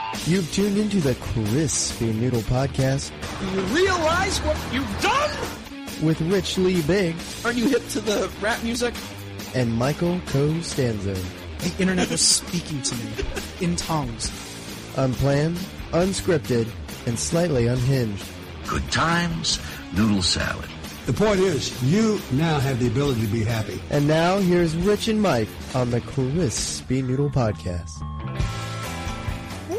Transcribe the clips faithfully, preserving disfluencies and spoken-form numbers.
You've tuned into the Crispy Noodle Podcast. Do you realize what you've done? With Rich Lee Big. Aren't you hip to the rap music? And Michael Costanzo. The internet was speaking to me in tongues. Unplanned, unscripted, and slightly unhinged. Good times, noodle salad. The point is, you now have the ability to be happy. And now, here's Rich and Mike on the Crispy Noodle Podcast. Woo!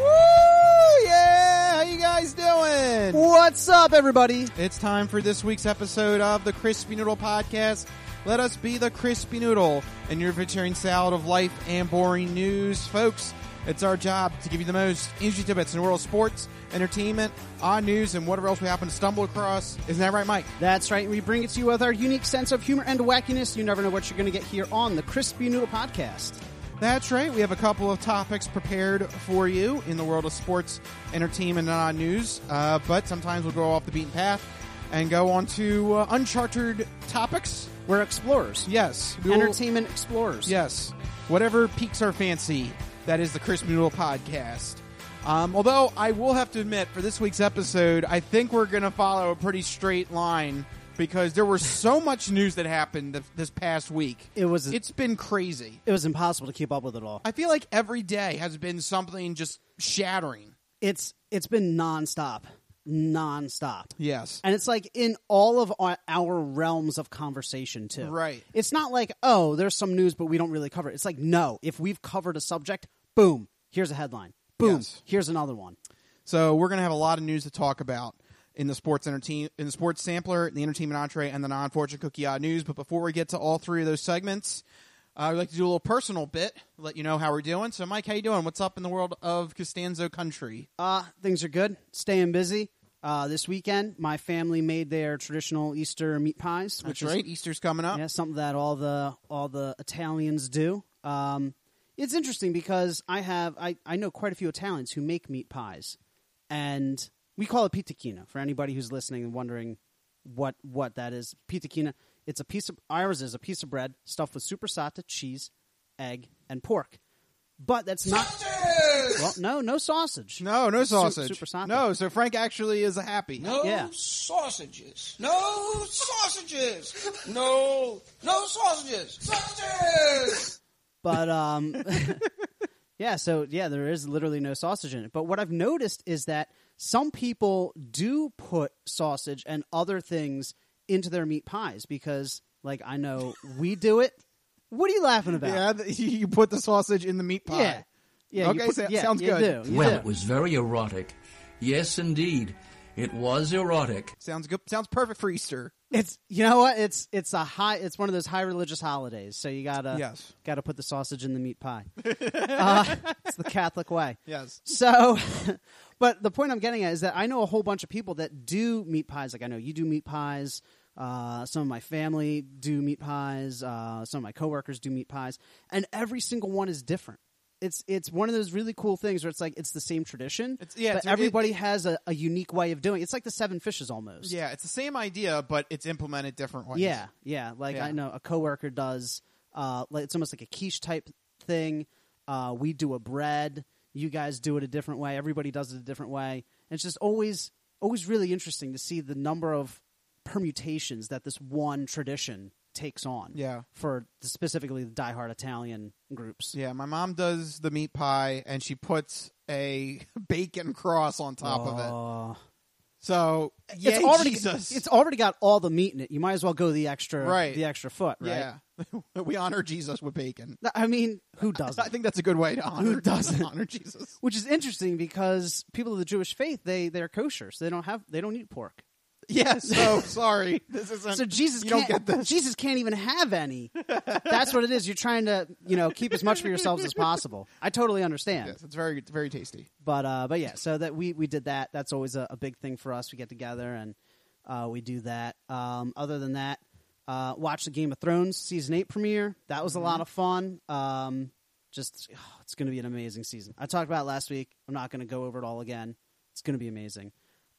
Yeah! How you guys doing? What's up, everybody? It's time for this week's episode of the Crispy Noodle Podcast. Let us be the Crispy Noodle, and your vegetarian salad of life and boring news. Folks, it's our job to give you the most interesting tidbits in the world of sports, entertainment, odd news, and whatever else we happen to stumble across. Isn't that right, Mike? That's right. We bring it to you with our unique sense of humor and wackiness. You never know what you're going to get here on the Crispy Noodle Podcast. That's right. We have a couple of topics prepared for you in the world of sports, entertainment, and odd news. Uh, but sometimes we'll go off the beaten path and go on to uh, uncharted topics. We're explorers. Yes. We will, Entertainment explorers. Yes. Whatever piques our fancy, that is the Crispy Noodle Podcast. Um, although I will have to admit, for this week's episode, I think we're going to follow a pretty straight line because there was so much news that happened th- this past week. It was. It's been crazy. It was impossible to keep up with it all. I feel like every day has been something just shattering. It's It's been nonstop. Nonstop. Yes. And it's like in all of our, our realms of conversation, too. Right. It's not like, oh, there's some news, but we don't really cover it. It's like, no, if we've covered a subject, boom, here's a headline. Boom, yes. Here's another one. So we're going to have a lot of news to talk about in the sports entertain in the sports sampler, the entertainment entree, and the non-fortune cookie odd news. But before we get to all three of those segments, uh, I'd like to do a little personal bit, let you know how we're doing. So, Mike, how you doing? What's up in the world of Costanzo country? Uh, things are good. Staying busy. Uh, this weekend, my family made their traditional Easter meat pies. Which That's right. is, Easter's coming up. Yeah, something that all the all the Italians do. Um, it's interesting because I have I, I know quite a few Italians who make meat pies, and we call it pitachino for anybody who's listening and wondering what what that is. Pitachino. It's a piece of ours is a piece of bread stuffed with supersata, cheese, egg, and pork. But that's not. Sausage! Well, no, no sausage. No, no sausage. Su- supersata. No, so Frank actually is happy. No Yeah. sausages. No sausages. No, no sausages. Sausages! But, um, yeah, so, yeah, there is literally no sausage in it. But what I've noticed is that some people do put sausage and other things into their meat pies because, like, I know we do it. What are you laughing about? Yeah, the, you put the sausage in the meat pie. Yeah. Yeah, Okay, you put, so- yeah, sounds you good. Do, you Well, do. it was very erotic. Yes, indeed. It was erotic. Sounds good. Sounds perfect for Easter. It's you know what it's it's a high it's one of those high religious holidays, so you gotta Yes. gotta put the sausage in the meat pie. uh, it's the Catholic way. Yes. So, but the point I'm getting at is that I know a whole bunch of people that do meat pies. Like I know you do meat pies. Uh, some of my family do meat pies. Uh, some of my coworkers do meat pies, and every single one is different. It's it's one of those really cool things where it's like it's the same tradition, It's- yeah, but it's- everybody it- has a, a unique way of doing it. It's like the seven fishes almost. Yeah, it's the same idea, but it's implemented different ways. Yeah, yeah. Like Yeah. I know a coworker does. Uh, like it's almost like a quiche type thing. Uh, we do a bread. You guys do it a different way. Everybody does it a different way. And it's just always, always really interesting to see the number of permutations that this one tradition takes on. Yeah. For the, specifically the diehard Italian groups. Yeah, my mom does the meat pie, and she puts a bacon cross on top of it. Uh, So, yay, it's already Jesus. it's already got all the meat in it. You might as well go the extra Right. the extra foot, right? Yeah. We honor Jesus with bacon. I mean, who doesn't? I think that's a good way to honor, Who doesn't? honor Jesus. Which is interesting because people of the Jewish faith, they they're kosher, so they don't have they don't eat pork. Yeah, so sorry. This isn't. So Jesus you can't don't get this. Jesus can't even have any. That's what it is. You're trying to, you know, keep as much for yourselves as possible. I totally understand. Yes, it's very, it's very tasty. But uh, but yeah, so that we we did that. That's always a, a big thing for us. We get together and uh, we do that. Um, other than that, uh, watch the Game of Thrones season eight premiere. That was Mm-hmm. a lot of fun. Um, just oh, it's going to be an amazing season. I talked about it last week. I'm not going to go over it all again. It's going to be amazing.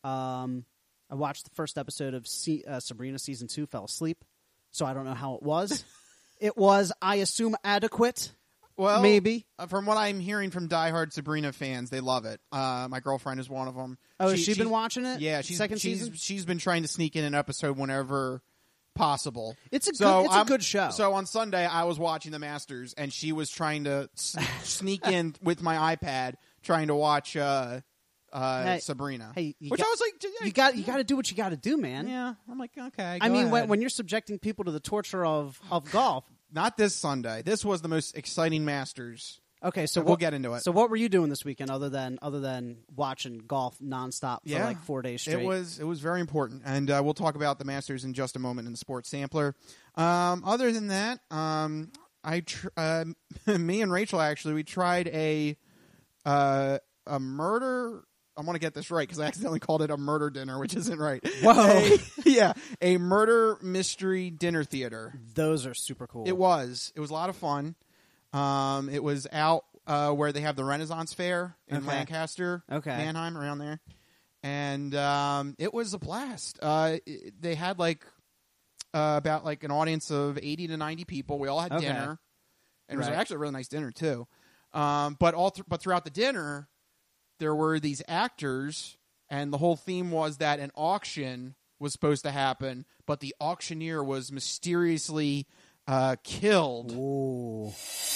Um, I watched the first episode of C- uh, Sabrina season two. Fell asleep, so I don't know how it was. It was, I assume, adequate. Well, maybe. uh, from what I'm hearing from diehard Sabrina fans, they love it. Uh, my girlfriend is one of them. Oh, has she she's- been watching it? Yeah, she's second she's, season. She's been trying to sneak in an episode whenever possible. It's a So good. It's a I'm- good show. So on Sunday, I was watching the Masters, and she was trying to s- sneak in with my iPad, trying to watch uh, uh, Hey, Sabrina. hey, you which got- I was like, yeah, you got you got to do what you got to do, man. yeah. I'm like, okay. I go mean, when, ahead. when you're subjecting people to the torture of of golf. Not this Sunday. This was the most exciting Masters. Okay, so But we'll what- get into it. So what were you doing this weekend other than other than watching golf nonstop for Yeah, like four days straight? It was it was very important, and uh, we'll talk about the Masters in just a moment in the Sports Sampler. Um, other than that, um, I tr- uh, me and Rachel actually we tried a uh, a murder. I want to get this right because I accidentally called it a murder dinner, which isn't right. Whoa. A- yeah, a murder mystery dinner theater. Those are super cool. It was. It was a lot of fun. Um, it was out uh, where they have the Renaissance Fair in Okay. Lancaster, Okay. Mannheim, around there, and um, it was a blast. Uh, it- they had like uh, about like an audience of eighty to ninety people. We all had Okay. dinner, and it was Right. actually a really nice dinner too. Um, but all th- but throughout the dinner, there were these actors, and the whole theme was that an auction was supposed to happen, but the auctioneer was mysteriously uh, killed. Ooh.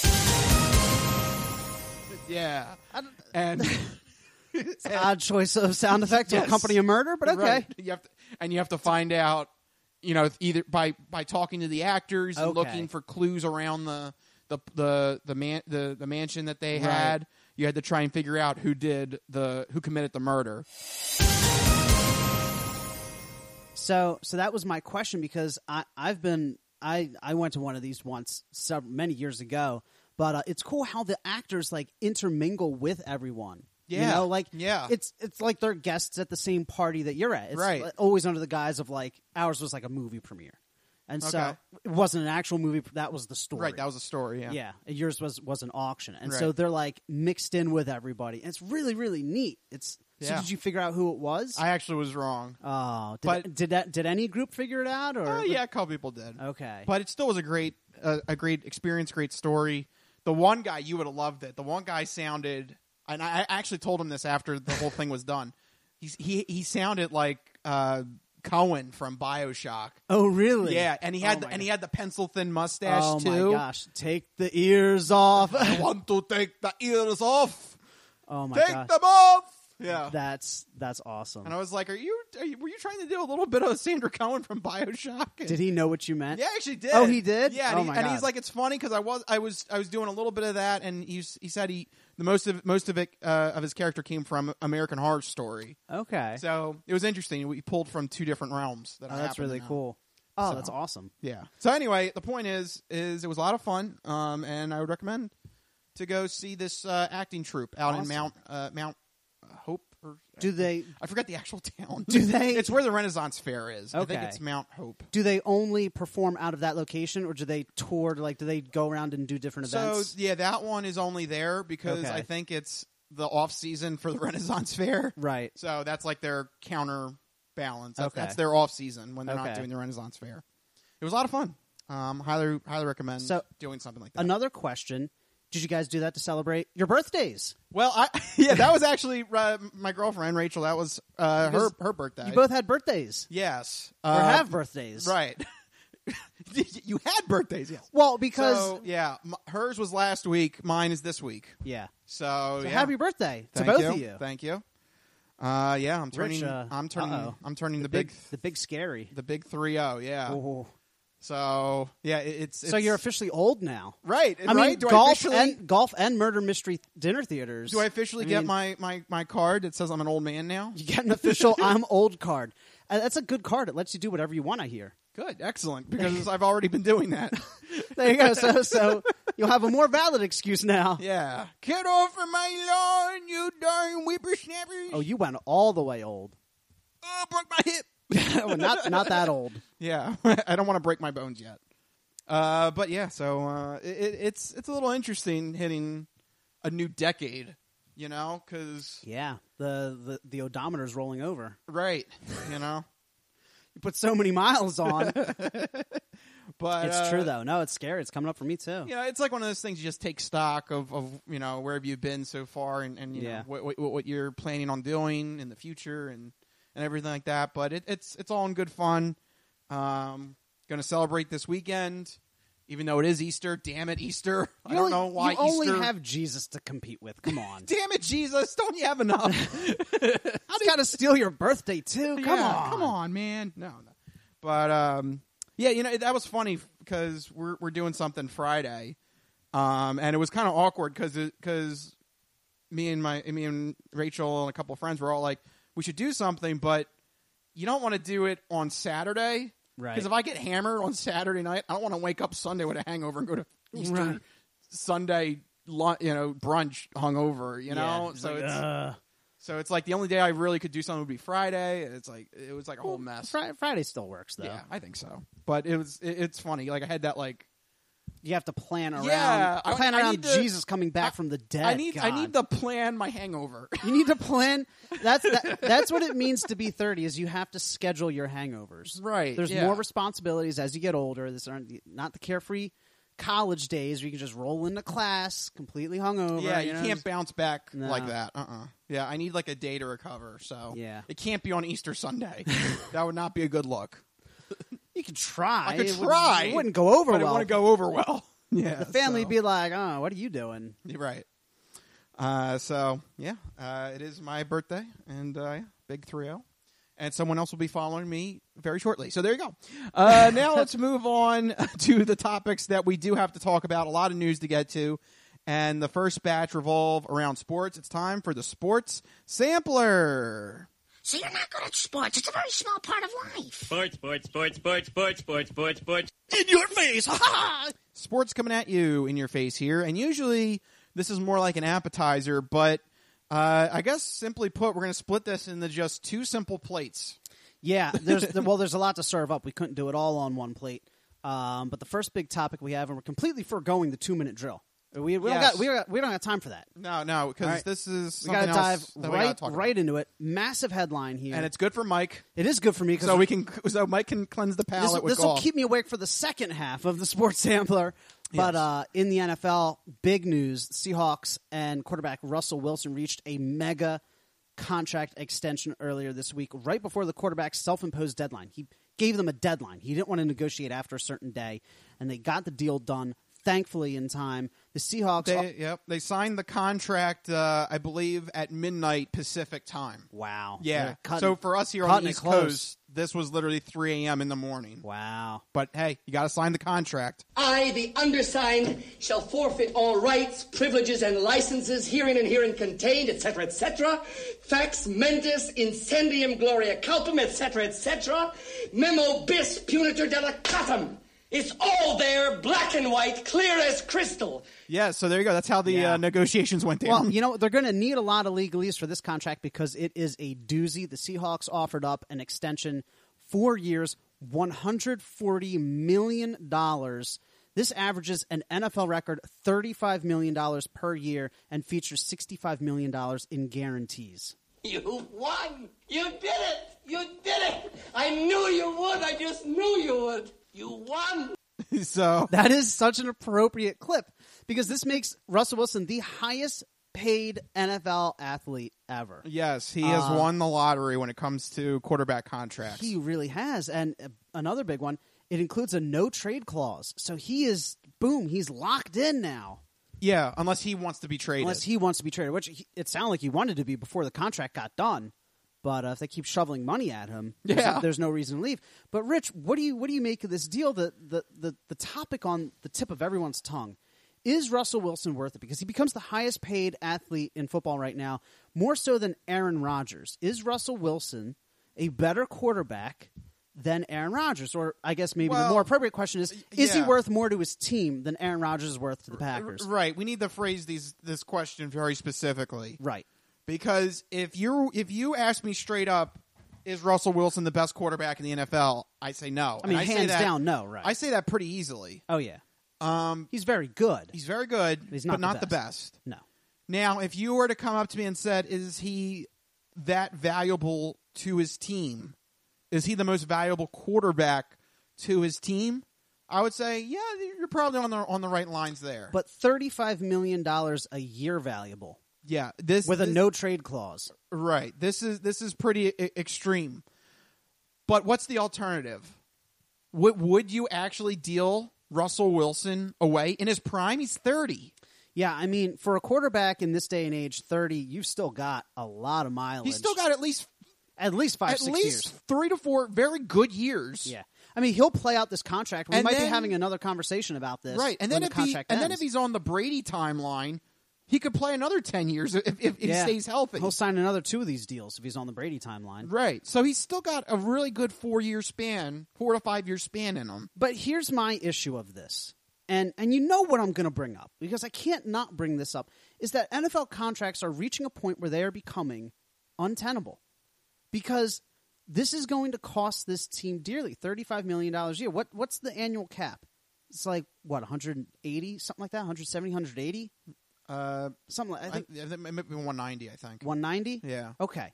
Yeah, and Odd choice of sound effect to Yes. accompany a murder, but okay. Right. You have to, and you have to find out, you know, either by by talking to the actors and Okay. looking for clues around the the the the man the, the mansion that they Right. had. You had to try and figure out who did the who committed the murder. So, so that was my question because I, I've been I, I went to one of these once several, many years ago, but uh, it's cool how the actors like intermingle with everyone. You Yeah. know, like Yeah. it's it's like they're guests at the same party that you're at. It's Right. like, always under the guise of like ours was like a movie premiere, and so Okay. it wasn't an actual movie. That was the story. Right, that was a story. Yeah, Yeah, and yours was was an auction, and so Right. they're like mixed in with everybody, and it's really really neat. It's so Yeah. did you figure out who it was? I actually was wrong. oh, did, but- did that did any group figure it out or Oh yeah, a couple people did. Okay, But it still was a great, uh, a great experience, great story. The one guy, you would have loved it. The one guy sounded, and I I actually told him this after the whole thing was done. He's, he he sounded like uh, Cohen from BioShock. oh really? Yeah, and he had Oh, the, my and he God. had the pencil thin mustache Oh too. my gosh, take the ears off. I want to take the ears off. oh my Take gosh, them off. Yeah. that's that's awesome. And I was like, "Are you, are you? Were you trying to do a little bit of Sandra Cohen from BioShock?" Did he know what you meant? Yeah, I actually did. Oh, he did? Yeah, and, Oh, he- my and God. he's like, it's funny because I was, I was, I was doing a little bit of that, and he's, he said he, the most of, most of it, uh, of his character came from American Horror Story. Okay, So it was interesting. We pulled from two different realms. That oh, I that's happen to really know. cool. Oh, So- that's awesome. Yeah. So anyway, the point is, is it was a lot of fun, um, and I would recommend to go see this uh, acting troupe out in Awesome. Mount, uh, Mount Hope. Or, Do they I forget the actual town. Do they- It's where the Renaissance Fair is. I think Okay. it's Mount Hope. do they only perform out of that location, or do they tour? Like, do they go around and do different So events? yeah, that one is only there because Okay. I think it's the off season for the Renaissance Fair. Right. So that's like their counterbalance. That's, Okay. that's their off season when they're Okay. not doing the Renaissance Fair. It was a lot of fun. Um, highly highly recommend So, doing something like that. Another question: did you guys do that to celebrate your birthdays? well, I yeah, that was actually uh, my girlfriend Rachel. That was uh, her Because her birthday. You both had birthdays, yes, or Uh, have birthdays, right. You had birthdays, yes. Well, because So yeah, m- hers was last week. Mine is this week. yeah. So, So yeah. happy birthday to Thank both you. of you. Thank you. Uh, yeah, I'm turning. Rich, uh, I'm turning. uh-oh. I'm turning the, big, big, the big scary. the big three zero. Yeah. Oh. So yeah, it, it's, it's So you're officially old now. right. I mean, right? Do golf I officially, and golf and murder mystery dinner theaters. do I officially I get mean, my, my, my card that says I'm an old man now? You get an official "I'm old" card. Uh, that's a good card. It lets you do whatever you want. I hear. Good, excellent, because I've already been doing that. There you go. So, so you'll have a more valid excuse now. Yeah. Get off of my lawn, you darn whippersnappers! Oh, you went all the way old. Oh, broke my hip. Well, not not that old. Yeah, I don't want to break my bones yet. Uh, but yeah, so uh, it, it, it's it's a little interesting hitting a new decade, you know, because Yeah, the, the the odometer's rolling over. right, you know, You put so many miles on. But It's uh, true, though. No, it's scary. It's coming up for me, too. You know, it's like one of those things you just take stock of, of you know, where have you been so far and, and you Yeah. know, what, what, what you're planning on doing in the future and, and everything like that. But it, it's it's all in good fun. Um, going to celebrate this weekend, even though it is Easter. Damn it, Easter. I You don't only- know why You only Easter. have Jesus to compete with. Come on. Damn it, Jesus. Don't you have enough? He's got to steal your birthday, too. Come Yeah, on. Come on, man. No, no. But, um, yeah, you know, that was funny because we're, we're doing something Friday. Um, and it was kind of awkward because because me and my me and Rachel and a couple of friends were all like, we should do something, but you don't want to do it on Saturday. Right. Because if I get hammered on Saturday night, I don't want to wake up Sunday with a hangover and go to Easter Right. Sunday, lu- you know, brunch hungover, you know? Yeah, it's so like, it's uh, so it's like the only day I really could do something would be Friday. It's like it was like a whole mess. Fri- Friday still works, though. Yeah, I think so. But it was it, it's funny. Like I had that like You have to plan around Yeah, I- plan I around need to- Jesus coming back I- from the dead. I need I God. need to plan my hangover. You need to plan. That's that, that's what it means to be thirty. Is you have to schedule your hangovers. Right, There's yeah. more responsibilities as you get older. This aren't not the carefree college days where you can just roll into class completely hungover. yeah, you know? can't bounce back No. like that. Uh uh Yeah, I need like a day to recover. So Yeah. it can't be on Easter Sunday. That would not be a good look. You could try. I could It would- try. It wouldn't go over but well. it wouldn't go over well. Yeah, The family so. would be like, "Oh, what are you doing?" You're right. Uh, so yeah, uh, it is my birthday, and uh, yeah, big three oh. And someone else will be following me very shortly. So there you go. Uh, now let's move on to the topics that we do have to talk about. A lot of news to get to. And the first batch revolve around sports. It's time for the Sports Sampler. So you're not good at sports. It's a very small part of life. Sports, sports, sports, sports, sports, sports, sports, sports. In your face! Ha ha! Sports coming at you in your face here. And usually this is more like an appetizer, but uh, I guess simply put, we're going to split this into just two simple plates. Yeah, there's well, there's a lot to serve up. We couldn't do it all on one plate. Um, but the first big topic we have, and we're completely foregoing the two minute drill. We, we Yes. don't got we, don't, we don't have time for that. No, no, because All right. this is We got something to dive else that we gotta right talk right about. into it. Massive headline here, And it's good for Mike, it is good for me because so we can so Mike can cleanse the palate with this will golf. keep me awake for the second half of the Sports Sampler. But Yes. uh, in the N F L, big news: Seahawks and quarterback Russell Wilson reached a mega contract extension earlier this week, right before the quarterback's self-imposed deadline. He gave them a deadline. He didn't want to negotiate after a certain day, and they got the deal done. Thankfully, in time, the Seahawks. They, yep, they signed the contract, uh, I believe, at midnight Pacific time. wow. Yeah, They're cutting- so for us here on cutting the it East close. Coast, this was literally three a.m. in the morning. Wow. But hey, you got to sign the contract. I, the undersigned, shall forfeit all rights, privileges, and licenses herein and herein contained, et cetera, et cetera. Fax mentis incendium gloria culpum, et cetera, et cetera. Memo bis punitor delicatum. It's all there, black and white, clear as crystal. Yeah, so there you go. That's how the Yeah. uh, negotiations went down. Well, you know, they're going to need a lot of legalese for this contract because it is a doozy. The Seahawks offered up an extension, four years, one hundred forty million dollars. This averages an N F L record thirty-five million dollars per year and features sixty-five million dollars in guarantees. You won! You did it! You did it! I knew you would! I just knew you would! You won! so That is such an appropriate clip because this makes Russell Wilson the highest paid N F L athlete ever. yes, he has Uh, won the lottery when it comes to quarterback contracts. He really has. And uh, another big one, it includes a no trade clause. So he is, boom, he's locked in now. yeah, unless he wants to be traded. Unless he wants to be traded, which he, it sounded like he wanted to be before the contract got done. But uh, if they keep shoveling money at him, there's, Yeah. there's no reason to leave. But Rich, what do you what do you make of this deal? The, the the the topic on the tip of everyone's tongue is Russell Wilson worth it? Because he becomes the highest paid athlete in football right now, more so than Aaron Rodgers. Is Russell Wilson a better quarterback than Aaron Rodgers? Or I guess maybe the Well, more appropriate question is: Is he yeah. worth more to his team than Aaron Rodgers is worth to the Packers? Right. We need to phrase these this question very specifically. Right. Because if you if you ask me straight up, is Russell Wilson the best quarterback in the N F L? I say no. I mean, And say hands that- down, no. Right. I say that pretty easily. oh yeah. Um, He's very good. he's very good, He's not but the not the best. No. Now, if you were to come up to me and said, "Is he that valuable to his team? Is he the most valuable quarterback to his team?" I would say, yeah, you're probably on the on the right lines there. But thirty-five million dollars a year valuable. Yeah, this with this, a no trade clause. Right. This is this is pretty I- extreme. But what's the alternative? Would would you actually deal Russell Wilson away in his prime? He's thirty. Yeah, I mean, for a quarterback in this day and age, thirty, you've still got a lot of mileage. He's still got at least at least five, at six least years. three to four very good years. Yeah. I mean, he'll play out this contract. We And might then- be having another conversation about this. Right. And then when if the he contract and then ends. if he's on the Brady timeline, he could play another ten years if, if, if Yeah. he stays healthy. He'll sign another two of these deals if he's on the Brady timeline. Right. So he's still got a really good four year span, four to five year span in him. But here's my issue of this. And and you know what I'm going to bring up, because I can't not bring this up, is that N F L contracts are reaching a point where they are becoming untenable. Because this is going to cost this team dearly, thirty-five million dollars a year. What What's the annual cap? It's like, what, one hundred eighty, something like that? one hundred seventy, one hundred eighty? Uh, Something like I think I, I think maybe one ninety, I think. one ninety? Yeah. Okay.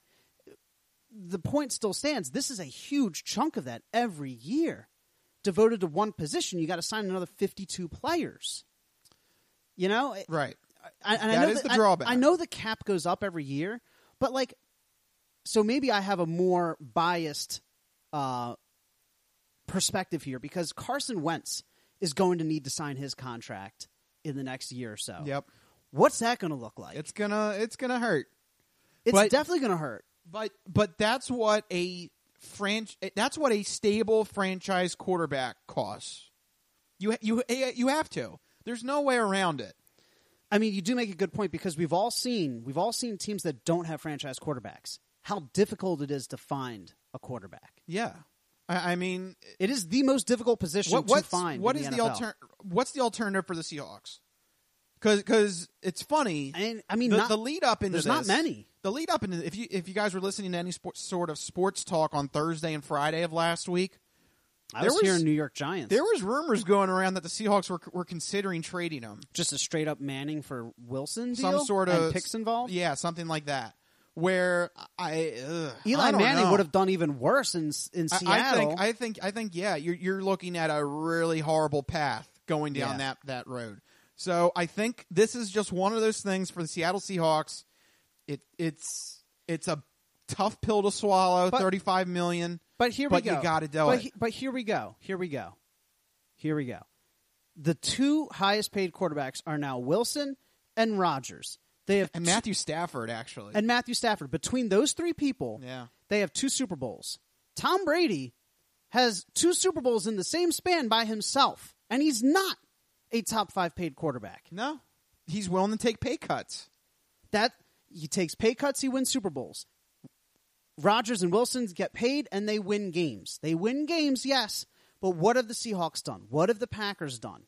The point still stands. This is a huge chunk of that every year. Devoted to one position, you got to sign another fifty-two players. You know? Right. I, and I That know is that, the drawback. I, I know the cap goes up every year, but like, so maybe I have a more biased uh, perspective here, because Carson Wentz is going to need to sign his contract in the next year or so. Yep. What's that going to look like? It's gonna it's gonna hurt. It's but- definitely going to hurt. But but that's what a franch that's what a stable franchise quarterback costs. You you you have to. There's no way around it. I mean, you do make a good point, because we've all seen we've all seen teams that don't have franchise quarterbacks, how difficult it is to find a quarterback. Yeah. I, I mean, It is the most difficult position what, to what's, find. what in is the, the N F L. alter, What's the alternative for the Seahawks? Because it's funny. I, I mean, the, not, the lead up into there's this, not many. The lead up into if you if you guys were listening to any sport, sort of sports talk on Thursday and Friday of last week, I there was, was- hearing New York Giants. there was rumors going around that the Seahawks were were considering trading him. Just a straight up Manning for Wilson deal? Some sort of and picks involved? Yeah, something like that. Where I ugh, Eli I don't Manning know. would have done even worse in in I- Seattle. I think I think I think yeah, you're you're looking at a really horrible path going down Yeah. that that road. So I think this is just one of those things for the Seattle Seahawks. It it's it's a tough pill to swallow. But- Thirty-five million. But here but we go. you got to do but it. he- but here we go. Here we go. Here we go. The two highest paid quarterbacks are now Wilson and Rodgers. They have and two- Matthew Stafford actually. and Matthew Stafford. Between those three people, Yeah. they have two Super Bowls. Tom Brady has two Super Bowls in the same span by himself, and he's not a top five paid quarterback. No, he's willing to take pay cuts. That he takes pay cuts, he wins Super Bowls. Rodgers and Wilson get paid, and they win games. They win games, yes, but what have the Seahawks done? What have the Packers done?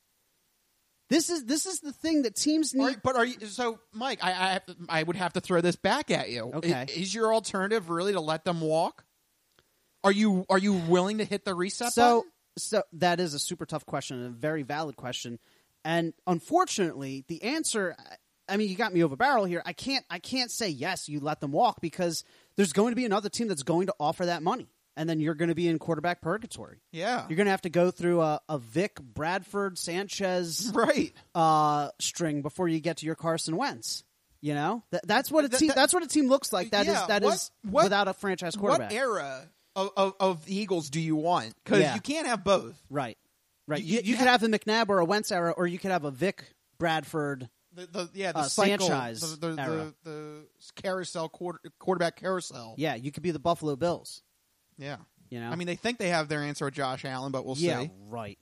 This is this is the thing that teams need. Are, but are you so, Mike? I I, have to, I would have to throw this back at you. Okay. I- is your alternative really to let them walk? Are you are you willing to hit the reset So, button? so that is a super tough question and a very valid question. And unfortunately, the answer, I mean, you got me over barrel here. I can't, I can't say yes, you let them walk, because there's going to be another team that's going to offer that money. And then you're going to be in quarterback purgatory. Yeah. You're going to have to go through a, a Vic, Bradford, Sanchez Right. uh, string before you get to your Carson Wentz. You know, Th- that's what a Th- team. that- that's what a team looks like. That is Yeah, that what- is what- without a franchise quarterback. What era of, of, of the Eagles do you want? Because Yeah. you can't have both. Right, right. You- You, you you could have the McNabb or a Wentz era, or you could have a Vic, Bradford. The, the yeah the Uh, cycle, Sanchez the, the, era. the, the carousel quarter, quarterback carousel. Yeah, you could be the Buffalo Bills. Yeah. You know, I mean, they think they have their answer with Josh Allen, but we'll yeah, see. right.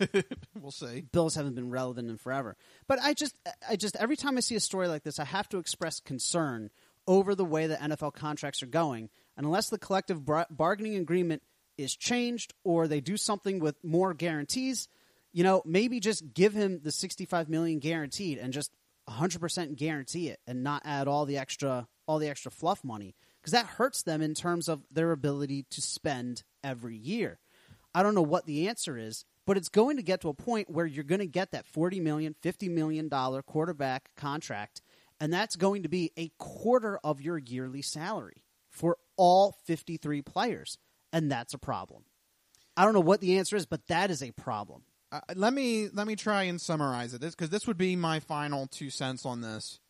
We'll see. Bills haven't been relevant in forever. But I just, I just every time I see a story like this, I have to express concern over the way the N F L contracts are going. And unless the collective bar- bargaining agreement is changed, or they do something with more guarantees, you know, maybe just give him the sixty-five million dollars guaranteed and just one hundred percent guarantee it, and not add all the extra, all the extra fluff money, because that hurts them in terms of their ability to spend every year. I don't know what the answer is, but it's going to get to a point where you're going to get that forty million dollars, fifty million dollars quarterback contract, and that's going to be a quarter of your yearly salary for all fifty-three players, and that's a problem. I don't know what the answer is, but that is a problem. uh, let me let me try and summarize it, this because this would be my final two cents on this.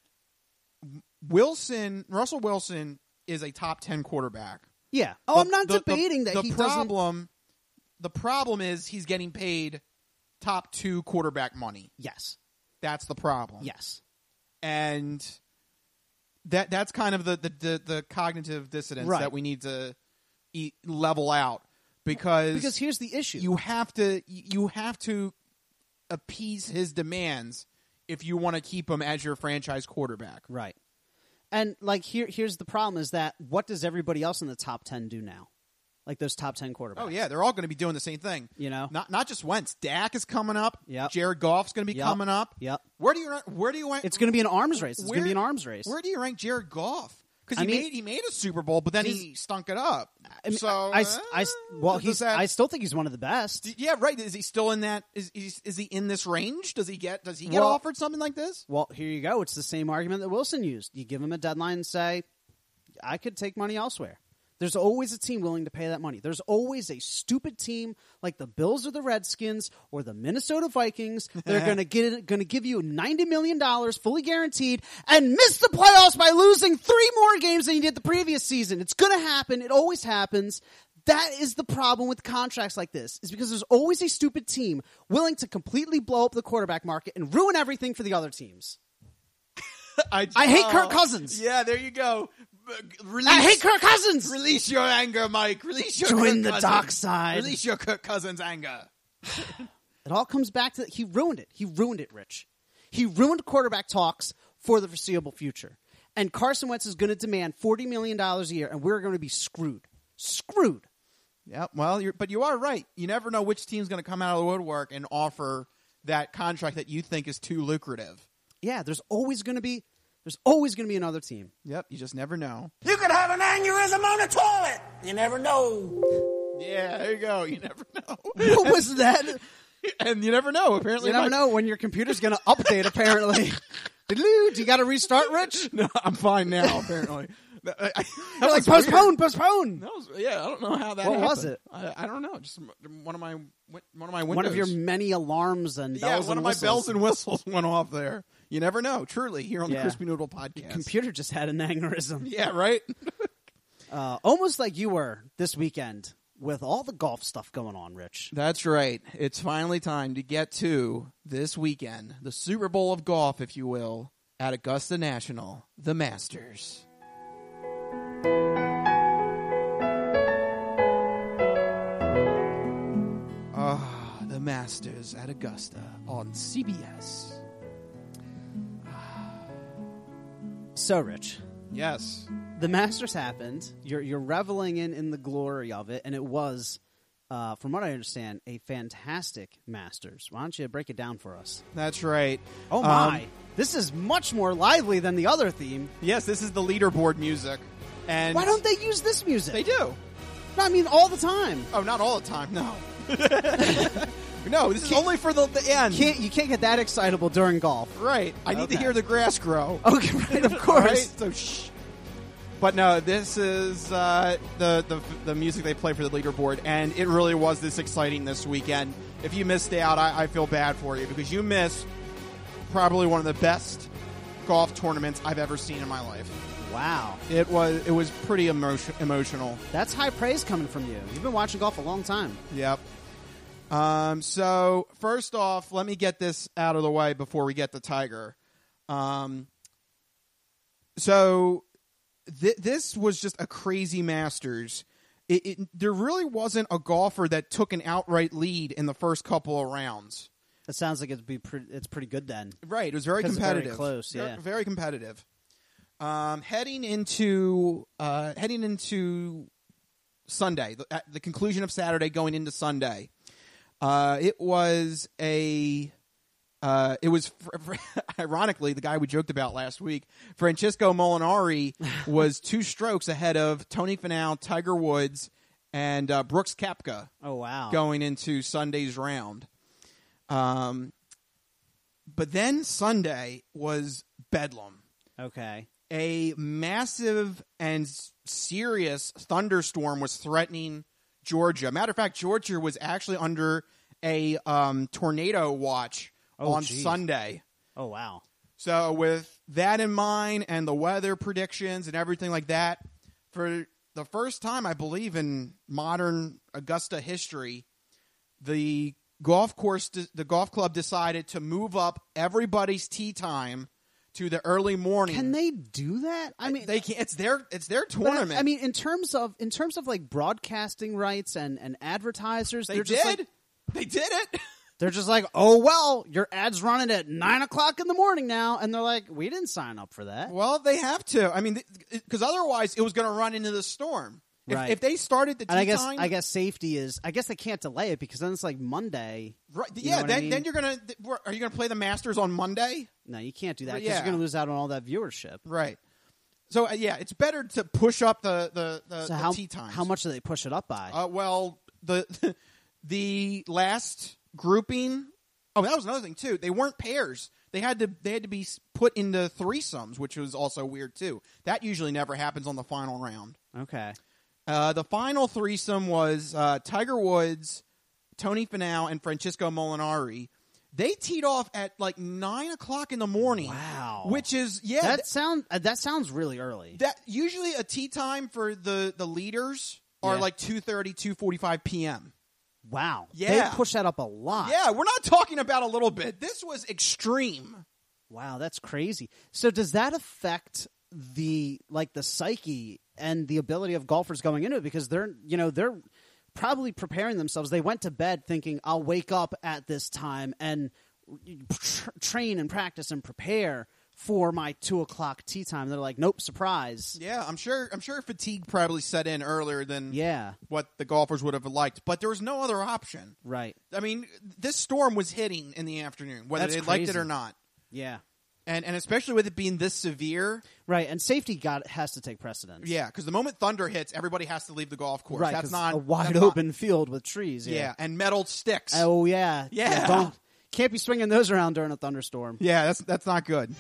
Wilson, Russell Wilson, is a top ten quarterback. Yeah. Oh, The- I'm not the, debating the, that the he problem. The problem is he's getting paid top two quarterback money. doesn't. Yes. That's the problem. Yes. And that that's kind of the the, the, the cognitive dissonance Right. that we need to e- level out because Because here's the issue. you have to you have to appease his demands if you want to keep him as your franchise quarterback. Right. And like here here's the problem is that what does everybody else in the top ten do now? Like those top ten quarterbacks. Oh yeah, they're all going to be doing the same thing. You know? not not just Wentz. Dak is coming up. Yep. Jared Goff's going to be Yep. coming up. Yep. Where do you rank, where do you rank, It's going to be an arms race. It's where- going to be an arms race. Where do you rank Jared Goff? Because I he mean- made he made a Super Bowl, but then he He's- stunk it up. I mean, so I, I, I, well, uh, does he's. that- I still think he's one of the best. yeah, right. Is he still in that? Is is, is he in this range? Does he get? Does he get Well- offered something like this? Well, here you go. It's the same argument that Wilson used. You give him a deadline and say, I could take money elsewhere. There's always a team willing to pay that money. There's always a stupid team like the Bills or the Redskins or the Minnesota Vikings that are going to get going to give you ninety million dollars fully guaranteed and miss the playoffs by losing three more games than you did the previous season. It's going to happen. It always happens. That is the problem with contracts like this, is because there's always a stupid team willing to completely blow up the quarterback market and ruin everything for the other teams. I, I hate oh, Kirk Cousins. Yeah, there you go. Release, I hate Kirk Cousins. Release your anger, Mike. Release your Join Kirk the Cousins. dark side. Release your Kirk Cousins anger. It all comes back to he ruined it. He ruined it, Rich. He ruined quarterback talks for the foreseeable future. And Carson Wentz is going to demand forty million dollars a year, and we're going to be screwed. Screwed. Yeah, well, you're, but you are right. You never know which team's going to come out of the woodwork and offer that contract that you think is too lucrative. Yeah, there's always going to be there's always going to be another team. Yep, you just never know. You could have an aneurysm on the toilet. You never know. Yeah, there you go. You never know. What was that? And you never know. Apparently, You never Mike- know when your computer's going to update, apparently. Do you got to restart, Rich? No, I'm fine now. Apparently, I, I, that You're like, was postpone, weird. postpone. That was, yeah, I don't know how that. What happened. was it? I, I don't know. Just one of my one of my windows. One of your many alarms and yeah, bells one and of my whistles. bells and whistles went off there. You never know. Truly, here on Yeah. the Crispy Noodle Podcast. Computer just had an aneurysm. Yeah, right. Uh, almost like you were this weekend with all the golf stuff going on, Rich. That's right. It's finally time to get to this weekend, the Super Bowl of golf, if you will, at Augusta National, the Masters. Ah, the Masters at Augusta on C B S. So, Rich, Yes. the Masters happened. You're you're reveling in, in the glory of it, and it was, uh, from what I understand, a fantastic Masters. Why don't you break it down for us? That's right. Oh my! Um, This is much more lively than the other theme. yes, this is the leaderboard music. And Why don't they use this music? they do? No, I mean all the time. Oh, not all the time, no. No, this is only for the, the end. Can't you can't get that excitable during golf? Right. I need Okay. to hear the grass grow. Okay, right, of All course. right? So shh. But no, this is uh, the, the the music they play for the leaderboard, and it really was this exciting this weekend. If you missed out, I, I feel bad for you because you missed probably one of the best golf tournaments I've ever seen in my life. Wow, It was it was pretty emotion, emotional. that's high praise coming from you. You've been watching golf a long time. Yep. Um, so first off, let me get this out of the way before we get to Tiger. Um, so th- this was just a crazy Masters. It, it, there really wasn't a golfer that took an outright lead in the first couple of rounds. It sounds like it'd be pre- it's pretty good then. Right, it was very 'Cause it's very competitive. close, Very- yeah. very competitive. Um, heading into uh, heading into Sunday, the, at the conclusion of Saturday, going into Sunday, uh, it was a. Uh, it was fr- fr- ironically the guy we joked about last week, Francesco Molinari, was two strokes ahead of Tony Finau, Tiger Woods, and uh, Brooks Koepka Oh wow! going into Sunday's round. Um, but then Sunday was bedlam. Okay. A massive and s- serious thunderstorm was threatening Georgia. Matter of fact, Georgia was actually under a um, tornado watch Oh, on geez. Sunday. Oh, wow. So with that in mind and the weather predictions and everything like that, for the first time, I believe, in modern Augusta history, the golf course, the golf club decided to move up everybody's tee time to the early morning. Can they do that? I mean, they can. It's their it's their but, tournament. I mean, in terms of in terms of like broadcasting rights and, and advertisers, they they're did. just like, they did it. they're just like, oh well, your ad's running at nine o'clock in the morning now, and they're like, we didn't sign up for that. Well, they have to. I mean, because otherwise, it was going to run into the storm. If, Right. if they started the tee And I guess time, I guess safety is. I guess they can't delay it because then it's like Monday. right? You know Yeah. what Then, I mean? then you're gonna. Are you gonna play the Masters on Monday? No, you can't do that because Yeah. you're going to lose out on all that viewership. Right. So uh, yeah, it's better to push up the the, the, So the how tee times. how much do they push it up by? Uh, well, the the last grouping. Oh, that was another thing too. They weren't pairs. They had to they had to be put into threesomes, which was also weird too. That usually never happens on the final round. Okay. Uh, the final threesome was uh, Tiger Woods, Tony Finau, and Francisco Molinari. They teed off at like nine o'clock in the morning. Wow. Which is yeah. That th- sound uh, that sounds really early. that usually a tee time for the, the leaders are Yeah. like two thirty, two forty-five p.m. Wow. Yeah. They push that up a lot. Yeah, we're not talking about a little bit. This was extreme. Wow, that's crazy. So does that affect the like the psyche and the ability of golfers going into it because they're, you know, they're probably preparing themselves. They went to bed thinking I'll wake up at this time and tr- train and practice and prepare for my two o'clock tee time. They're like, nope, surprise. Yeah, I'm sure I'm sure fatigue probably set in earlier than Yeah. what the golfers would have liked, but there was no other option. Right. I mean, this storm was hitting in the afternoon, whether That's they liked it crazy. or not. Yeah. And and especially with it being this severe. Right, and safety got has to take precedence. Yeah, because the moment thunder hits, everybody has to leave the golf course. Right, That's 'cause not a wide that's not- open field with trees. yeah. Yeah. and metal sticks. Oh yeah. Yeah. Don't can't be swinging those around during a thunderstorm. Yeah, that's that's not good.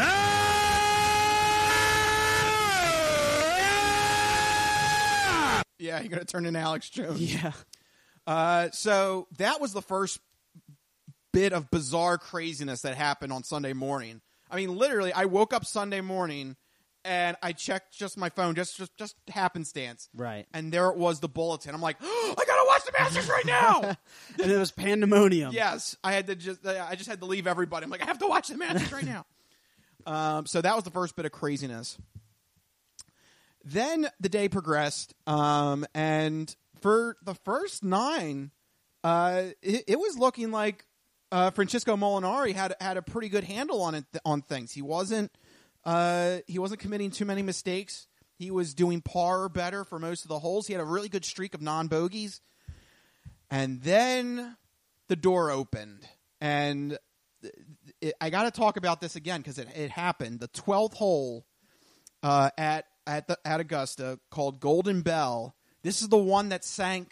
Yeah, you're gonna turn into Alex Jones. Yeah. Uh, so that was the first bit of bizarre craziness that happened on Sunday morning. I mean, literally, I woke up Sunday morning and I checked just my phone, just just, just happenstance. Right. And there it was, the bulletin. I'm like, oh, I gotta watch the Masters right now. And it was pandemonium. Yes, I had to just I just had to leave everybody. I'm like, I have to watch the Masters right now. Um, so that was the first bit of craziness. Then the day progressed, um, and for the first nine, uh, it, it was looking like uh, Francisco Molinari had had a pretty good handle on it on things. He wasn't uh, he wasn't committing too many mistakes. He was doing par or better for most of the holes. He had a really good streak of non bogeys, and then the door opened, and it, I got to talk about this again because it, it happened. The twelfth hole uh, at at the at Augusta, called Golden Bell. This is the one that sank,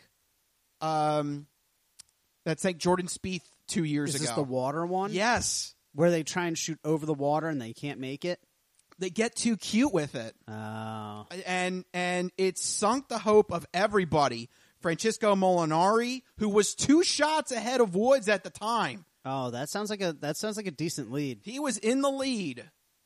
um, that sank Jordan Spieth two years Is ago. this the water one? Yes, Where they try and shoot over the water and they can't make it? they get too cute with it, Oh. and and it sunk the hope of everybody. Francisco Molinari, who was two shots ahead of Woods at the time. Oh, that sounds like a that sounds like a decent lead. He was in the lead.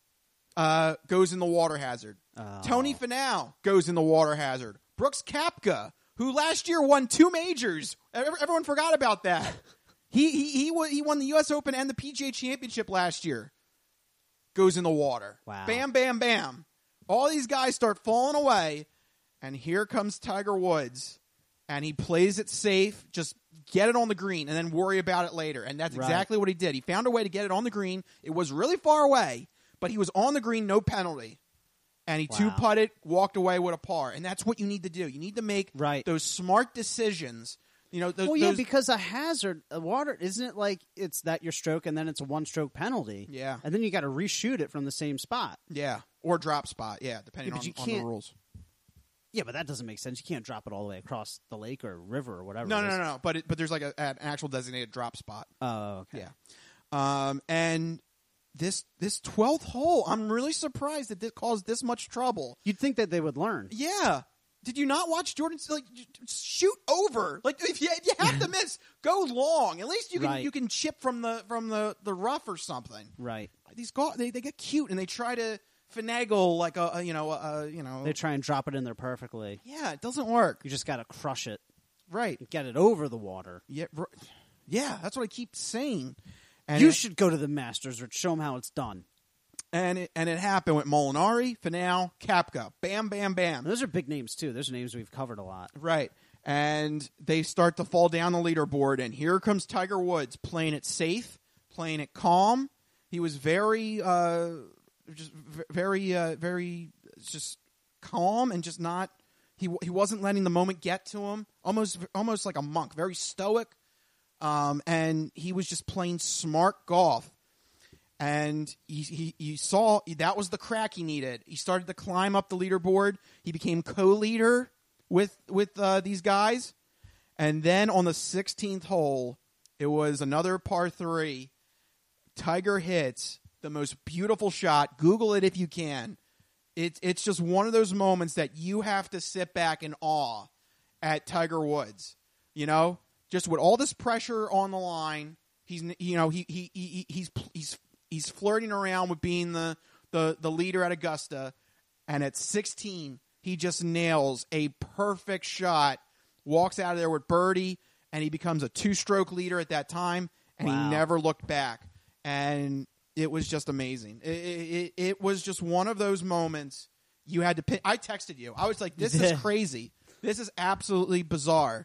Uh, goes in the water hazard. Oh. Tony Finau goes in the water hazard. Brooks Koepka, who last year won two majors, everyone forgot about that. he he he won, he won the U S Open and the P G A Championship last year. Goes in the water. Wow. Bam, bam, bam. All these guys start falling away, and here comes Tiger Woods, and he plays it safe. Just get it on the green, and then worry about it later. And that's Right. exactly what he did. He found a way to get it on the green. It was really far away, but he was on the green, no penalty. And he Wow. two-putted, walked away with a par. And that's what you need to do. You need to make Right. those smart decisions. You know, those, Well, yeah, those- because a hazard, a water, isn't it like it's that your stroke and then it's a one-stroke penalty? Yeah. And then you got to reshoot it from the same spot. yeah, or drop spot, yeah, depending Yeah, but on, you on the can't- rules. Yeah, but that doesn't make sense. You can't drop it all the way across the lake or river or whatever. No, it no, is. no, no. But it, but there's like a, an actual designated drop spot. Oh, okay. Yeah. Um, and this this twelfth hole, I'm really surprised that it caused this much trouble. You'd think that they would learn. Yeah. Did you not watch Jordan? Like, shoot over. Like, if you, if you have to miss, go long. At least you can Right. you can chip from the from the, the rough or something. Right. These golf they they get cute and they try to finagle like a, a you know a, you know They try and drop it in there perfectly. yeah, it doesn't work. You just got to crush it. Right. Get it over the water. Yeah. r- Yeah. That's what I keep saying. And you it, should go to the Masters or show them how it's done. and it and it happened with Molinari, Finau, Koepka. Bam, bam, bam. And those are big names too. Those are names we've covered a lot. Right. And they start to fall down the leaderboard, and here comes Tiger Woods playing it safe, playing it calm. He was very, uh, just v- very, uh, very, just calm and just not. He he wasn't letting the moment get to him. Almost, almost like a monk, very stoic. Um, and he was just playing smart golf. And he, he, he saw that was the crack he needed. He started to climb up the leaderboard. He became co-leader with with uh, these guys. And then on the sixteenth hole, it was another par three. Tiger hits the most beautiful shot. Google it if you can. It's it's just one of those moments that you have to sit back in awe at Tiger Woods. You know, just with all this pressure on the line, he's you know he he, he he's he's he's flirting around with being the, the the leader at Augusta, and at sixteen he just nails a perfect shot, walks out of there with birdie, and he becomes a two-stroke leader at that time, and Wow. he never looked back. And it was just amazing. It, it, it was just one of those moments you had to pick. I texted you. I was like, this is crazy. This is absolutely bizarre.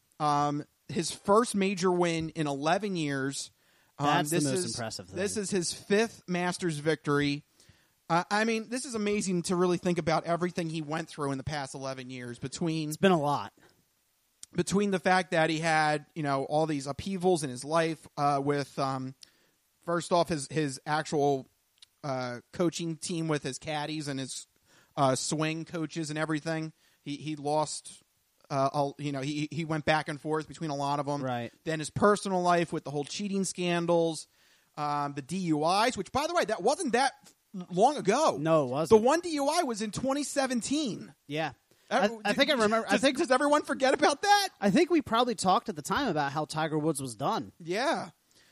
Um, his first major win in eleven years. Um, That's the this most is, impressive thing. This is his fifth Masters victory. Uh, I mean, this is amazing to really think about everything he went through in the past eleven years between It's been a lot. between the fact that he had, you know, all these upheavals in his life uh, with, um, first off, his his actual uh, coaching team with his caddies and his uh, swing coaches and everything. He he lost, uh, all, you know, he he went back and forth between a lot of them. Right. Then his personal life with the whole cheating scandals, um, the D U Is, which, by the way, that wasn't that long ago. No, it wasn't. The one D U I was in twenty seventeen. Yeah. I, I think I remember. I Does, think does everyone forget about that? I think we probably talked at the time about how Tiger Woods was done. Yeah.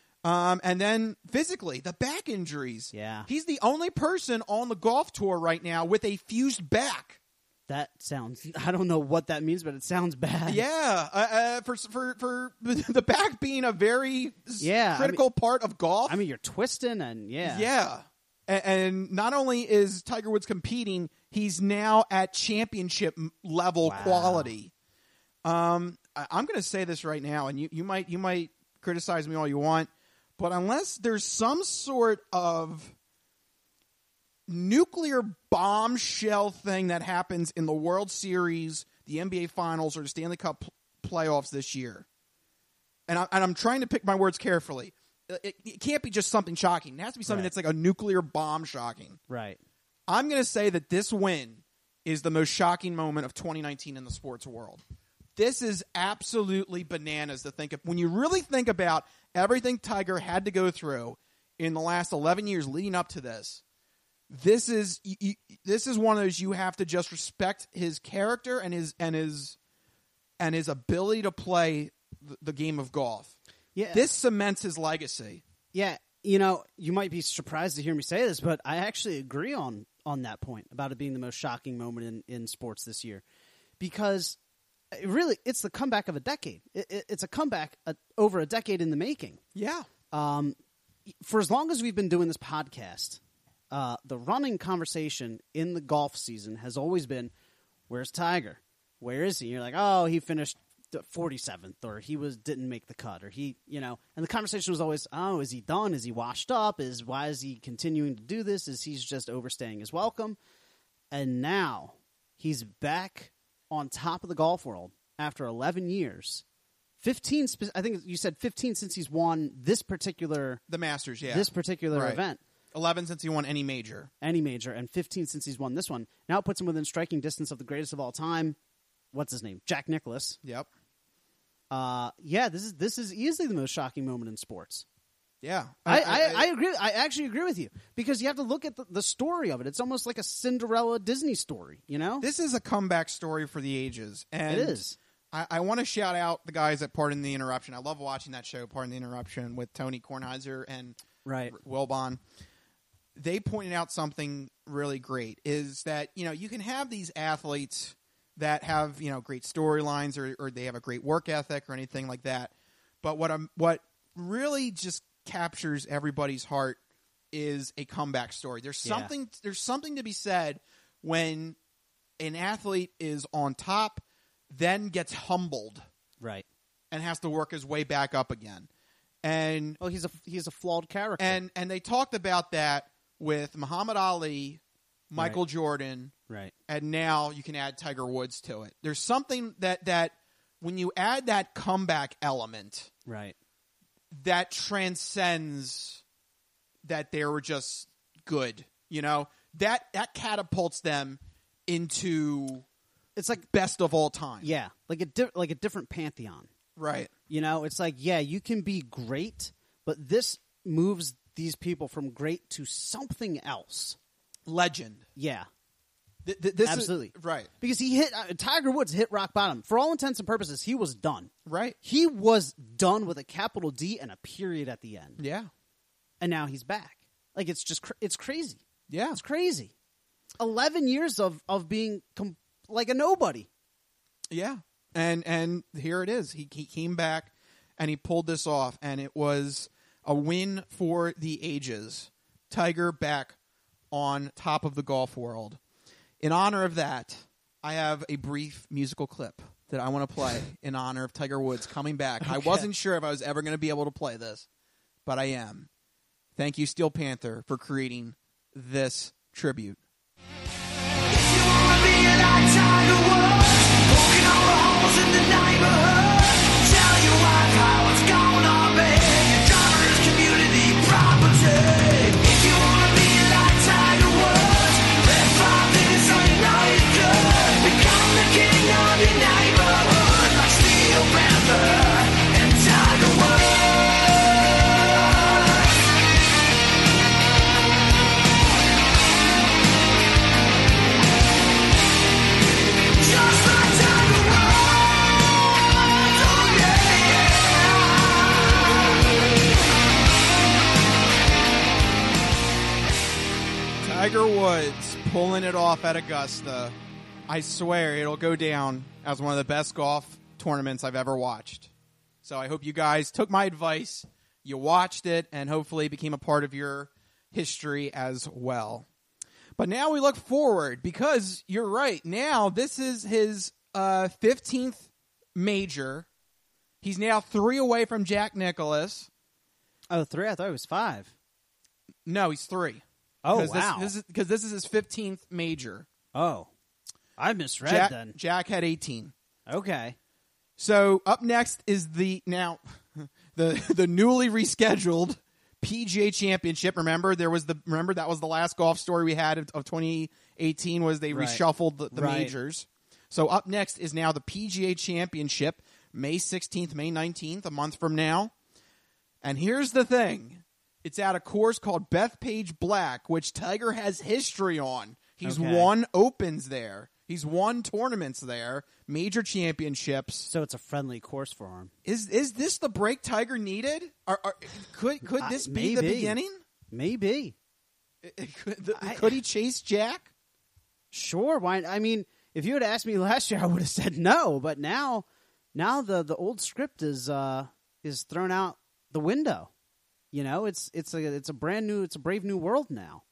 Um, and then physically, the back injuries. Yeah. He's the only person on the golf tour right now with a fused back. That sounds. I don't know what that means, but it sounds bad. Yeah. Uh, uh, for for for the back being a very Yeah, I critical mean- part of golf. I mean, you're twisting, and yeah, Yeah. And, and not only is Tiger Woods competing, he's now at championship m- level Wow. quality. Um, I, I'm going to say this right now, and you, you might you might criticize me all you want, but unless there's some sort of nuclear bombshell thing that happens in the World Series, the N B A Finals, or the Stanley Cup pl- playoffs this year, and, I, and I'm trying to pick my words carefully. It, it can't be just something shocking. It has to be something Right. that's like a nuclear bomb shocking. right. I'm going to say that this win is the most shocking moment of twenty nineteen in the sports world. This is absolutely bananas to think of. When you really think about everything Tiger had to go through in the last eleven years leading up to this, this is you, you, this is one of those you have to just respect his character and his and his and his ability to play the, the game of golf. Yeah. This cements his legacy. Yeah, you know, you might be surprised to hear me say this, but I actually agree on on that point about it being the most shocking moment in, in sports this year, because it really, it's the comeback of a decade. It, it, it's a comeback uh, over a decade in the making. Yeah. Um, for as long as we've been doing this podcast, uh, the running conversation in the golf season has always been, "Where's Tiger? Where is he?" You're like, "Oh, he finished forty-seventh, or he was didn't make the cut, or he, you know." And the conversation was always, "Oh, is he done? Is he washed up? Is why is he continuing to do this? Is he's just overstaying his welcome?" And now he's back on top of the golf world after eleven years. fifteen, spe- I think you said fifteen since he's won this particular The Masters, yeah. this particular Right. event, eleven since he won any major. any major, and fifteen since he's won this one. Now it puts him within striking distance of the greatest of all time. What's his name? Jack Nicklaus. Yep. Uh, yeah, this is this is easily the most shocking moment in sports. Yeah, I, I, I agree. I actually agree with you because you have to look at the, the story of it. It's almost like a Cinderella Disney story, you know? This is a comeback story for the ages. And It is. I, I want to shout out the guys at Pardon the Interruption. I love watching that show, Pardon the Interruption, with Tony Kornheiser and Right. Wilbon. They pointed out something really great, is that, you know, you can have these athletes that have, you know, great storylines or, or they have a great work ethic or anything like that. But what I'm, what really just captures everybody's heart is a comeback story. There's Yeah. something there's something to be said when an athlete is on top, then gets humbled Right. and has to work his way back up again. And Well, he's a he's a flawed character. and and they talked about that with Muhammad Ali, Michael Right. Jordan, right. and now you can add Tiger Woods to it. There's something that that when you add that comeback element, Right. that transcends that they were just good. You know, that that catapults them into It's like best of all time. yeah, like a di- like a different pantheon. Right. You know, it's like yeah, you can be great, but this moves these people from great to something else. Legend. Yeah. Th- th- this is- Absolutely. right. Because he hit uh, Tiger Woods hit rock bottom. For all intents and purposes, he was done. Right. He was done with a capital D and a period at the end. Yeah. And now he's back. Like it's just cr- it's crazy. Yeah. It's crazy. eleven years of of being com- like a nobody. Yeah. And and here it is. He he came back and he pulled this off, and it was a win for the ages. Tiger back on top of the golf world. In honor of that, I have a brief musical clip that I want to play in honor of Tiger Woods coming back. I wasn't sure if I was ever going to be able to play this, but I am. Thank you, Steel Panther, for creating this tribute. Tiger Woods pulling it off at Augusta. I swear it'll go down as one of the best golf tournaments I've ever watched. So I hope you guys took my advice, you watched it, and hopefully it became a part of your history as well. But now we look forward, because you're right. Now this is his uh, fifteenth major. He's now three away from Jack Nicklaus. Oh, three? I thought it was five. No, he's three. Oh, Cause wow. This, this is, because this is his fifteenth major. Oh. I misread Jack, then. Jack had eighteen. Okay. So up next is the now the the newly rescheduled P G A Championship. Remember, there was the remember that was the last golf story we had of, of twenty eighteen was they Right. reshuffled the, the Right. majors. So up next is now the P G A Championship, May sixteenth, May nineteenth, a month from now. And here's the thing. It's at a course called Bethpage Black, which Tiger has history on. He's Okay. won Opens there. He's won tournaments there, major championships. So it's a friendly course for him. Is is this the break Tiger needed? Are, are, could could this Uh, be the maybe. beginning? Maybe. Could, the, I- could he chase Jack? Sure. Why? I mean, if you had asked me last year, I would have said no. But now, now the, the old script is uh, is thrown out the window. You know, it's it's a it's a brand new, it's a brave new world now,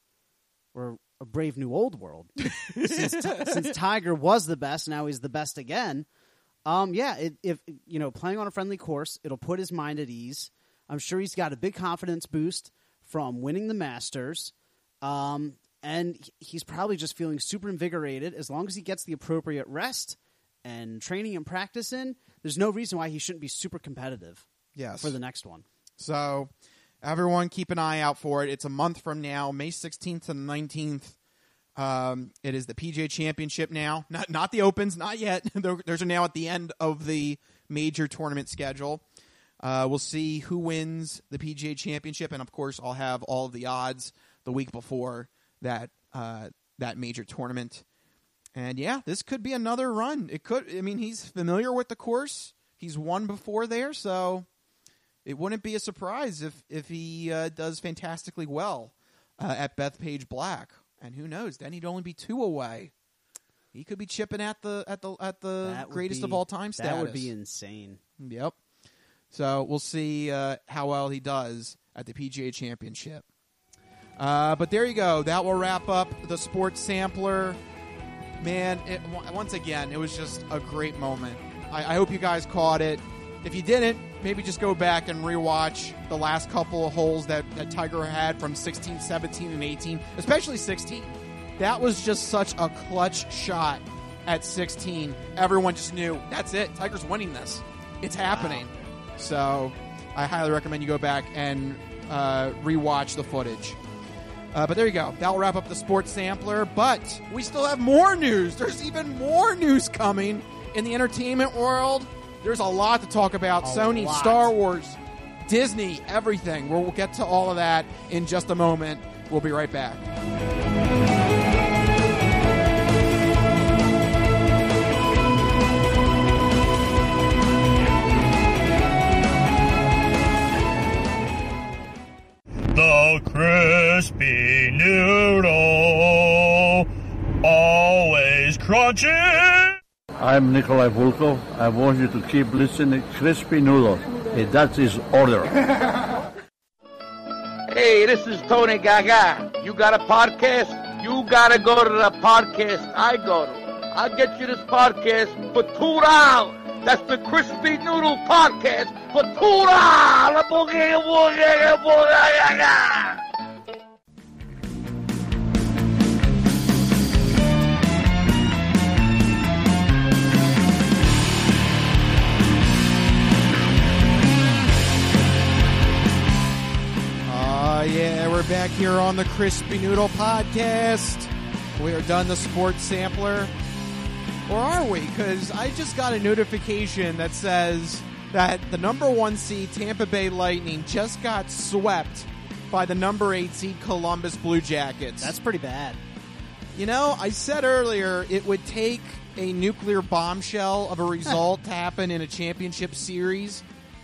or a brave new old world. since, since Tiger was the best, now he's the best again. Um, yeah, it, if you know, playing on a friendly course, it'll put his mind at ease. I'm sure he's got a big confidence boost from winning the Masters. Um, and he's probably just feeling super invigorated. As long as he gets the appropriate rest and training and practice in, there's no reason why he shouldn't be super competitive Yes. for the next one. So everyone keep an eye out for it. It's a month from now, May sixteenth to the nineteenth. Um, it is the P G A Championship now. Not not the Opens, not yet. Those are now at the end of the major tournament schedule. Uh, we'll see who wins the P G A Championship, and of course, I'll have all of the odds the week before that uh, that major tournament. And yeah, this could be another run. It could. I mean, he's familiar with the course. He's won before there, so it wouldn't be a surprise if if he uh, does fantastically well uh, at Bethpage Black. And who knows? Then he'd only be two away. He could be chipping at the at the at the That would greatest be- of all time status. That would be insane. Yep. So we'll see uh, how well he does at the P G A Championship. Uh, but there you go. That will wrap up the Sports Sampler. Man, it, once again, it was just a great moment. I, I hope you guys caught it. If you didn't, maybe just go back and rewatch the last couple of holes that, that Tiger had from sixteen, seventeen, and eighteen, especially sixteen. That was just such a clutch shot at sixteen. Everyone just knew, that's it. Tiger's winning this. It's happening. Wow. So I highly recommend you go back and uh, rewatch the footage. Uh, but there you go. That'll wrap up the Sports Sampler. But we still have more news. There's even more news coming in the entertainment world. There's a lot to talk about. A Sony, lot. Star Wars, Disney, everything. We'll, we'll get to all of that in just a moment. We'll be right back. The crispy noodle, always crunchy. I'm Nikolai Volkov. I want you to keep listening. Crispy noodles. Hey, that's his order. Hey, this is Tony Gaga. You got a podcast? You gotta go to the podcast I go to. I'll get you this podcast for two dollars. That's the Crispy Noodle Podcast for two dollars. Boogie, boogie, boogie. Uh, yeah, we're back here on the Crispy Noodle Podcast. We are done the Sports Sampler. Or are we? Because I just got a notification that says that the number one seed Tampa Bay Lightning just got swept by the number eight seed Columbus Blue Jackets. That's pretty bad. You know, I said earlier it would take a nuclear bombshell of a result to happen in a championship series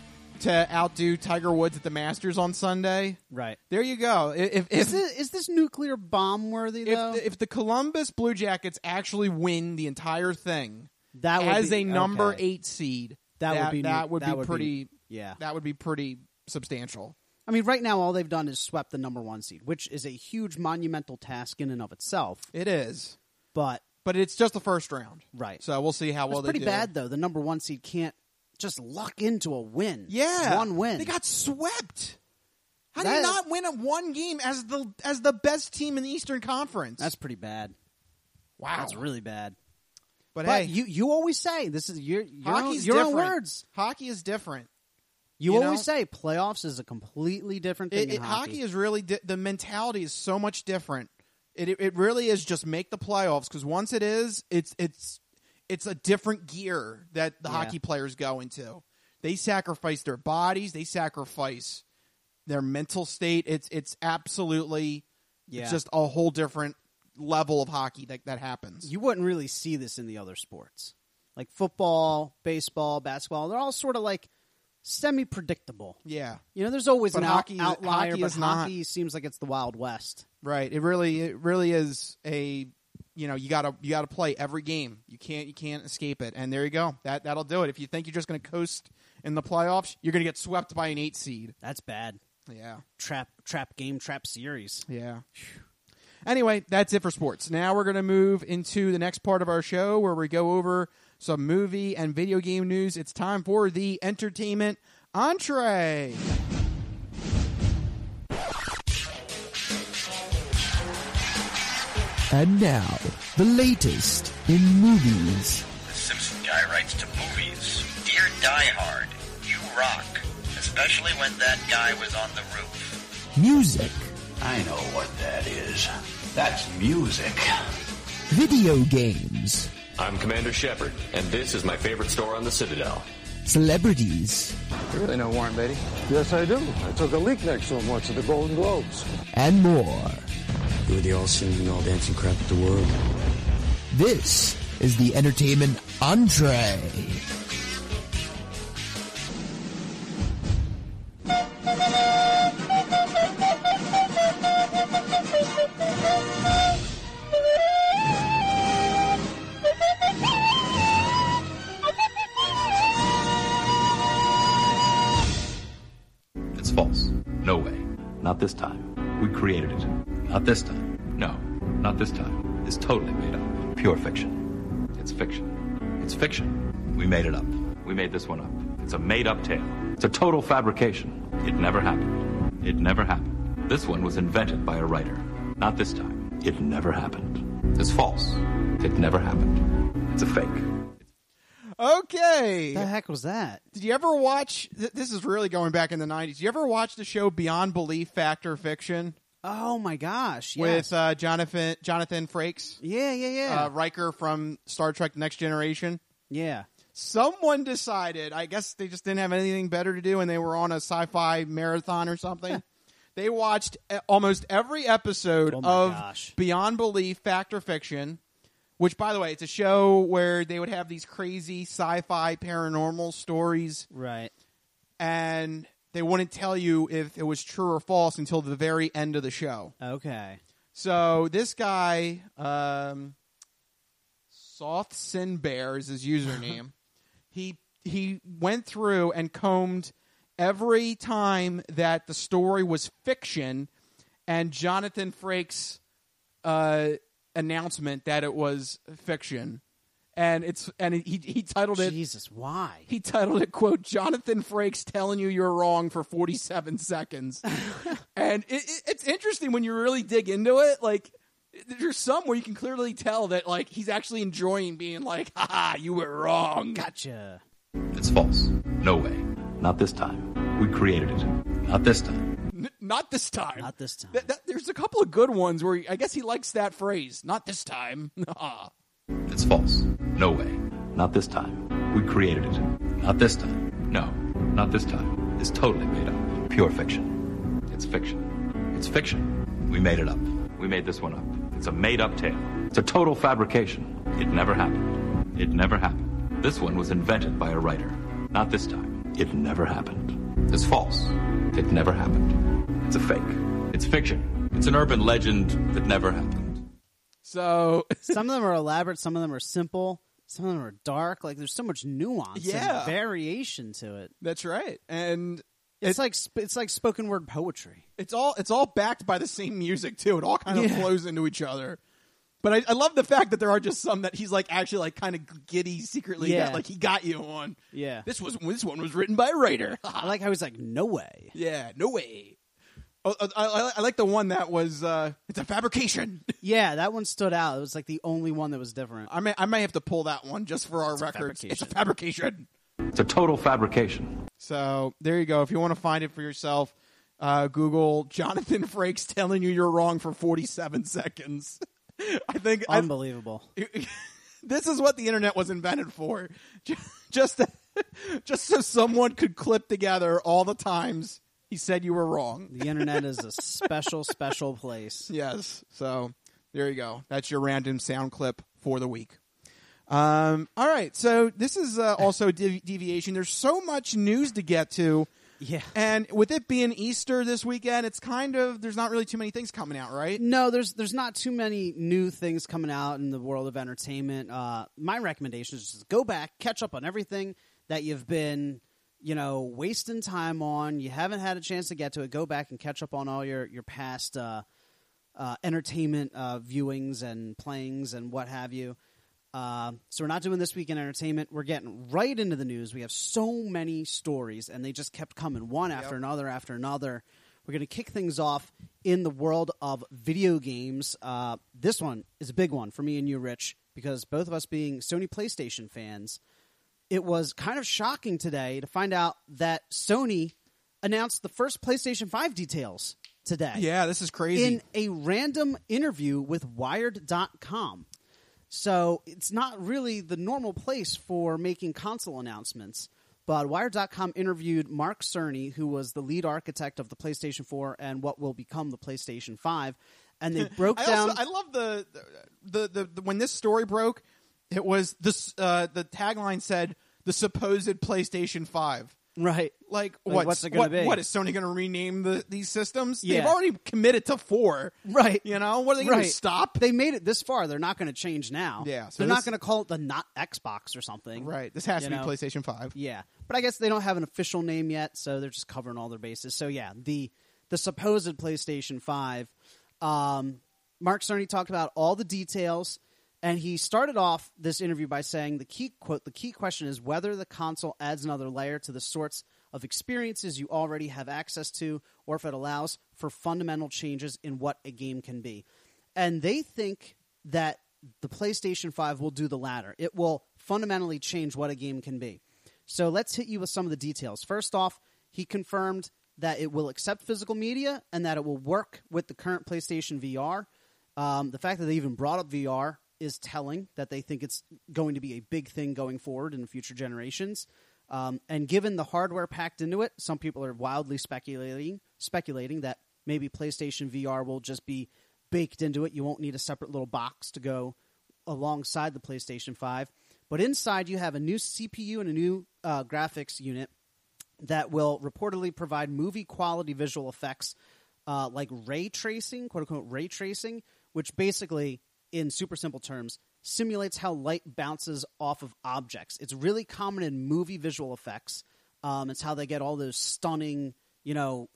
to outdo Tiger Woods at the Masters on Sunday. Right. There you go. If, if, Is this, is this nuclear bomb worthy, though? If the, if the Columbus Blue Jackets actually win the entire thing that would as be, a number okay. eight seed, that, that would be that would that be would pretty. Be, yeah, that would be pretty substantial. I mean, right now all they've done is swept the number one seed, which is a huge monumental task in and of itself. It is, but but it's just the first round, right? So we'll see how well it's they pretty do. bad though. The number one seed can't just luck into a win. Yeah, one win. They got swept. How That- do you not win at one game as the as the best team in the Eastern Conference? That's pretty bad. Wow, that's really bad. But, But hey, you you always say this is your your, own, hockey's your own different. words. Hockey is different. You, You always know? say playoffs is a completely different thing. It, in it, hockey. hockey is really di- the mentality is so much different. It it, it really is just make the playoffs because once it is, it's it's it's a different gear that the Yeah. hockey players go into. They sacrifice their bodies. They sacrifice their mental state. It's it's absolutely Yeah. it's just a whole different level of hockey that that happens. You wouldn't really see this in the other sports, like football, baseball, basketball. They're all sort of like semi-predictable. Yeah, You know, there's always But an hockey- out- outlier, hockey but is not. hockey seems like it's the Wild West. right. It really it really is a you know you gotta you gotta play every game. You can't you can't escape it. And there you go. That that'll do it. If you think you're just gonna coast in the playoffs, you're gonna get swept by an eight seed. That's bad. Yeah. Trap, trap game, trap series. Yeah. Anyway, that's it for sports. Now we're going to move into the next part of our show where we go over some movie and video game news. It's time for the entertainment entree. And now, the latest in movies. The Simpson guy writes to movies. Dear Die Hard, you rock. Especially when that guy was on the roof. Music. I know what that is. That's music. Video games. I'm Commander Shepard, and this is my favorite store on the Citadel. celebrities, You really know Warren Beatty? Yes, I do. I took a leak next to him once at the Golden Globes. and more. You're the all-singing, all-dancing crap of the world. This is the Entertainment Entree. It's false. No way. Not this time. We created it. Not this time. No, not this time. It's totally made up. Pure fiction. It's fiction. It's fiction. We made it up. We made this one up. It's a made-up tale. It's a total fabrication. It never happened. It never happened. This one was invented by a writer. Not this time. It never happened. It's false. It never happened. It's a fake. Okay. The heck was that? Did you ever watch? Th- this is really going back in the nineties. Did you ever watch the show Beyond Belief, Fact or Fiction? Oh my gosh! Yes. With uh, Jonathan Jonathan Frakes. Yeah, yeah, yeah. Uh, Riker from Star Trek: Next Generation. Yeah. Someone decided. I guess they just didn't have anything better to do, and they were on a sci-fi marathon or something. They watched a- almost every episode Oh my of gosh. Beyond Belief, Fact or Fiction. Which, by the way, it's a show where they would have these crazy sci-fi paranormal stories. Right. And they wouldn't tell you if it was true or false until the very end of the show. Okay. So this guy, um, Soth Sin Bear is his username. he he went through and combed every time that the story was fiction and Jonathan Frakes' uh, announcement that it was fiction. And it's and he he titled it Jesus, why? He titled it, quote, Jonathan Frakes telling you you're wrong for forty-seven seconds. And it, it, it's interesting when you really dig into it. Like, there's some where you can clearly tell that, like, he's actually enjoying being like, ha, you were wrong. Gotcha. It's false. No way. Not this time. We created it. Not this time. N- not this time. Not this time. Th- that, there's a couple of good ones where he, I guess he likes that phrase. Not this time. It's false. No way. Not this time. We created it. Not this time. No, not this time. It's totally made up. Pure fiction. It's fiction. It's fiction. We made it up. We made this one up. It's a made-up tale. It's a total fabrication. It never happened. It never happened. This one was invented by a writer. Not this time. It never happened. It's false. It never happened. It's a fake. It's fiction. It's an urban legend that never happened. So some of them are elaborate, some of them are simple, some of them are dark. Like, there's so much nuance Yeah. and variation to it. That's right. And It's like sp- it's like spoken word poetry. It's all it's all backed by the same music too. It all kind of Yeah. flows into each other. But I, I love the fact that there are just some that he's like actually like kind of giddy secretly. Yeah. That, like he got you on. Yeah. This was this one was written by a writer. I like how he's like, no way. Yeah, no way. Oh, I, I, I like the one that was uh, it's a fabrication. Yeah, that one stood out. It was like the only one that was different. I may I may have to pull that one just for our It's a records. It's a fabrication. fabrication. It's a total fabrication. So there you go. If you want to find it for yourself, uh, Google Jonathan Frakes telling you you're wrong for forty-seven seconds. I think Unbelievable. I, this is what the internet was invented for. Just, just so someone could clip together all the times he said you were wrong. The internet is a special, special place. Yes. So there you go. That's your random sound clip for the week. Um, all right. So this is uh, also devi- deviation. There's so much news to get to. Yeah. And with it being Easter this weekend, it's kind of, there's not really too many things coming out, right? No, there's there's not too many new things coming out in the world of entertainment. Uh, my recommendation is just go back, catch up on everything that you've been, you know, wasting time on. You haven't had a chance to get to it. Go back and catch up on all your, your past uh, uh, entertainment uh, viewings and playings and what have you. Uh, so we're not doing This Week in Entertainment. We're getting right into the news. We have so many stories, and they just kept coming one after Yep. another after another. We're going to kick things off in the world of video games. Uh, this one is a big one for me and you, Rich, because both of us being Sony PlayStation fans, it was kind of shocking today to find out that Sony announced the first PlayStation five details today. Yeah, this is crazy. In a random interview with Wired dot com. So it's not really the normal place for making console announcements. But Wired dot com interviewed Mark Cerny, who was the lead architect of the PlayStation four and what will become the PlayStation five. And they broke I down. Also, I love the the, the the when this story broke, it was this. Uh, the tagline said the supposed PlayStation five. Right. Like, Like, what's, what's it gonna what, be? what is Sony going to rename the these systems? Yeah. They've already committed to four. Right. You know, what are they going Right. to stop? They made it this far. They're not going to change now. Yeah, so They're this- not going to call it the not Xbox or something. Right. This has you to be know? PlayStation five. Yeah. But I guess they don't have an official name yet, so they're just covering all their bases. So yeah, the the supposed PlayStation five. Um, Mark Cerny talked about all the details, and he started off this interview by saying the key quote, the key question is whether the console adds another layer to the sorts of experiences you already have access to, or if it allows for fundamental changes in what a game can be. And they think that the PlayStation five will do the latter. It will fundamentally change what a game can be. So let's hit you with some of the details. First off, he confirmed that it will accept physical media and that it will work with the current PlayStation V R. Um, the fact that they even brought up V R is telling that they think it's going to be a big thing going forward in future generations. Um, and given the hardware packed into it, some people are wildly speculating speculating that maybe PlayStation V R will just be baked into it. You won't need a separate little box to go alongside the PlayStation five. But inside you have a new C P U and a new uh, graphics unit that will reportedly provide movie-quality visual effects uh, like ray tracing, quote-unquote ray tracing, which basically, in super simple terms, simulates how light bounces off of objects. It's really common in movie visual effects. Um, it's how they get all those stunning, you know,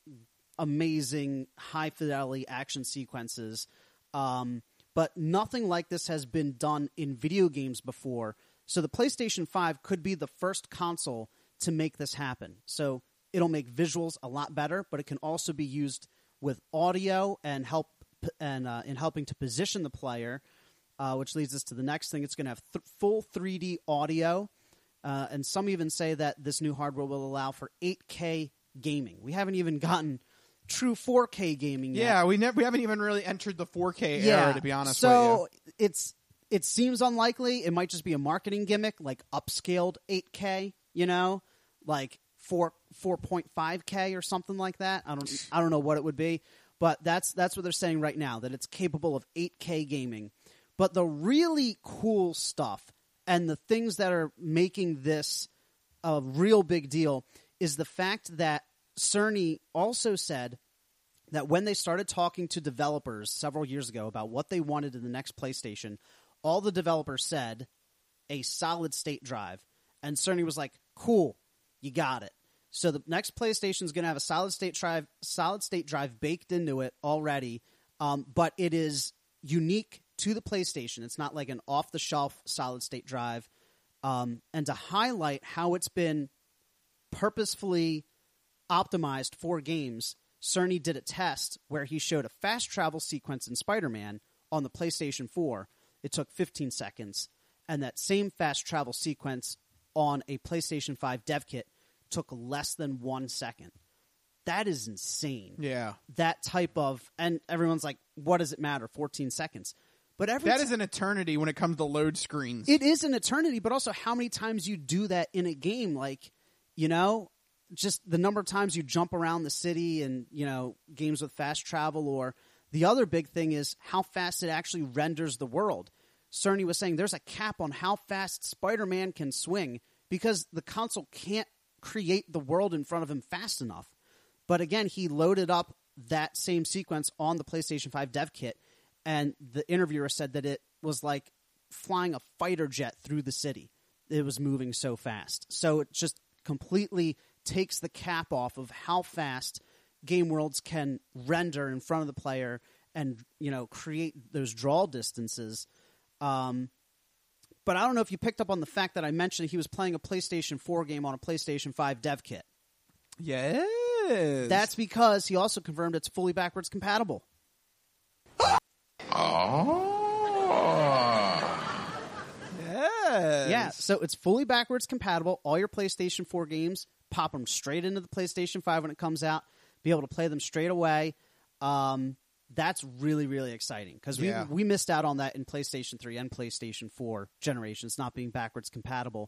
amazing, high-fidelity action sequences. Um, but nothing like this has been done in video games before. So the PlayStation five could be the first console to make this happen. So it'll make visuals a lot better, but it can also be used with audio and help and uh, in helping to position the player. Uh, which leads us to the next thing. It's going to have th- full three D audio, uh, and some even say that this new hardware will allow for eight K gaming. We haven't even gotten true four K gaming yet. Yeah, we never we haven't even really entered the four K yeah. era, to be honest so with you. it's it seems unlikely. It might just be a marketing gimmick, like upscaled eight K, you know, like four four point five K or something like that. I don't I don't know what it would be, but that's that's what they're saying right now, that it's capable of eight K gaming. But the really cool stuff and the things that are making this a real big deal is the fact that Cerny also said that when they started talking to developers several years ago about what they wanted in the next PlayStation, all the developers said a solid-state drive. And Cerny was like, cool, you got it. So the next PlayStation is going to have a solid-state drive, solid-state drive baked into it already, um, but it is unique to the PlayStation. It's not like an off-the-shelf solid-state drive. Um, and to highlight how it's been purposefully optimized for games, Cerny did a test where he showed a fast travel sequence in Spider-Man on the PlayStation four. It took fifteen seconds. And that same fast travel sequence on a PlayStation five dev kit took less than one second. That is insane. Yeah. That type of... And everyone's like, what does it matter? fourteen seconds. But every that t- is an eternity when it comes to load screens. It is an eternity, but also how many times you do that in a game. Like, you know, just the number of times you jump around the city and, you know, games with fast travel. Or the other big thing is how fast it actually renders the world. Cerny was saying there's a cap on how fast Spider-Man can swing because the console can't create the world in front of him fast enough. But again, he loaded up that same sequence on the PlayStation five dev kit, and the interviewer said that it was like flying a fighter jet through the city. It was moving so fast. So it just completely takes the cap off of how fast game worlds can render in front of the player and, you know, create those draw distances. Um, but I don't know if you picked up on the fact that I mentioned he was playing a PlayStation four game on a PlayStation five dev kit. Yes. That's because he also confirmed it's fully backwards compatible. Oh. Yes. Yeah, so it's fully backwards compatible. All your PlayStation four games, pop them straight into the PlayStation five when it comes out. Be able to play them straight away. Um, that's really, really exciting because we Yeah. we missed out on that in PlayStation three and PlayStation four generations, not being backwards compatible.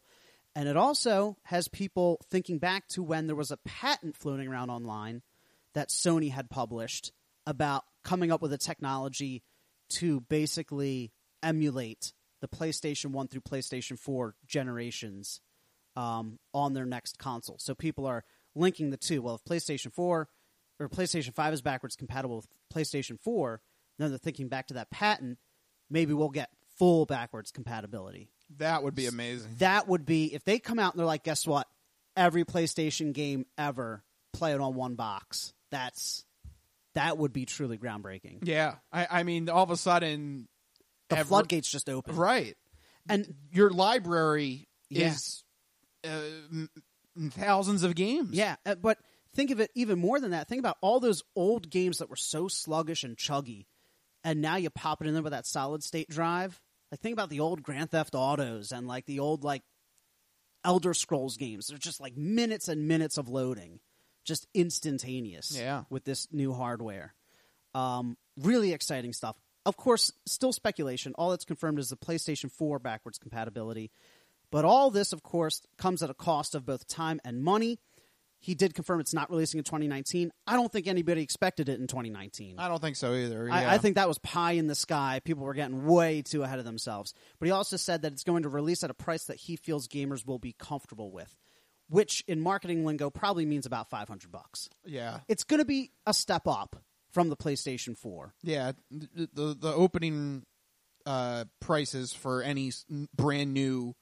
And it also has people thinking back to when there was a patent floating around online that Sony had published about coming up with a technology to basically emulate the PlayStation one through PlayStation four generations um, on their next console. So people are linking the two. Well, if PlayStation four or PlayStation five is backwards compatible with PlayStation four, then they're thinking back to that patent, maybe we'll get full backwards compatibility. That would be amazing. That would be, if they come out and they're like, guess what? Every PlayStation game ever, play it on one box. That's that would be truly groundbreaking. Yeah. I, I mean, all of a sudden... The every, floodgates just open. Right. And your library yeah. is uh, m- thousands of games. Yeah, uh, but think of it even more than that. Think about all those old games that were so sluggish and chuggy, and now you pop it in there with that solid-state drive. Like, think about the old Grand Theft Autos and, like, the old, like, Elder Scrolls games. They're just, like, minutes and minutes of loading. Just instantaneous yeah. with this new hardware. Um, really exciting stuff. Of course, still speculation. All that's confirmed is the PlayStation four backwards compatibility. But all this, of course, comes at a cost of both time and money. He did confirm it's not releasing in twenty nineteen. I don't think anybody expected it in twenty nineteen. I don't think so either. Yeah. I, I think that was pie in the sky. People were getting way too ahead of themselves. But he also said that it's going to release at a price that he feels gamers will be comfortable with, which in marketing lingo probably means about five hundred bucks. Yeah. It's going to be a step up from the PlayStation four. Yeah, the the, the opening uh, prices for any brand new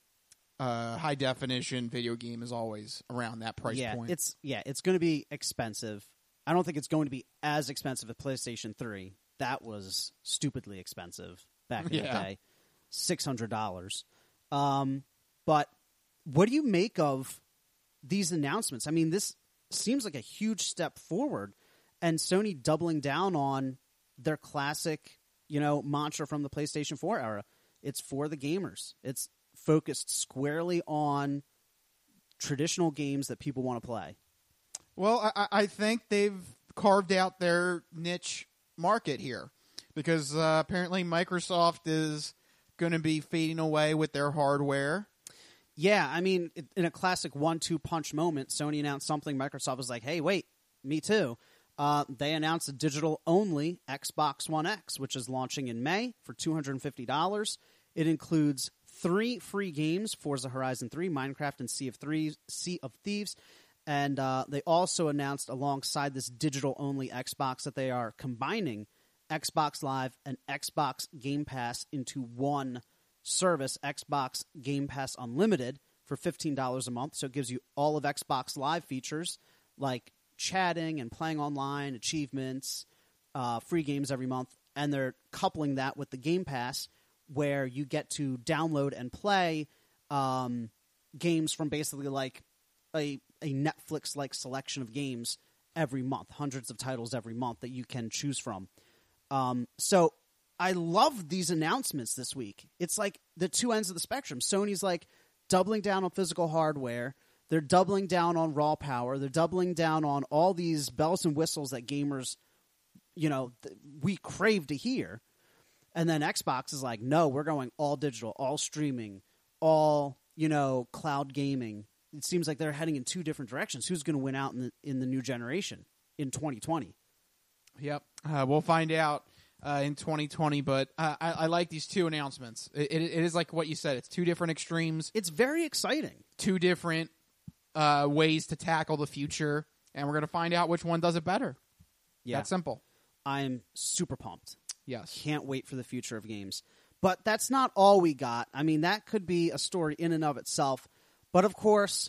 uh, high definition video game is always around that price yeah, point. It's yeah, it's going to be expensive. I don't think it's going to be as expensive as PlayStation three. That was stupidly expensive back in yeah. the day, six hundred dollars. Um, but what do you make of these announcements? I mean, this seems like a huge step forward. And Sony doubling down on their classic, you know, mantra from the PlayStation four era. It's for the gamers. It's focused squarely on traditional games that people want to play. Well, I, I think they've carved out their niche market here because uh, apparently Microsoft is going to be fading away with their hardware. Yeah, I mean, in a classic one two punch moment, Sony announced something. Microsoft was like, hey, wait, me too. Uh, they announced a digital-only Xbox One X, which is launching in May for two hundred fifty dollars. It includes three free games, Forza Horizon three, Minecraft, and Sea of, Threes, sea of Thieves. And uh, they also announced alongside this digital-only Xbox that they are combining Xbox Live and Xbox Game Pass into one service, Xbox Game Pass Unlimited, for fifteen dollars a month. So it gives you all of Xbox Live features like chatting and playing online, achievements, uh, free games every month, and they're coupling that with the Game Pass where you get to download and play um, games from basically like a, a Netflix-like selection of games every month, hundreds of titles every month that you can choose from. Um, so I love these announcements this week. It's like the two ends of the spectrum. Sony's like doubling down on physical hardware. They're doubling down on raw power. They're doubling down on all these bells and whistles that gamers, you know, th- we crave to hear. And then Xbox is like, no, we're going all digital, all streaming, all, you know, cloud gaming. It seems like they're heading in two different directions. Who's going to win out in the, in the new generation in twenty twenty? Yep. Uh, we'll find out uh, in twenty twenty, but uh, I, I like these two announcements. It, it, it is like what you said. It's two different extremes. It's very exciting. Two different uh, ways to tackle the future, and we're going to find out which one does it better. Yeah. That's simple. I'm super pumped. Yes. Can't wait for the future of games. But that's not all we got. I mean, that could be a story in and of itself. But, of course,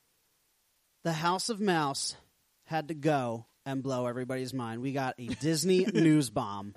the House of Mouse had to go and blow everybody's mind. We got a Disney news bomb.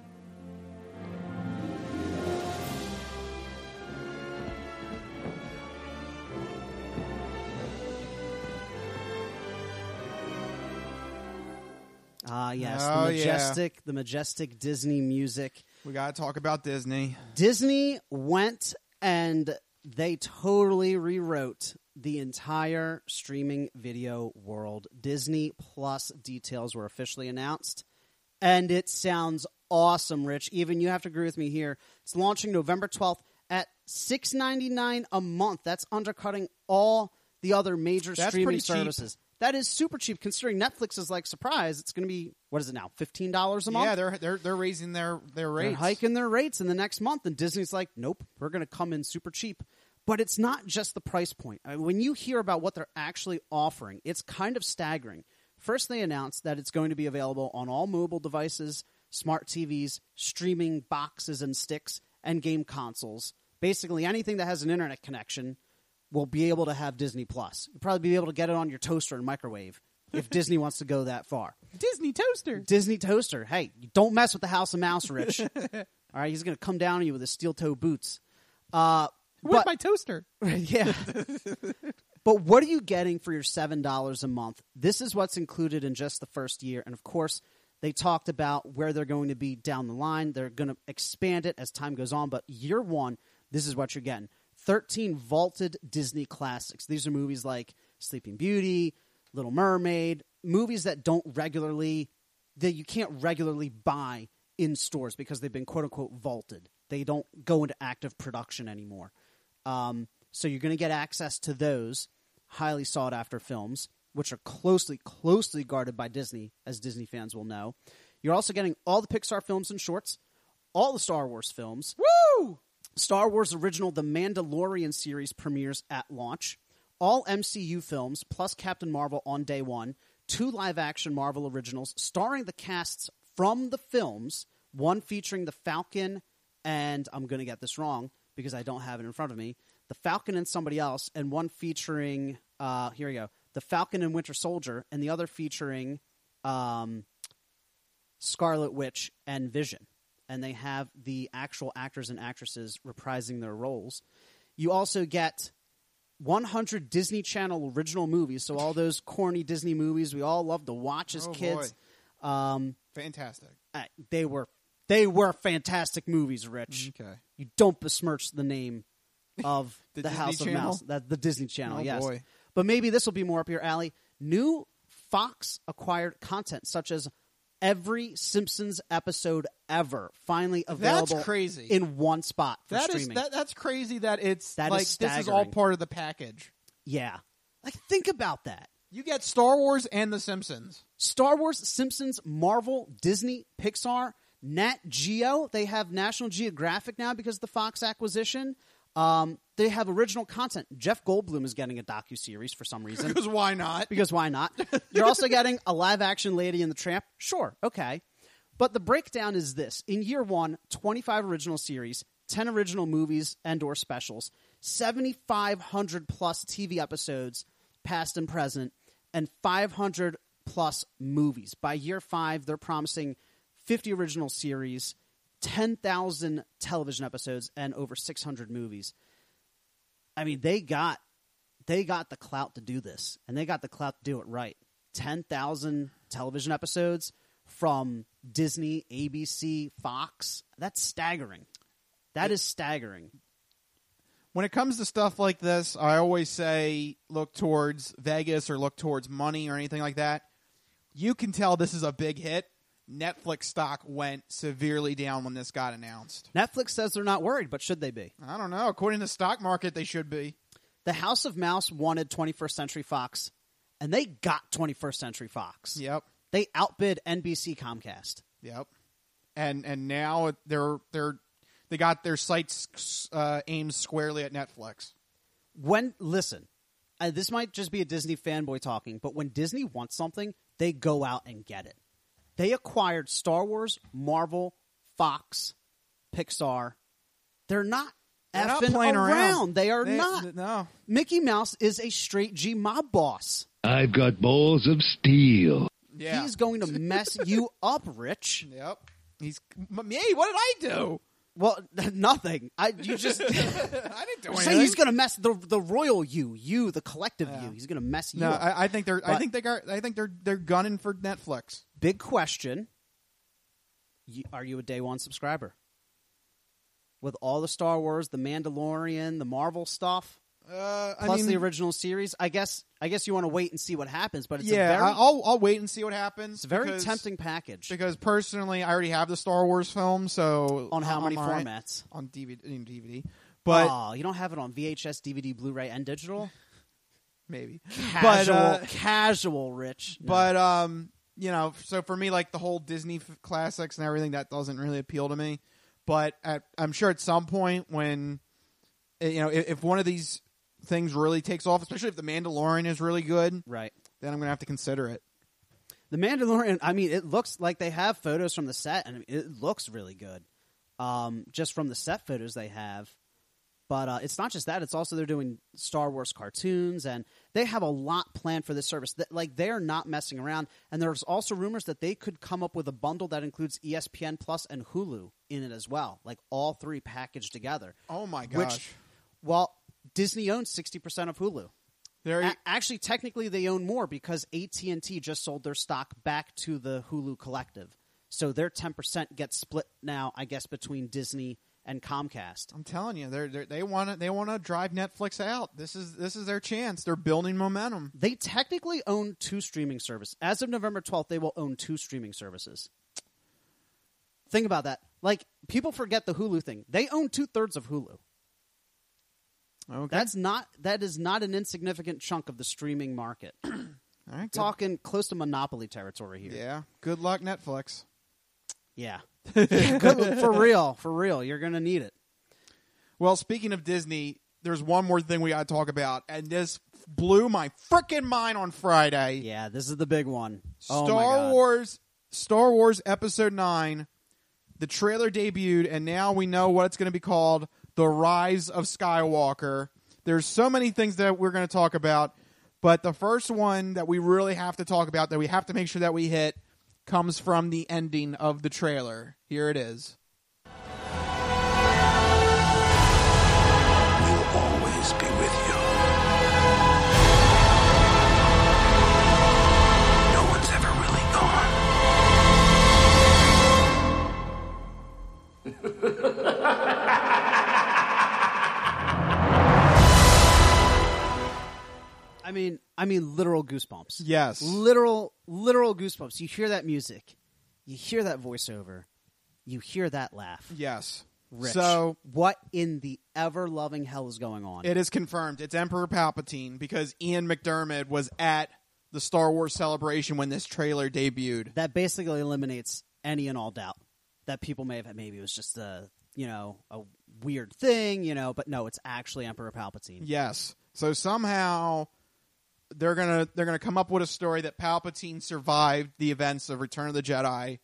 Ah, uh, yes, oh, the majestic, yeah. the majestic Disney music. We got to talk about Disney. Disney went and they totally rewrote the entire streaming video world. Disney Plus details were officially announced, and it sounds awesome, Rich. Even you have to agree with me here. It's launching November twelfth at six ninety-nine a month. That's undercutting all the other major That's streaming pretty cheap. services. That is super cheap considering Netflix is like surprise. It's going to be, what is it now, fifteen dollars a month? Yeah, they're they're they're raising their their rates. They're hiking their rates in the next month, and Disney's like, nope, we're going to come in super cheap. But it's not just the price point. I mean, when you hear about what they're actually offering, it's kind of staggering. First, they announced that it's going to be available on all mobile devices, smart T Vs, streaming boxes and sticks, and game consoles. Basically, anything that has an internet connection will be able to have Disney Plus. You'll probably be able to get it on your toaster and microwave if Disney wants to go that far. Disney toaster. Disney toaster. Hey, don't mess with the House of Mouse, Rich. All right, he's going to come down on you with his steel-toe boots. Uh, With but, my toaster. Yeah. But what are you getting for your seven dollars a month? This is what's included in just the first year. And, of course, they talked about where they're going to be down the line. They're going to expand it as time goes on. But year one, this is what you're getting. thirteen vaulted Disney classics. These are movies like Sleeping Beauty, Little Mermaid, movies that don't regularly, that you can't regularly buy in stores because they've been quote-unquote vaulted. They don't go into active production anymore. Um, so you're going to get access to those highly sought-after films, which are closely, closely guarded by Disney, as Disney fans will know. You're also getting all the Pixar films and shorts, all the Star Wars films. Woo! Star Wars original The Mandalorian series premieres at launch. All M C U films, plus Captain Marvel on day one. Two live-action Marvel originals starring the casts from the films, one featuring the Falcon and, I'm going to get this wrong because I don't have it in front of me, the Falcon and somebody else, and one featuring, uh, here we go, the Falcon and Winter Soldier, and the other featuring um, Scarlet Witch and Vision. And they have the actual actors and actresses reprising their roles. You also get one hundred Disney Channel original movies, so all those corny Disney movies we all love to watch as oh, kids. Um, Fantastic. Uh, they were they were fantastic movies, Rich. Okay. You don't besmirch the name of the, the Disney House Channel? of Mouse. That the Disney Channel, Oh, yes. boy. But maybe this will be more up your alley. New Fox acquired content such as every Simpsons episode ever finally available That's crazy. in one spot for That is streaming. that, that's crazy that it's That like is this is all staggering. part of the package. Yeah. Like, think about that. You get Star Wars and The Simpsons. Star Wars, Simpsons, Marvel, Disney, Pixar, Nat Geo. They have National Geographic now because of the Fox acquisition. Um, they have original content. Jeff Goldblum is getting a docuseries for some reason. Because why not? Because why not? You're also getting a live-action Lady and the Tramp. Sure, okay. But the breakdown is this. In year one, twenty-five original series, ten original movies and or specials, seventy-five hundred plus T V episodes, past and present, and five hundred plus movies. By year five, they're promising fifty original series, ten thousand television episodes, and over six hundred movies. I mean, they got they got the clout to do this, and they got the clout to do it right. ten thousand television episodes from Disney, A B C, Fox. That's staggering. That is staggering. When it comes to stuff like this, I always say look towards Vegas or look towards money or anything like that. You can tell this is a big hit. Netflix stock went severely down when this got announced. Netflix says they're not worried, but should they be? I don't know. According to the stock market, they should be. The House of Mouse wanted twenty-first Century Fox, and they got twenty-first Century Fox. Yep. They outbid N B C Comcast. Yep. And and now they're they're they got their sights uh, aimed squarely at Netflix. When listen, uh, this might just be a Disney fanboy talking, but when Disney wants something, they go out and get it. They acquired Star Wars, Marvel, Fox, Pixar. They're not They're not effing playing around. around. They are They- not. no. Mickey Mouse is a straight G mob boss. I've got balls of steel. Yeah. He's going to mess you up, Rich. Yep. He's me. What did I do? Well, nothing. I you just I didn't do say anything. he's going to mess the the royal you, you the collective you. He's going to mess you No, up. I, I think they're. I But- think they got. I think they're. They're gunning for Netflix. Big question. You, are you a day one subscriber? With all the Star Wars, the Mandalorian, the Marvel stuff, Uh, I plus mean, the original series, I guess I guess you want to wait and see what happens, but it's yeah, a very, I- I'll I'll wait and see what happens. it's a very because- tempting package. Because personally, I already have the Star Wars film, so On how I'm many all right. formats? On D V D, in D V D. But oh, you don't have it on V H S, D V D, Blu-ray, and digital? Maybe. Casual, but, uh, casual, Rich. No. But, um, you know, so for me, like the whole Disney f- classics and everything, that doesn't really appeal to me. But at, I'm sure at some point when, you know, if, if one of these things really takes off, especially if The Mandalorian is really good, right, then I'm going to have to consider it. The Mandalorian, I mean, it looks like they have photos from the set, and it looks really good. Um, just from the set photos they have. But uh, it's not just that. It's also they're doing Star Wars cartoons, and they have a lot planned for this service. That, like, they're not messing around. And there's also rumors that they could come up with a bundle that includes E S P N Plus and Hulu in it as well. Like, all three packaged together. Oh, my gosh. Which, well, Disney owns sixty percent of Hulu. There you- A- actually, technically, they own more because A T and T just sold their stock back to the Hulu collective. So their ten percent gets split now, I guess, between Disney and Comcast. I'm telling you, they're, they're, they want to they want to drive Netflix out. This is this is their chance. They're building momentum. They technically own two streaming services. As of November twelfth, they will own two streaming services. Think about that. Like, people forget the Hulu thing. They own two-thirds of Hulu. Okay. That's not that is not an insignificant chunk of the streaming market. All right, good. Talking close to monopoly territory here. Yeah. Good luck, Netflix. Yeah. Good, for real, for real. You're going to need it. Well, speaking of Disney, there's one more thing we got to talk about, and this blew my freaking mind on Friday. Yeah, this is the big one. Oh, Star my God. Wars, Star Wars Episode nine, the trailer debuted, and now we know what it's going to be called, The Rise of Skywalker. There's so many things that we're going to talk about, but the first one that we really have to talk about, that we have to make sure that we hit, comes from the ending of the trailer. Here it is. We'll always be with you. No one's ever really I mean, I mean, literal goosebumps. Yes. Literal, literal goosebumps. You hear that music. You hear that voiceover. You hear that laugh. Yes. Rich, So what in the ever-loving hell is going on? It is confirmed. It's Emperor Palpatine, because Ian McDiarmid was at the Star Wars celebration when this trailer debuted. That basically eliminates any and all doubt that people may have had. Maybe it was just a, you know, a weird thing, you know, but no, it's actually Emperor Palpatine. Yes. So somehow they're gonna they're gonna come up with a story that Palpatine survived the events of Return of the Jedi,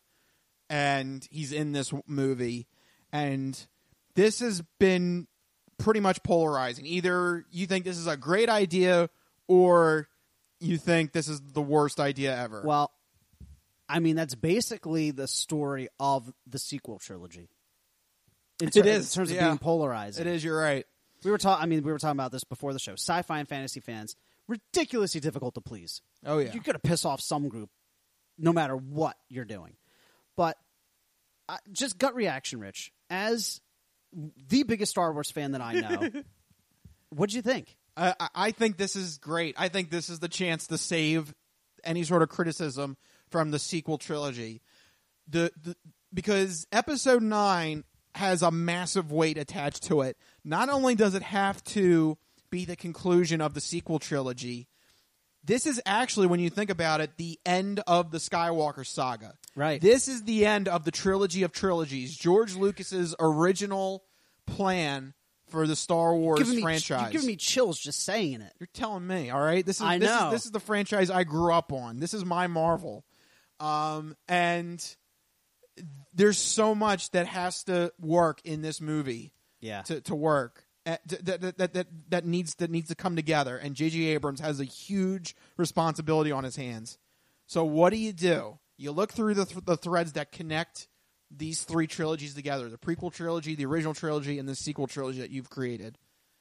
and he's in this movie. And this has been pretty much polarizing. Either you think this is a great idea, or you think this is the worst idea ever. Well, I mean, that's basically the story of the sequel trilogy. In It ter- is, in terms of yeah. being polarized. It is. You're right. We were talking. I mean, we were talking about this before the show. Sci-fi and fantasy fans, ridiculously difficult to please. Oh yeah, you're gonna piss off some group, no matter what you're doing. But uh, just gut reaction, Rich, as the biggest Star Wars fan that I know, what'd you think? I, I think this is great. I think this is the chance to save any sort of criticism from the sequel trilogy. The, the because Episode nine has a massive weight attached to it. Not only does it have to be the conclusion of the sequel trilogy, this is actually, when you think about it, the end of the Skywalker saga. Right. This is the end of the trilogy of trilogies. George Lucas's original plan for the Star Wars You're giving me- franchise. You're giving me chills just saying it. You're telling me, all right? This is I this know. is this is the franchise I grew up on. This is my Marvel. Um, and there's so much that has to work in this movie. Yeah. To to work. Uh, That, that, that, that, that needs that needs to come together, and J J Abrams has a huge responsibility on his hands. So what do you do? You look through the th- the threads that connect these three trilogies together: the prequel trilogy, the original trilogy, and the sequel trilogy that you've created.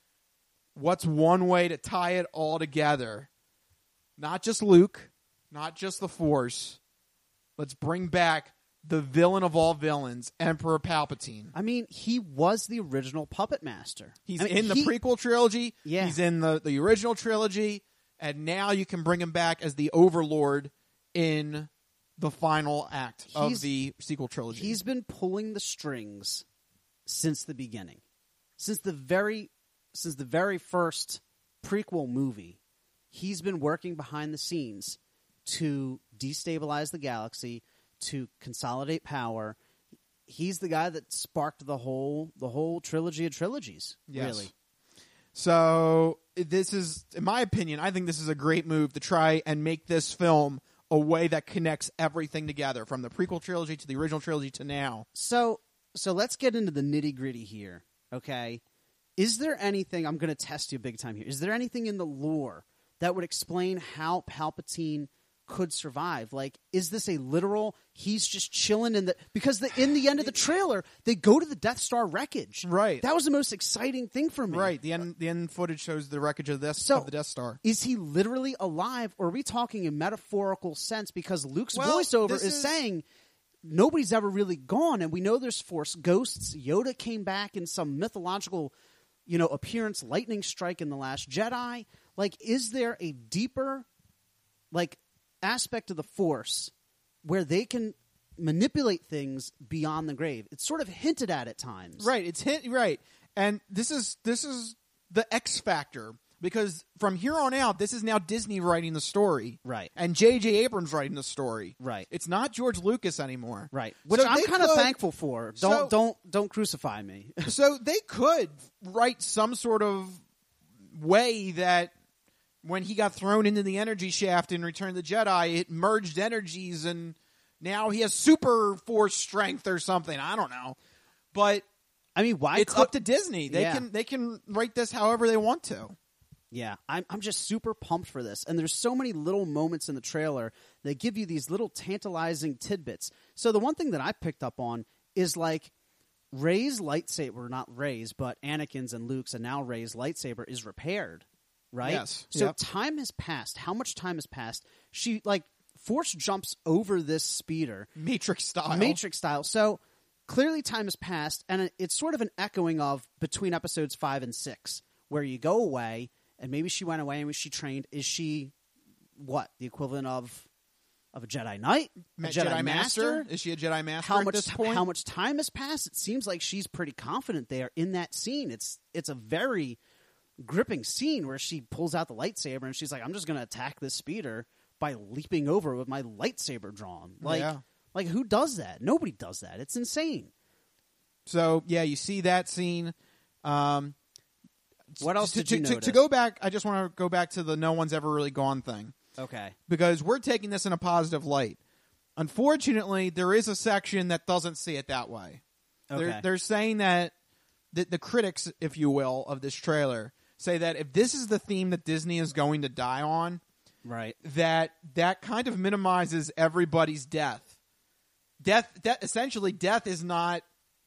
What's one way to tie it all together? Not just Luke, not just the Force. Let's bring back the villain of all villains, Emperor Palpatine. I mean, he was the original puppet master. He's I mean, in the he- prequel trilogy. Yeah. He's in the, the original trilogy. And now you can bring him back as the Overlord in the final act of He's- the sequel trilogy. He's been pulling the strings since the beginning. since the very since the very first prequel movie, he's been working behind the scenes to destabilize the galaxy, to consolidate power. He's the guy that sparked the whole the whole trilogy of trilogies. Yes. Really. So this is, in my opinion, I think this is a great move to try and make this film a way that connects everything together, from the prequel trilogy to the original trilogy to now. So, so let's get into the nitty gritty here. Okay, is there anything? I'm going to test you big time here. Is there anything in the lore that would explain how Palpatine could survive? Like, is this a literal, he's just chilling in the, because the, in the end of the trailer, they go to the Death Star wreckage. Right. That was the most exciting thing for me. Right. The end, the end footage shows the wreckage of the, Death, So, of the Death Star. Is he literally alive, or are we talking in metaphorical sense? Because Luke's Well, voiceover this is, is- saying nobody's ever really gone, and we know there's Force ghosts. Yoda came back in some mythological, you know, appearance, lightning strike in The Last Jedi. Like, is there a deeper, like, aspect of the Force where they can manipulate things beyond the grave? It's sort of hinted at at times. Right. It's hint, right. And this is this is the X factor, because from here on out, this is now Disney writing the story. Right. And J J Abrams writing the story. Right. It's not George Lucas anymore. Right. Which So I'm they kind of could- thankful for. Don't so- don't don't crucify me. So they could write some sort of way that when he got thrown into the energy shaft in Return of the Jedi, it merged energies, and now he has super force strength or something. I don't know. But I mean, why it's could- up to Disney. They Yeah. can they can write this however they want to. Yeah, I'm I'm just super pumped for this. And there's so many little moments in the trailer that give you these little tantalizing tidbits. So the one thing that I picked up on is like Rey's lightsaber, not Rey's, but Anakin's and Luke's and now Rey's lightsaber is repaired, right? Yes. So Yep. time has passed. How much time has passed? She like Force jumps over this speeder. Matrix style. Matrix style. So clearly time has passed, and it- it's sort of an echoing of between episodes five and six, where you go away, and maybe she went away and was she trained. Is she what? The equivalent of of a Jedi Knight? Ma- A Jedi, Jedi Master? Master? Is she a Jedi Master How at much this point? how much time has passed? It seems like she's pretty confident there in that scene. It's it's a very gripping scene where she pulls out the lightsaber and she's like, I'm just gonna attack this speeder by leaping over with my lightsaber drawn. Like Yeah. like who does that? Nobody does that. It's insane. So yeah, you see that scene. Um, What else to, did to, you to, notice? to go back, I just want to go back to the no one's ever really gone thing. Okay. Because we're taking this in a positive light. Unfortunately, there is a section that doesn't see it that way. Okay. They're, they're saying that the, the critics, if you will, of this trailer say that if this is the theme that Disney is going to die on, right, that that kind of minimizes everybody's death. Death, death essentially, death is not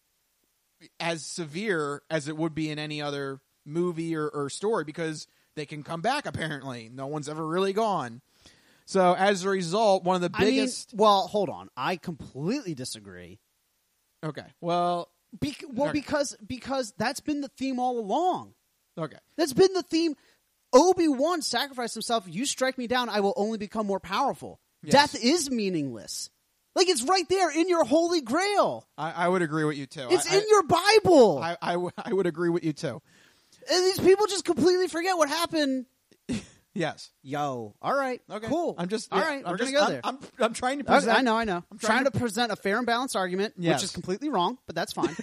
as severe as it would be in any other movie or, or story, because they can come back, apparently. No one's ever really gone. So as a result, one of the biggest... I mean, well, hold on. I completely disagree. Okay. Well... Be- well, okay. because because that's been the theme all along. Okay. That's been the theme. Obi-Wan sacrificed himself. You strike me down, I will only become more powerful. Yes. Death is meaningless. Like, it's right there in your Holy Grail. I, I would agree with you, too. It's I, in your Bible. I, I, w- I would agree with you, too. And these people just completely forget what happened. Yes. Yo. All right. Okay. Cool. I'm just... All yeah, right. I'm We're just, going to go I'm, there. I'm, I'm trying to Okay, present... I know, I know. I'm trying, trying to, to- present a fair and balanced argument, Yes. which is completely wrong, but that's fine.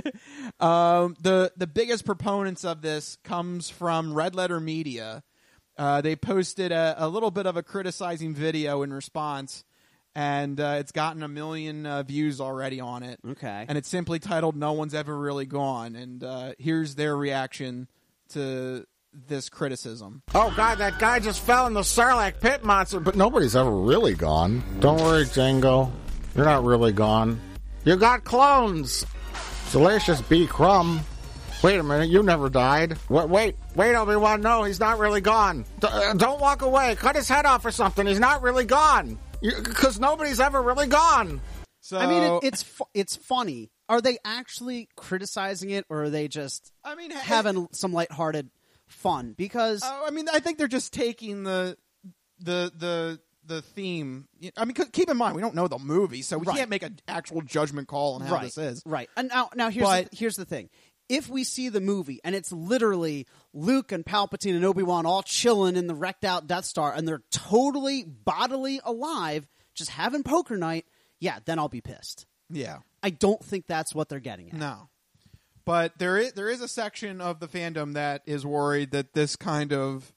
Um, the the biggest proponents of this comes from Red Letter Media. Uh, they posted a, a little bit of a criticizing video in response, and uh, it's gotten a million uh, views already on it. Okay. And it's simply titled "No One's Ever Really Gone," and uh, here's their reaction to this criticism. Oh, God, that guy just fell in the Sarlacc pit monster. But But nobody's ever really gone. Don't worry, Django. You're not really gone. You got clones. Salacious B. Crumb. Wait a minute, you never died. Wait, wait, wait, Obi-Wan, no, he's not really gone. D- uh, don't walk away. Cut his head off or something. He's not really gone. Because nobody's ever really gone. So I mean, it, it's fu- it's funny. Are they actually criticizing it, or are they just I mean, ha- having some lighthearted fun? Because Uh, I mean, I think they're just taking the the the the theme. I mean, 'cause keep in mind we don't know the movie, so we Right. can't make an actual judgment call on how right, this is. right. And now, now here's But- the, here's the thing: if we see the movie and it's literally Luke and Palpatine and Obi-Wan all chilling in the wrecked out Death Star and they're totally bodily alive, just having poker night, yeah, then I'll be pissed. Yeah. I don't think that's what they're getting at. No. But there is, there is a section of the fandom that is worried that this kind of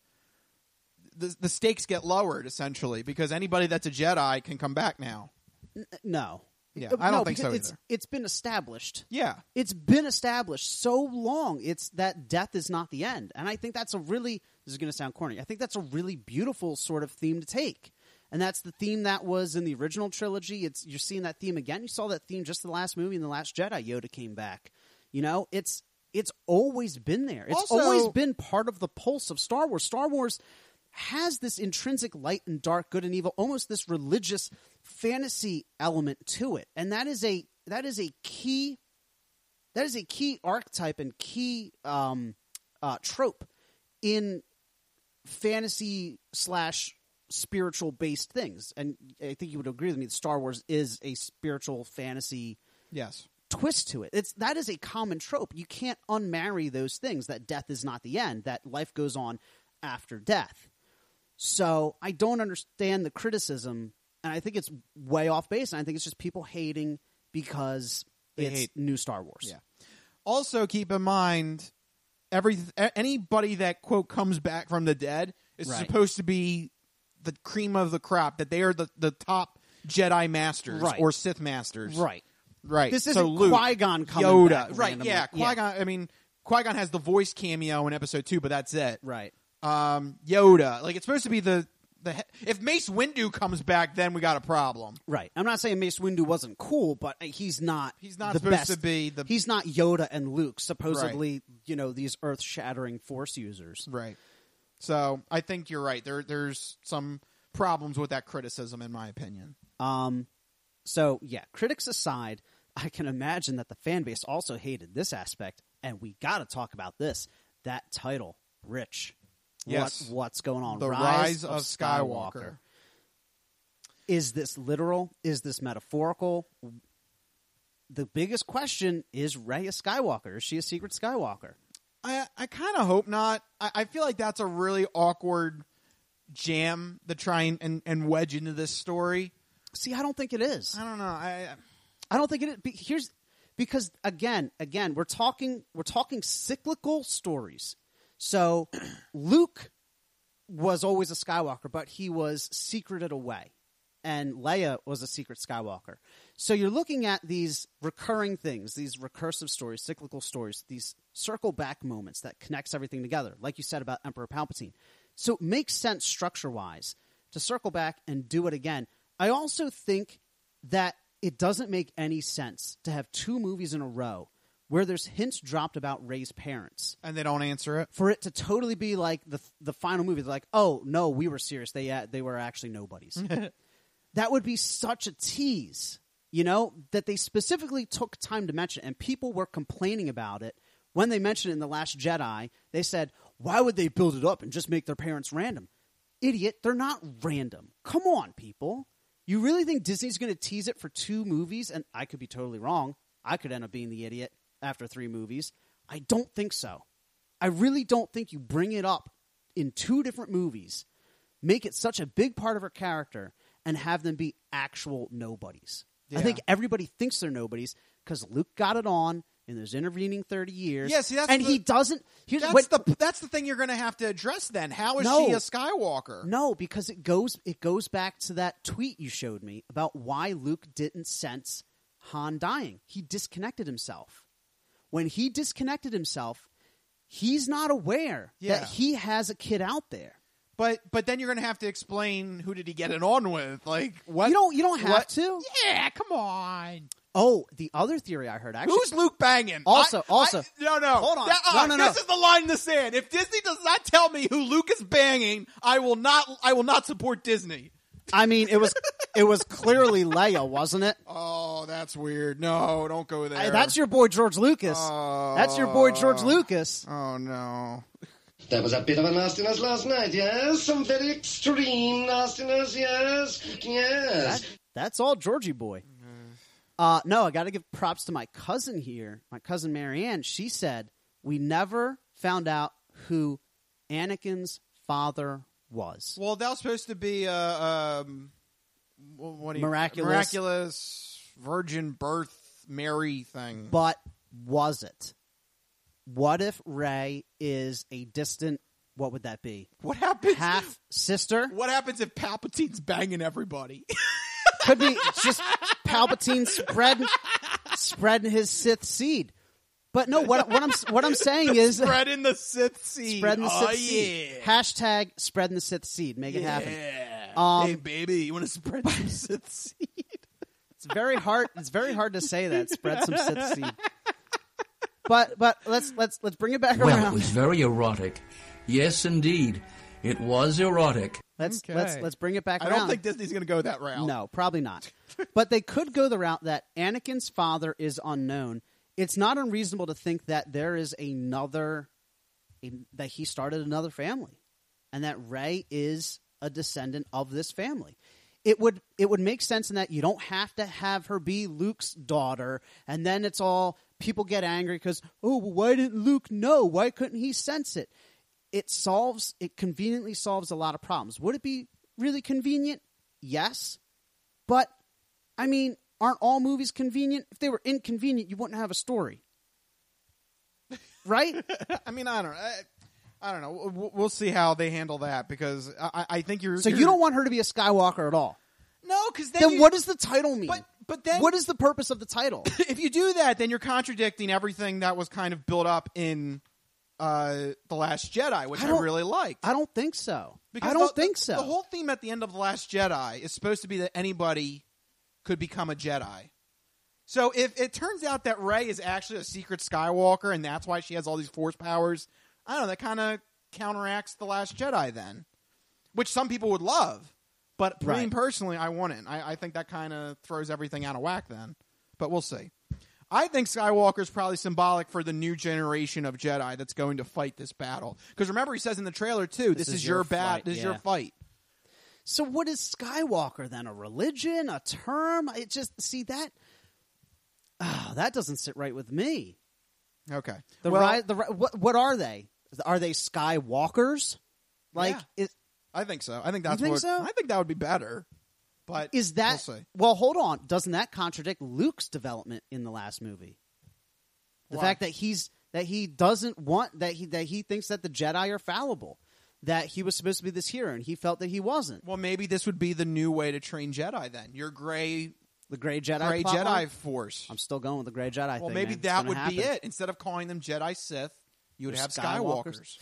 the, the stakes get lowered, essentially, because anybody that's a Jedi can come back now. N- no. Yeah, I don't no, think so it's, either. It's been established. Yeah. It's been established so long. It's that death is not the end. And I think that's a really, this is going to sound corny, I think that's a really beautiful sort of theme to take. And that's the theme that was in the original trilogy. It's You're seeing that theme again. You saw that theme just in the last movie, in The Last Jedi. Yoda came back. You know, it's it's always been there. It's Also, always been part of the pulse of Star Wars. Star Wars has this intrinsic light and dark, good and evil, almost this religious fantasy element to it. And that is a that is a key that is a key archetype and key um, uh, trope in fantasy slash spiritual based things. And I think you would agree with me that Star Wars is a spiritual fantasy yes. twist to it. It's that is a common trope. You can't unmarry those things, that death is not the end, that life goes on after death. So I don't understand the criticism, and I think it's way off base, and I think it's just people hating because They it's hate. new Star Wars. Yeah. Also, keep in mind, every anybody that, quote, comes back from the dead is Right. supposed to be the cream of the crop, that they are the, the top Jedi masters Right. or Sith masters. Right. Right. This so isn't Luke, Qui-Gon coming Yoda. back Right, randomly. yeah. Yeah. Qui-Gon, I mean, Qui-Gon has the voice cameo in episode two, but that's it. Right. Um, Yoda. Like, it's supposed to be the... the he- if Mace Windu comes back, then we got a problem. Right. I'm not saying Mace Windu wasn't cool, but he's not He's not the supposed best. to be the... He's not Yoda and Luke, supposedly, you know, these earth-shattering Force users. Right. So, I think you're right. There, There's some problems with that criticism, in my opinion. Um, so, yeah, critics aside, I can imagine that the fan base also hated this aspect, and we got to talk about this. That title, Rich. Yes. What, what's going on? The Rise of Skywalker. Is this literal? Is this metaphorical? The biggest question is Rey a Skywalker? Is she a secret Skywalker? I I kind of hope not. I, I feel like that's a really awkward jam to try and, and, and wedge into this story. See, I don't think it is. I don't know. I I don't think it is. Be- Here's because again, again, we're talking we're talking cyclical stories. So Luke was always a Skywalker, but he was secreted away, and Leia was a secret Skywalker. So you're looking at these recurring things, these recursive stories, cyclical stories, these circle back moments that connects everything together, like you said about Emperor Palpatine. So it makes sense structure-wise to circle back and do it again. I also think that it doesn't make any sense to have two movies in a row where there's hints dropped about Rey's parents. And they don't answer it? For it to totally be like the the final movie. They're like, oh, no, we were serious. They uh, they were actually nobodies. That would be such a tease, you know, that they specifically took time to mention it. And people were complaining about it. When they mentioned it in The Last Jedi, they said, why would they build it up and just make their parents random? Idiot, they're not random. Come on, people. You really think Disney's going to tease it for two movies? And I could be totally wrong. I could end up being the idiot after three movies. I don't think so. I really don't think you bring it up in two different movies, make it such a big part of her character, and have them be actual nobodies. Yeah. I think everybody thinks they're nobodies because Luke got it on in those intervening thirty years. Yeah, see, that's and the- he doesn't. Here's That's what, the that's the thing you're going to have to address then. How is No. she a Skywalker? No, because it goes it goes back to that tweet you showed me about why Luke didn't sense Han dying. He disconnected himself. When he disconnected himself, he's not aware Yeah. that he has a kid out there. But but then you're going to have to explain who did he get it on with? Like what? You don't you don't have what- to. Yeah, come on. Oh, the other theory I heard actually. Who's Luke banging? Also, I- also, I- no, no, hold on. That- No, uh, no, no. This is the line in the sand. If Disney does not tell me who Luke is banging, I will not. I will not support Disney. I mean, it was it was clearly Leia, wasn't it? Oh, that's weird. No, don't go there. I- that's your boy George Lucas. That's your boy George Lucas. Oh no. There was a bit of a nastiness last night, yes? Some very extreme nastiness, yes? Yes. That, that's all Georgie boy. Uh, no, I got to give props to my cousin here, my cousin Marianne. She said we never found out who Anakin's father was. Well, that was supposed to be a um, what do you, Miraculous. miraculous virgin birth Mary thing. But was it? What if Rey is a distant, what would that be? What happens? Half sister? What happens if Palpatine's banging everybody? Could be just Palpatine spreading spreading his Sith seed. But no, what what I'm what I'm saying is spreading the Sith seed. Spreading the oh, Sith yeah. seed. Hashtag spreading the Sith seed. Make it yeah. happen. Um, hey baby, you want to spread some Sith seed? It's very hard. It's very hard to say that. Spread some Sith seed. But but let's let's let's bring it back well, around. Well, it was very erotic. Yes, indeed, it was erotic. Let's okay. let's let's bring it back I around. don't think Disney's going to go that route. No, probably not. But they could go the route that Anakin's father is unknown. It's not unreasonable to think that there is another a, that he started another family, and that Rey is a descendant of this family. It would it would make sense in that you don't have to have her be Luke's daughter, and then it's all people get angry because, oh, well, why didn't Luke know? Why couldn't he sense it? It solves it conveniently solves a lot of problems. Would it be really convenient? Yes, but I mean, aren't all movies convenient? If they were inconvenient, you wouldn't have a story, right? I mean, I don't know. I, I don't know. We'll see how they handle that because I, I think you're. So you're, you don't want her to be a Skywalker at all? No, because then, then you, what does the title mean? But but then what is the purpose of the title? If you do that, then you're contradicting everything that was kind of built up in uh, The Last Jedi, which I, I really liked. I don't think so. Because I don't the, think so. The whole theme at the end of The Last Jedi is supposed to be that anybody could become a Jedi. So if it turns out that Rey is actually a secret Skywalker and that's why she has all these Force powers, I don't know, that kind of counteracts The Last Jedi then, which some people would love. But Right. me personally, I wouldn't. I, I think that kind of throws everything out of whack then. But we'll see. I think Skywalker is probably symbolic for the new generation of Jedi that's going to fight this battle. Because remember, he says in the trailer, too, this, This is, is your, your bat. fight, This is yeah. your fight. So what is Skywalker then? A religion? A term? It just see that. Oh, that doesn't sit right with me. Okay. The well, ri- the ri- what what are they? Are they Skywalkers? Like Yeah. is, I think so. I think that's You think what. so? I think that would be better. But is that we'll see. well? Hold on. Doesn't that contradict Luke's development in the last movie? The Why? fact that he's that he doesn't want that he that he thinks that the Jedi are fallible, that he was supposed to be this hero and he felt that he wasn't. Well, maybe this would be the new way to train Jedi. Then your gray, The Gray Jedi. gray plot Jedi line? Force. I'm still going with the Gray Jedi. well, thing, maybe man. It's that gonna would happen. be it. Instead of calling them Jedi Sith, you would They're have Skywalkers. Skywalkers.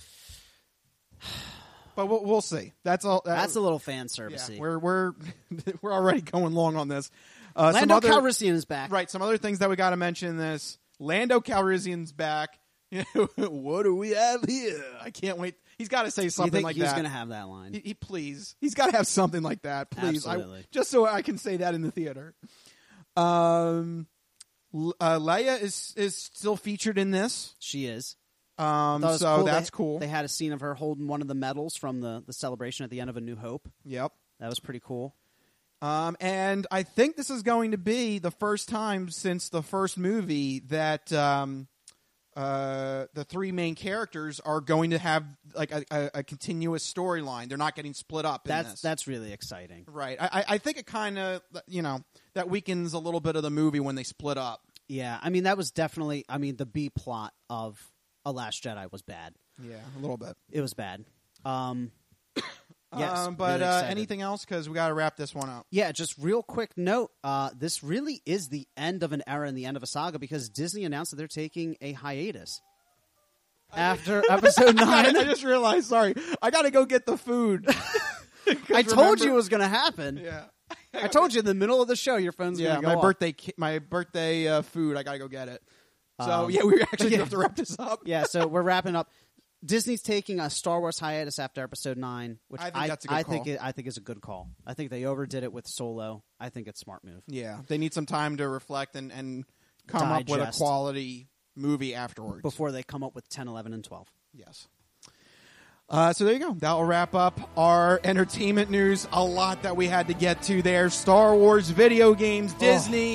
But we'll, we'll see. That's all. that- That's a little fan yeah, servicey. we're we're we're already going long on this. Uh, some Lando other, Calrissian is back. Right. Some other things that we got to mention in this. Lando Calrissian's back. What do we have here? I can't wait. He's got to say You something think like he's that. going to have that line? He, he please. He's got to have something like that, please. I, Absolutely. just so I can say that in the theater. Um, L- uh, Leia is is still featured in this. She is. Um, Thought it was so cool. that's they, cool. They had a scene of her holding one of the medals from the, the celebration at the end of A New Hope. Yep. That was pretty cool. Um, and I think this is going to be the first time since the first movie that um, uh, the three main characters are going to have like a, a, a continuous storyline. They're not getting split up. In That's this. that's really exciting. Right. I, I think it kind of, you know, that weakens a little bit of the movie when they split up. Yeah, I mean that was definitely. I mean the B plot of A Last Jedi was bad. Yeah, a little bit. It was bad. Um, yes, um, but really uh, excited. anything else? Because we got to wrap this one up. Yeah, just real quick note. Uh, this really is the end of an era and the end of a saga because Disney announced that they're taking a hiatus after episode nine. I just realized. Sorry, I got to go get the food. I told remember- you it was going to happen. Yeah. I told you in the middle of the show your phone's Yeah, going to go my off. birthday, ki- my birthday uh, food. I gotta go get it. So Um, yeah, we actually yeah. have to wrap this up. Yeah, so we're wrapping up. Disney's taking a Star Wars hiatus after Episode Nine, which I think that's a good I call. think it, I think is a good call. I think they overdid it with Solo. I think it's a smart move. Yeah, they need some time to reflect and, and come up with a Digest. quality movie afterwards. Before they come up with ten, eleven, and twelve. Yes. Uh, so there you go. That will wrap up our entertainment news. A lot that we had to get to there. Star Wars, video games, Disney,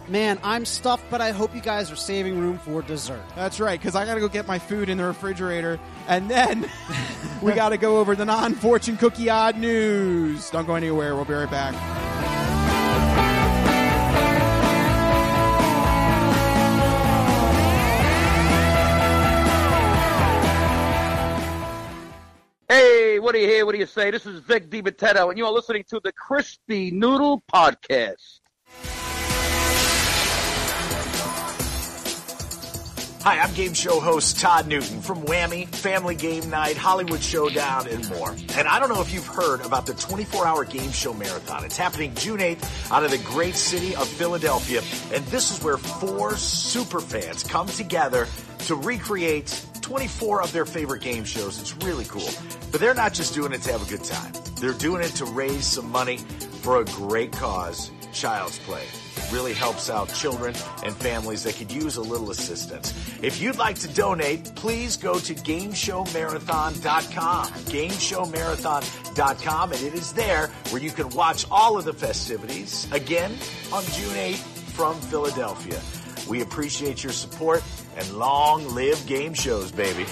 Man, I'm stuffed, but I hope you guys are saving room for dessert. That's right, because I got to go get my food in the refrigerator, and then we got to go over the non-fortune cookie odd news. Don't go anywhere. We'll be right back. Hey, what do you hear? What do you say? This is Vic DiMatteo, and you are listening to the Crispy Noodle Podcast. Hi, I'm game show host Todd Newton from Whammy, Family Game Night, Hollywood Showdown, and more. And I don't know if you've heard about the twenty-four hour game show marathon. It's happening June eighth out of the great city of Philadelphia. And this is where four super fans come together to recreate twenty-four of their favorite game shows. It's really cool. But they're not just doing it to have a good time. They're doing it to raise some money for a great cause, Child's Play. It really helps out children and families that could use a little assistance. If you'd like to donate, please go to game show marathon dot com. game show marathon dot com, and it is there where you can watch all of the festivities, again, on June eighth from Philadelphia. We appreciate your support, and long live game shows, baby.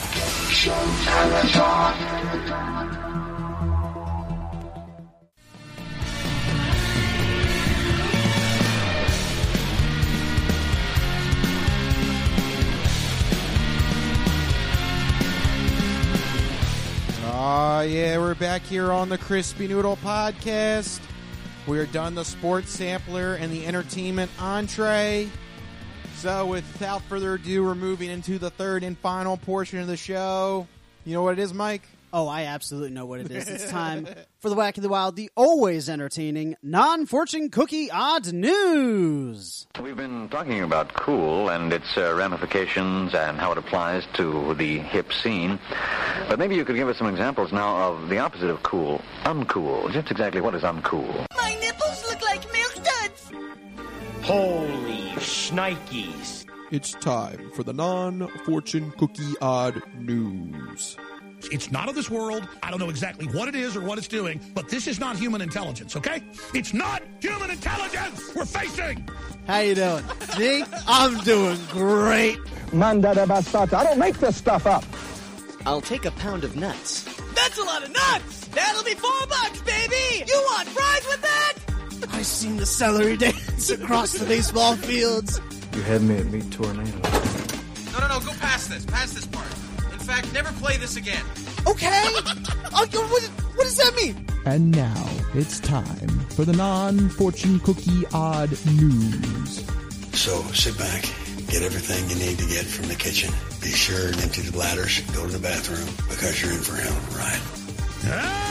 Ah, uh, yeah, we're back here on the Crispy Noodle Podcast. We're done the sports sampler and the entertainment entree. So without further ado, we're moving into the third and final portion of the show. You know what it is, Mike? Oh, I absolutely know what it is. It's time for the Wacky the Wild, the always entertaining non-fortune cookie odd news. We've been talking about cool and its uh, ramifications and how it applies to the hip scene. But maybe you could give us some examples now of the opposite of cool, uncool. Just exactly what is uncool? My nipples look like milk duds. Holy shnikes. It's time for the non-fortune cookie odd news. It's not of this world. I don't know exactly what it is or what it's doing, but this is not human intelligence, okay? It's not human intelligence we're facing! How you doing? Me? I'm doing great. Manda bastata. I don't make this stuff up. I'll take a pound of nuts. That's a lot of nuts! That'll be four bucks, baby! You want fries with that? I seen the celery dance across the baseball fields. You had me at Meat Tornado. No, no, no, go past this. Past this part. In fact, never play this again. Okay. uh, what, what does that mean? And now it's time for the non-fortune cookie odd news. So sit back, get everything you need to get from the kitchen. Be sure and empty the bladders. Go to the bathroom because you're in for a hell of a ride. Ah!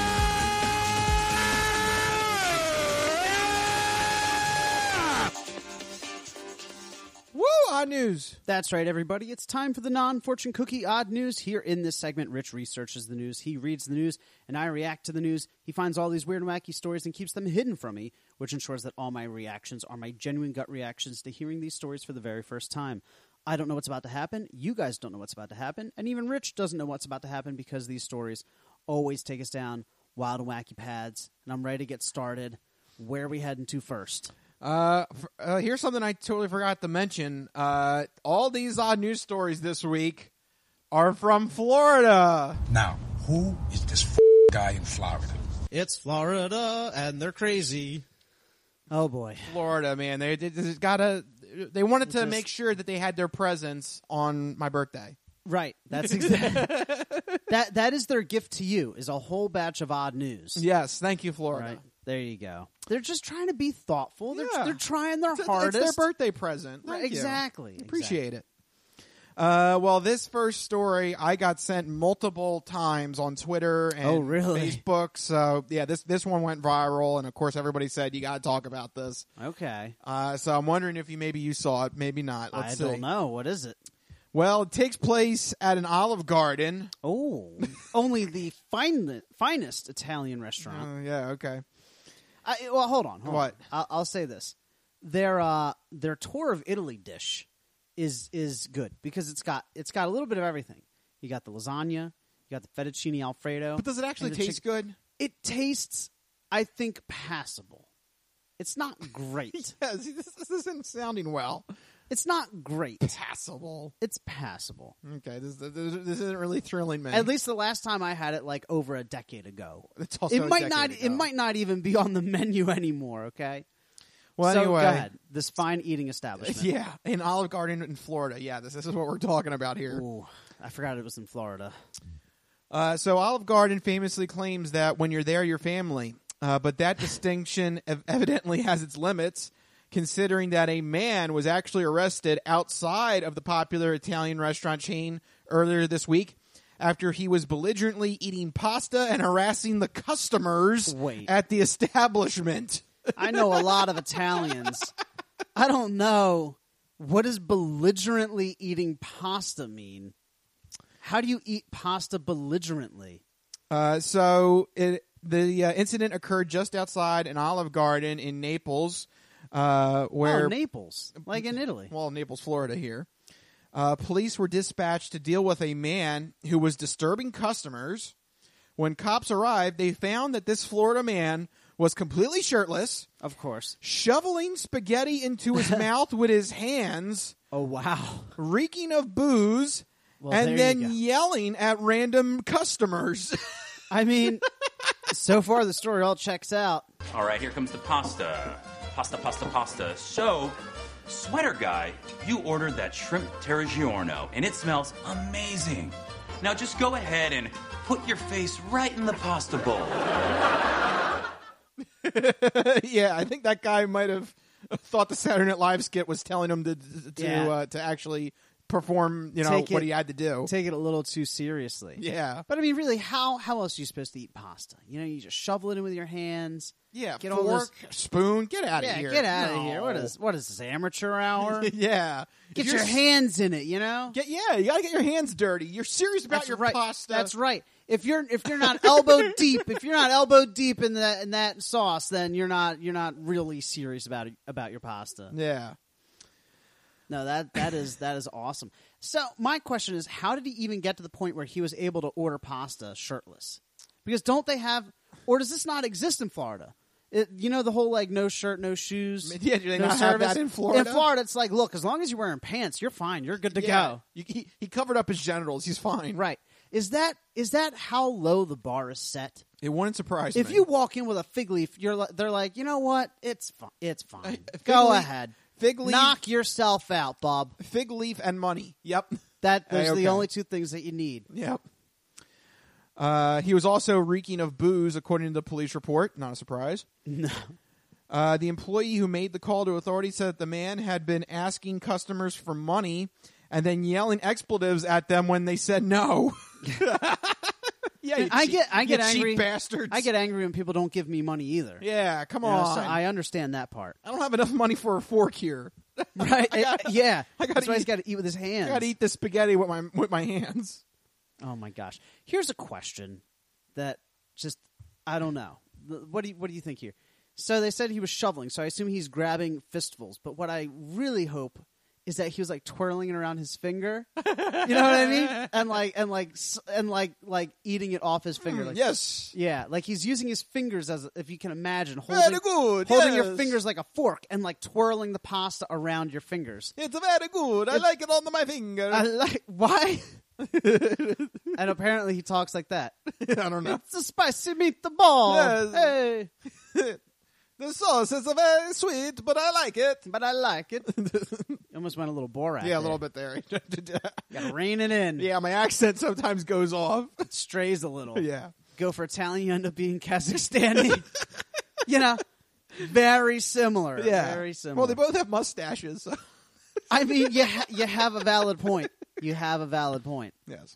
Odd news. That's right, everybody. It's time for the non-fortune cookie odd news. Here in this segment, Rich researches the news. He reads the news, and I react to the news. He finds all these weird and wacky stories and keeps them hidden from me, which ensures that all my reactions are my genuine gut reactions to hearing these stories for the very first time. I don't know what's about to happen. You guys don't know what's about to happen. And even Rich doesn't know what's about to happen because these stories always take us down wild and wacky paths. And I'm ready to get started. Where are we heading to first? Uh, uh, here's something I totally forgot to mention. Uh, all these odd news stories this week are from Florida. Now, who is this f- guy in Florida? It's Florida, and they're crazy. Oh boy, Florida, man! They, they, they gotta. They wanted to Just, make sure that they had their presence on my birthday. Right. That's exactly that. That is their gift to you. Is a whole batch of odd news. Yes, thank you, Florida. Right. There you go. They're just trying to be thoughtful. They're Yeah. they're trying their It's, hardest. it's their birthday present. Right, Thank you. exactly. Appreciate it. Uh, well, this first story I got sent multiple times on Twitter and Oh, really? Facebook. So yeah, this this one went viral, and of course everybody said you got to talk about this. Okay. Uh, so I'm wondering if you maybe you saw it, maybe not. Let's I see. don't know. What is it? Well, it takes place at an Olive Garden. Oh, only the fine, finest Italian restaurant. Uh, yeah. Okay. I, well, hold on. Hold What? on. I'll, I'll say this: their uh, their tour of Italy dish is is good because it's got it's got a little bit of everything. You got the lasagna, you got the fettuccine alfredo. But does it actually and the taste chick- good? It tastes, I think, passable. It's not great. Yes, this, this isn't sounding well. It's not great. Passable. It's passable. Okay, this, this, this isn't really thrilling, man. At least the last time I had it, like over a decade ago. It's also it a might decade not. ago. It might not even be on the menu anymore. Okay. Well, so, anyway, go ahead. This fine eating establishment. Yeah, in Olive Garden in Florida. Yeah, this, this is what we're talking about here. Ooh, I forgot it was in Florida. Uh, so Olive Garden famously claims that when you're there, you're family. Uh, but that distinction ev- evidently has its limits, considering that a man was actually arrested outside of the popular Italian restaurant chain earlier this week after he was belligerently eating pasta and harassing the customers Wait. at the establishment. I know a lot of Italians. I don't know. What does belligerently eating pasta mean? How do you eat pasta belligerently? Uh, so it, the uh, incident occurred just outside an Olive Garden in Naples. Uh, where oh, Naples, like in Italy. Well, Naples, Florida here. Uh, police were dispatched to deal with a man who was disturbing customers. When cops arrived, they found that this Florida man was completely shirtless. Of course. Shoveling spaghetti into his mouth with his hands. Oh, wow. Reeking of booze. Well, and there then you go. yelling at random customers. I mean, so far the story all checks out. All right, here comes the pasta. Pasta, pasta, pasta. So, sweater guy, you ordered that shrimp terragiorno, and it smells amazing. Now just go ahead and put your face right in the pasta bowl. Yeah, I think that guy might have thought the Saturday Night Live skit was telling him to to Yeah. uh, to actually perform, you know, Take what it- he had to do. Take it a little too seriously. Yeah. But I mean, really, how how else are you supposed to eat pasta? You know, you just shovel it in with your hands. Yeah, Get all fork, this- spoon, get out of yeah, here. get out of No. here. What is what is this, amateur hour? Yeah. Get If your you're s- hands in it, you know? Get yeah, you gotta get your hands dirty. You're serious about That's your right. pasta. That's right. If you're if you're not elbow deep, if you're not elbow deep in that in that sauce, then you're not you're not really serious about it, about your pasta. Yeah. No, that that is that is awesome. So my question is, how did he even get to the point where he was able to order pasta shirtless? Because don't they have, or does this not exist in Florida? It, you know, the whole like no shirt, no shoes. Yeah, do they no not have service? that in Florida? In Florida, it's like, look, as long as you're wearing pants, you're fine. You're good to Yeah. go. You, he, he covered up his genitals. He's fine. Right. Is that is that how low the bar is set? It wouldn't surprise If me. you walk in with a fig leaf, you're li- they're like, you know what? It's fine. It's fine. fig Go leaf- ahead. fig leaf- Knock yourself out, Bob. Fig leaf and money. Yep. That those Hey, are the okay. only two things that you need. Yep. Uh, he was also reeking of booze, according to the police report. Not a surprise. No. Uh, the employee who made the call to authorities said that the man had been asking customers for money and then yelling expletives at them when they said no. Yeah, you I cheap- get I you get cheap angry. bastards. I get angry when people don't give me money either. Yeah, come You know, on. so I understand that part. I don't have enough money for a fork here. Right? I gotta- yeah. I gotta That's why he's eat- got to eat with his hands. I gotta eat the spaghetti with my with my hands. Oh my gosh! Here's a question that just I don't know. What do you, what do you think here? So they said he was shoveling, so I assume he's grabbing fistfuls. But what I really hope is that he was like twirling it around his finger. You know what I mean? And like and like s- and like like eating it off his finger. Mm, Like, yes. yeah, like he's using his fingers as if you can imagine holding Very good, holding your yes. fingers like a fork and like twirling the pasta around your fingers. It's very good. I like it on my finger. I like why. And apparently he talks like that. I don't know. It's a spicy meatball. Yes. Hey, The sauce is very sweet, but I like it. but I like it. You almost went a little Borat. Yeah, a little bit there. Got to rein it in. Yeah, my accent sometimes goes off. It strays a little. Yeah. Go for Italian, you end up being Kazakhstani. You know, very similar. Yeah. Very similar. Well, they both have mustaches. So. I mean, you ha- you have a valid point. You have a valid point. Yes.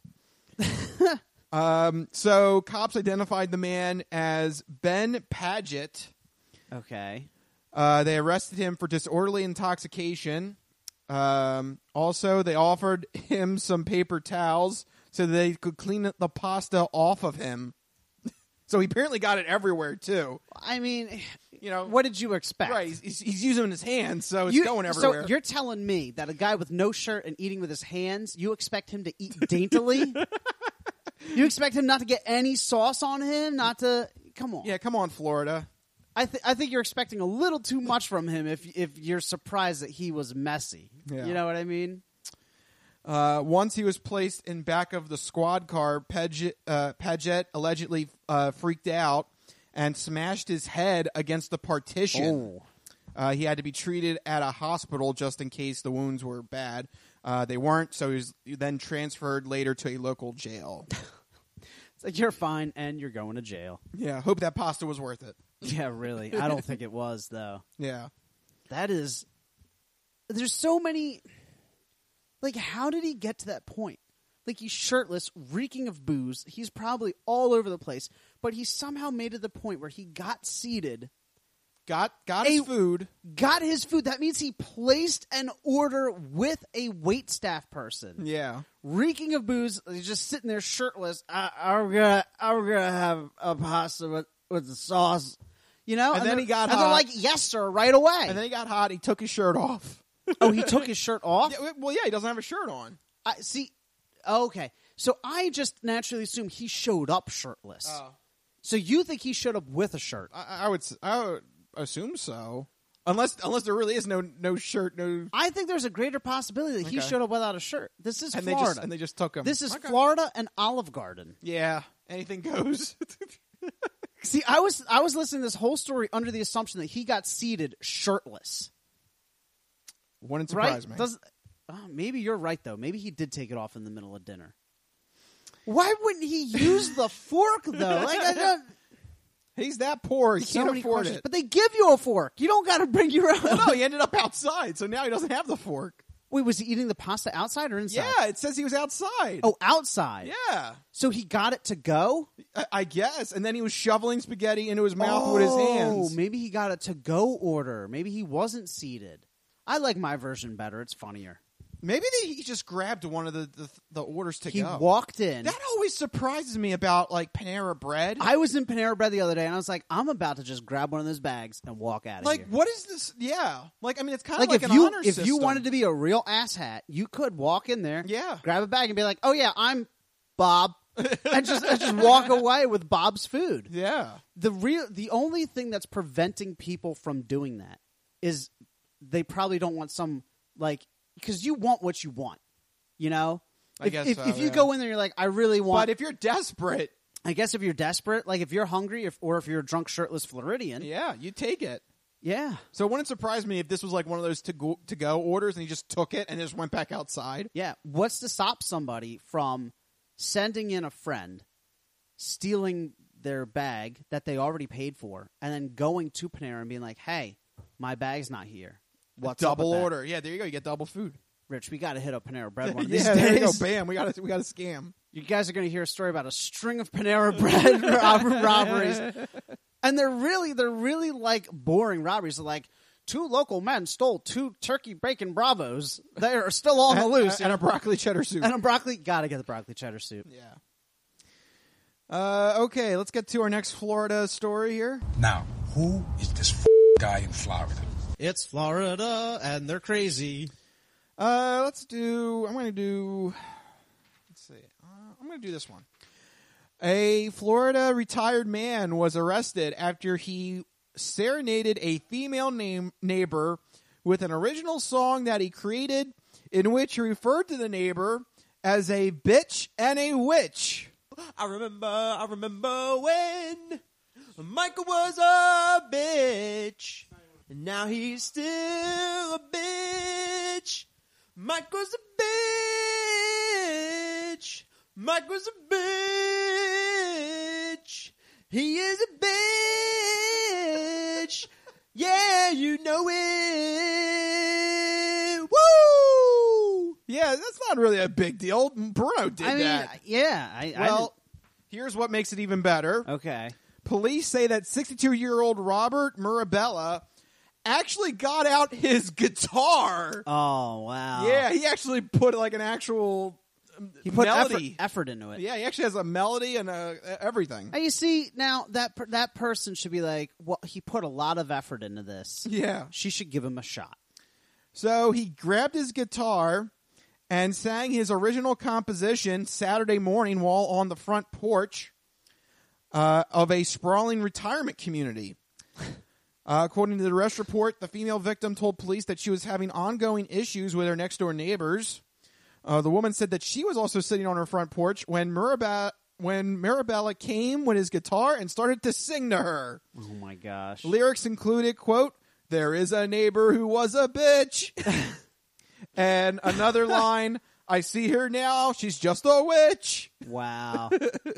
um. So cops identified the man as Ben Paget. Okay. Uh, they arrested him for disorderly intoxication. Um, also, they offered him some paper towels so they could clean the pasta off of him. So he apparently got it everywhere too. I mean, You know, what did you expect? right? He's, he's, he's using his hands, so it's You- going everywhere. So you're telling me that a guy with no shirt and eating with his hands, you expect him to eat daintily? You expect him not to get any sauce on him? Not to... Come on. yeah, come on, Florida. I, th- I think you're expecting a little too much from him if if you're surprised that he was messy. Yeah. You know what I mean? Uh, once he was placed in back of the squad car, Paget, uh, Paget allegedly uh, freaked out and smashed his head against the partition. Oh. Uh, he had to be treated at a hospital just in case the wounds were bad. Uh, they weren't, so he was then transferred later to a local jail. It's like, you're fine, and you're going to jail. Yeah, hope that pasta was worth it. Yeah, really. I don't think it was, though. Yeah. That is... There's so many... Like, how did he get to that point? Like, he's shirtless, reeking of booze. He's probably all over the place. But he somehow made it to the point where he got seated... Got got his a, food. Got his food. That means he placed an order with a waitstaff person. Yeah. Reeking of booze. He's just sitting there shirtless. I, I'm gonna, I'm gonna have a pasta with, with the sauce. You know? And, and then he got and hot. they're like, yes, sir, right away. And then he got hot. He took his shirt off. Oh, he took his shirt off? Yeah, well, yeah, he doesn't have a shirt on. I see. Okay. So I just naturally assume he showed up shirtless. Oh. So you think he showed up with a shirt? I, I would. I would assume so, unless unless there really is no no shirt, no. I think there's a greater possibility that he Okay. showed up without a shirt. This is and Florida, they just and they just took him. This is Okay. Florida and Olive Garden. Yeah, anything goes. See, I was I was listening to this whole story under the assumption that he got seated shirtless. Wouldn't surprise right? me. Does, oh, maybe you're right though. Maybe he did take it off in the middle of dinner. Why wouldn't he use the fork though? Like I don't. He's that poor. He So can't many afford questions. it. But they give you a fork. You don't got to bring your own. Well, no, he ended up outside, so now he doesn't have the fork. Wait, was he eating the pasta outside or inside? Yeah, it says he was outside. Oh, outside. Yeah. So he got it to go? I, I guess. And then he was shoveling spaghetti into his mouth with his hands. Oh, maybe he got a to-go order. Maybe he wasn't seated. I like my version better. It's funnier. Maybe they, he just grabbed one of the, the, the orders to He go. walked in. That always surprises me about, like, Panera Bread. I was in Panera Bread the other day, and I was like, I'm about to just grab one of those bags and walk out of like, here. what is this? Yeah. Like, I mean, it's kind Like, of like if an you honor if system. you wanted to be a real asshat, you could walk in there, Yeah. grab a bag, and be like, "Oh yeah, I'm Bob," and just and just walk away with Bob's food. Yeah. The real the only thing that's preventing people from doing that is they probably don't want some like because you want what you want, you know. I if, guess if, so, if you yeah. go in there, you're like, I really want. But if you're desperate, I guess if you're desperate, like if you're hungry, if, or if you're a drunk, shirtless Floridian, yeah, you take it. yeah. So it wouldn't surprise me if this was like one of those to go, to go orders and he just took it and just went back outside. Yeah. What's to stop somebody from sending in a friend, stealing their bag that they already paid for, and then going to Panera and being like, hey, my bag's not here. What's up Double with that? order. Yeah, there you go. You get double food. Rich, we got to hit up Panera Bread one of yeah, these there you go. days. Bam. We got to we got to scam. You guys are going to hear a story about a string of Panera Bread rob- robberies. And they're really, they're really like boring robberies. They're like, two local men stole two turkey bacon bravos. They are still on the And- loose. and a broccoli cheddar soup. And a broccoli, gotta get the broccoli cheddar soup. Yeah. Uh, okay, let's get to our next Florida story here. Now, who is this f- guy in Florida? It's Florida, and they're crazy. Uh, let's do. I'm going to do. Let's see. Uh, I'm going to do this one. A Florida retired man was arrested after he serenaded a female name, neighbor with an original song that he created, in which he referred to the neighbor as a bitch and a witch. I remember, I remember when Michael was a bitch, and now he's still a bitch. Michael's a bitch. Michael's a bitch. He is a bitch. Yeah, you know it. Woo! Yeah, that's not really a big deal. Bruno did I mean, that. yeah. I, Well, here's what makes it even better. I okay. Police say that sixty-two-year-old Robert Mirabella actually got out his guitar. Oh, wow. Yeah, he actually put like an actual um, He put effort, melody. effort into it. Yeah, he actually has a melody and a, everything. And you see, now that per- that person should be like, well, he put a lot of effort into this. Yeah. She should give him a shot. So he grabbed his guitar and sang his original composition Saturday morning while on the front porch uh, of a sprawling retirement community. Uh, according to the arrest report, the female victim told police that she was having ongoing issues with her next-door neighbors. Uh, the woman said that she was also sitting on her front porch when Mirabella, when Mirabella came with his guitar and started to sing to her. Oh, my gosh. Lyrics included, quote, "There is a neighbor who was a bitch." And another line, "I see her now. She's just a witch." Wow.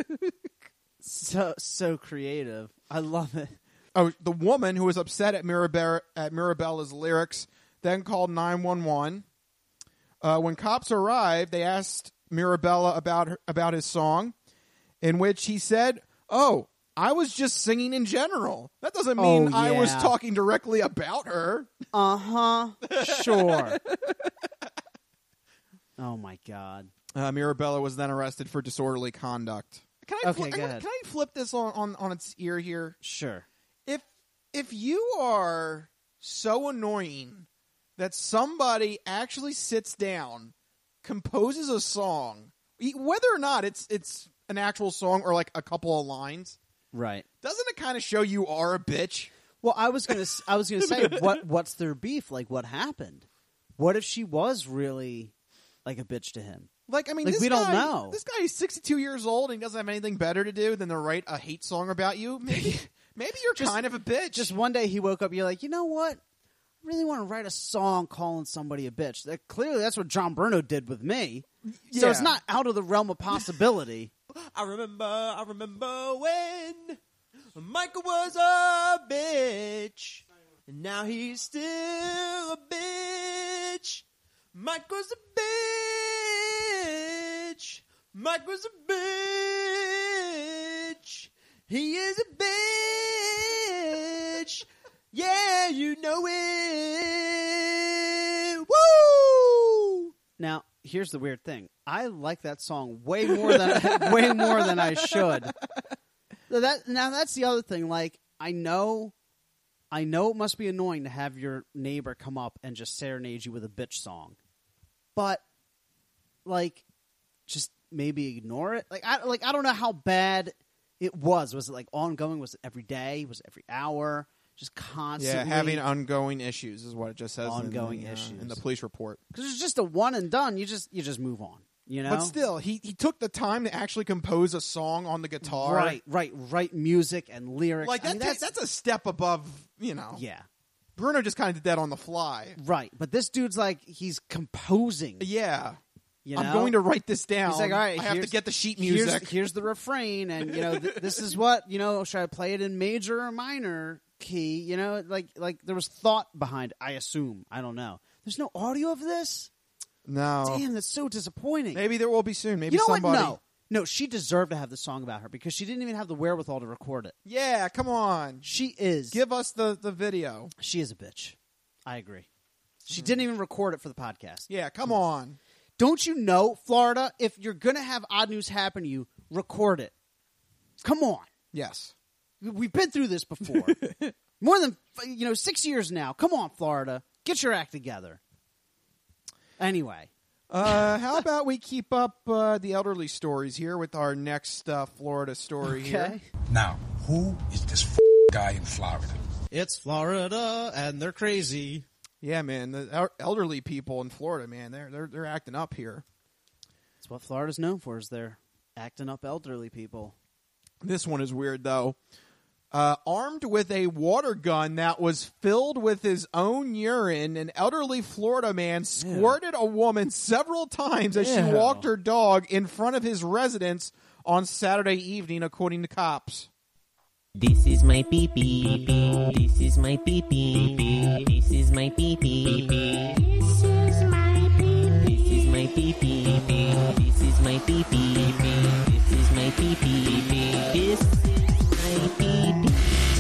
so so creative. I love it. Oh, the woman who was upset at, Mirabella, at Mirabella's lyrics then called nine one one. Uh, when cops arrived, they asked Mirabella about her, about his song, in which he said, "Oh, I was just singing in general. That doesn't mean Oh, I was yeah. talking directly about her." Uh-huh. Sure. Oh, my God. Uh, Mirabella was then arrested for disorderly conduct. Can I, Okay, fli- go can, ahead. can I flip this on, on, on its ear here? Sure. If if you are so annoying that somebody actually sits down, composes a song, e- whether or not it's it's an actual song or like a couple of lines, Right. doesn't it kind of show you are a bitch? Well, I was gonna, I was gonna say, what, what's their beef? Like, what happened? What if she was really like a bitch to him? Like, I mean, Like, this we guy, don't know. This guy is sixty-two years old and he doesn't have anything better to do than to write a hate song about you. Maybe, maybe you're Just- kind of a bitch. Just one day he woke up, you're like, you know what? I really want to write a song calling somebody a bitch. That, clearly, that's what John Bruno did with me. So Yeah. it's not out of the realm of possibility. I remember, I remember when Michael was a bitch, and now he's still a bitch. Michael's a bitch. Michael's a bitch. He is a bitch. Yeah, you know it. Woo! Now, here's the weird thing. I like that song way more than way more than I should. So that now that's the other thing. Like, I know, I know it must be annoying to have your neighbor come up and just serenade you with a bitch song, but like, just maybe ignore it. Like, I like I don't know how bad it was. Was it like ongoing? Was it every day? Was it every hour? Just constantly. yeah, having ongoing issues is what it just says. Ongoing in the, uh, issues. in the police report. Because it's just a one and done. You just you just move on. You know. But still, he, he took the time to actually compose a song on the guitar. Right, right, write music and lyrics. Like, I that, mean, that's, that's a step above, you know. Yeah. Bruno just kind of did that on the fly. Right, but this dude's like, he's composing. Yeah. You I'm know? going to write this down. He's like, all right, I have to here's- get the sheet here's- music. Here's, the refrain, and, you know, th- this is what, you know, should I play it in major or minor key? You know, like, like there was thought behind it, I assume. I don't know. There's no audio of this? No. Damn, that's so disappointing. Maybe there will be soon. Maybe you know somebody. what? No. No, she deserved to have the song about her because she didn't even have the wherewithal to record it. Yeah, come on. She is. Give us the, the video. She is a bitch. I agree. She didn't even record it for the podcast. Yeah, come on. Don't you know, Florida, if you're going to have odd news happen to you, record it. Come on. Yes. We've been through this before. More than, you know, six years now. Come on, Florida. Get your act together. Anyway. Uh, how about we keep up uh, the elderly stories here with our next uh, Florida story here. Okay. Now, who is this f- guy in Florida? It's Florida, and they're crazy. Yeah, man, the el- elderly people in Florida, man, they're they're they're acting up here. That's what Florida's known for, is they're acting up elderly people. This one is weird, though. Uh, armed with a water gun that was filled with his own urine, an elderly Florida man squirted a woman several times as she Ew. walked her dog in front of his residence on Saturday evening, according to cops. This is my pee pee. This is my pee pee. This is my pee pee. This is my pee pee. This is my pee pee. This is my pee pee. This is my pee pee. This is my pee pee.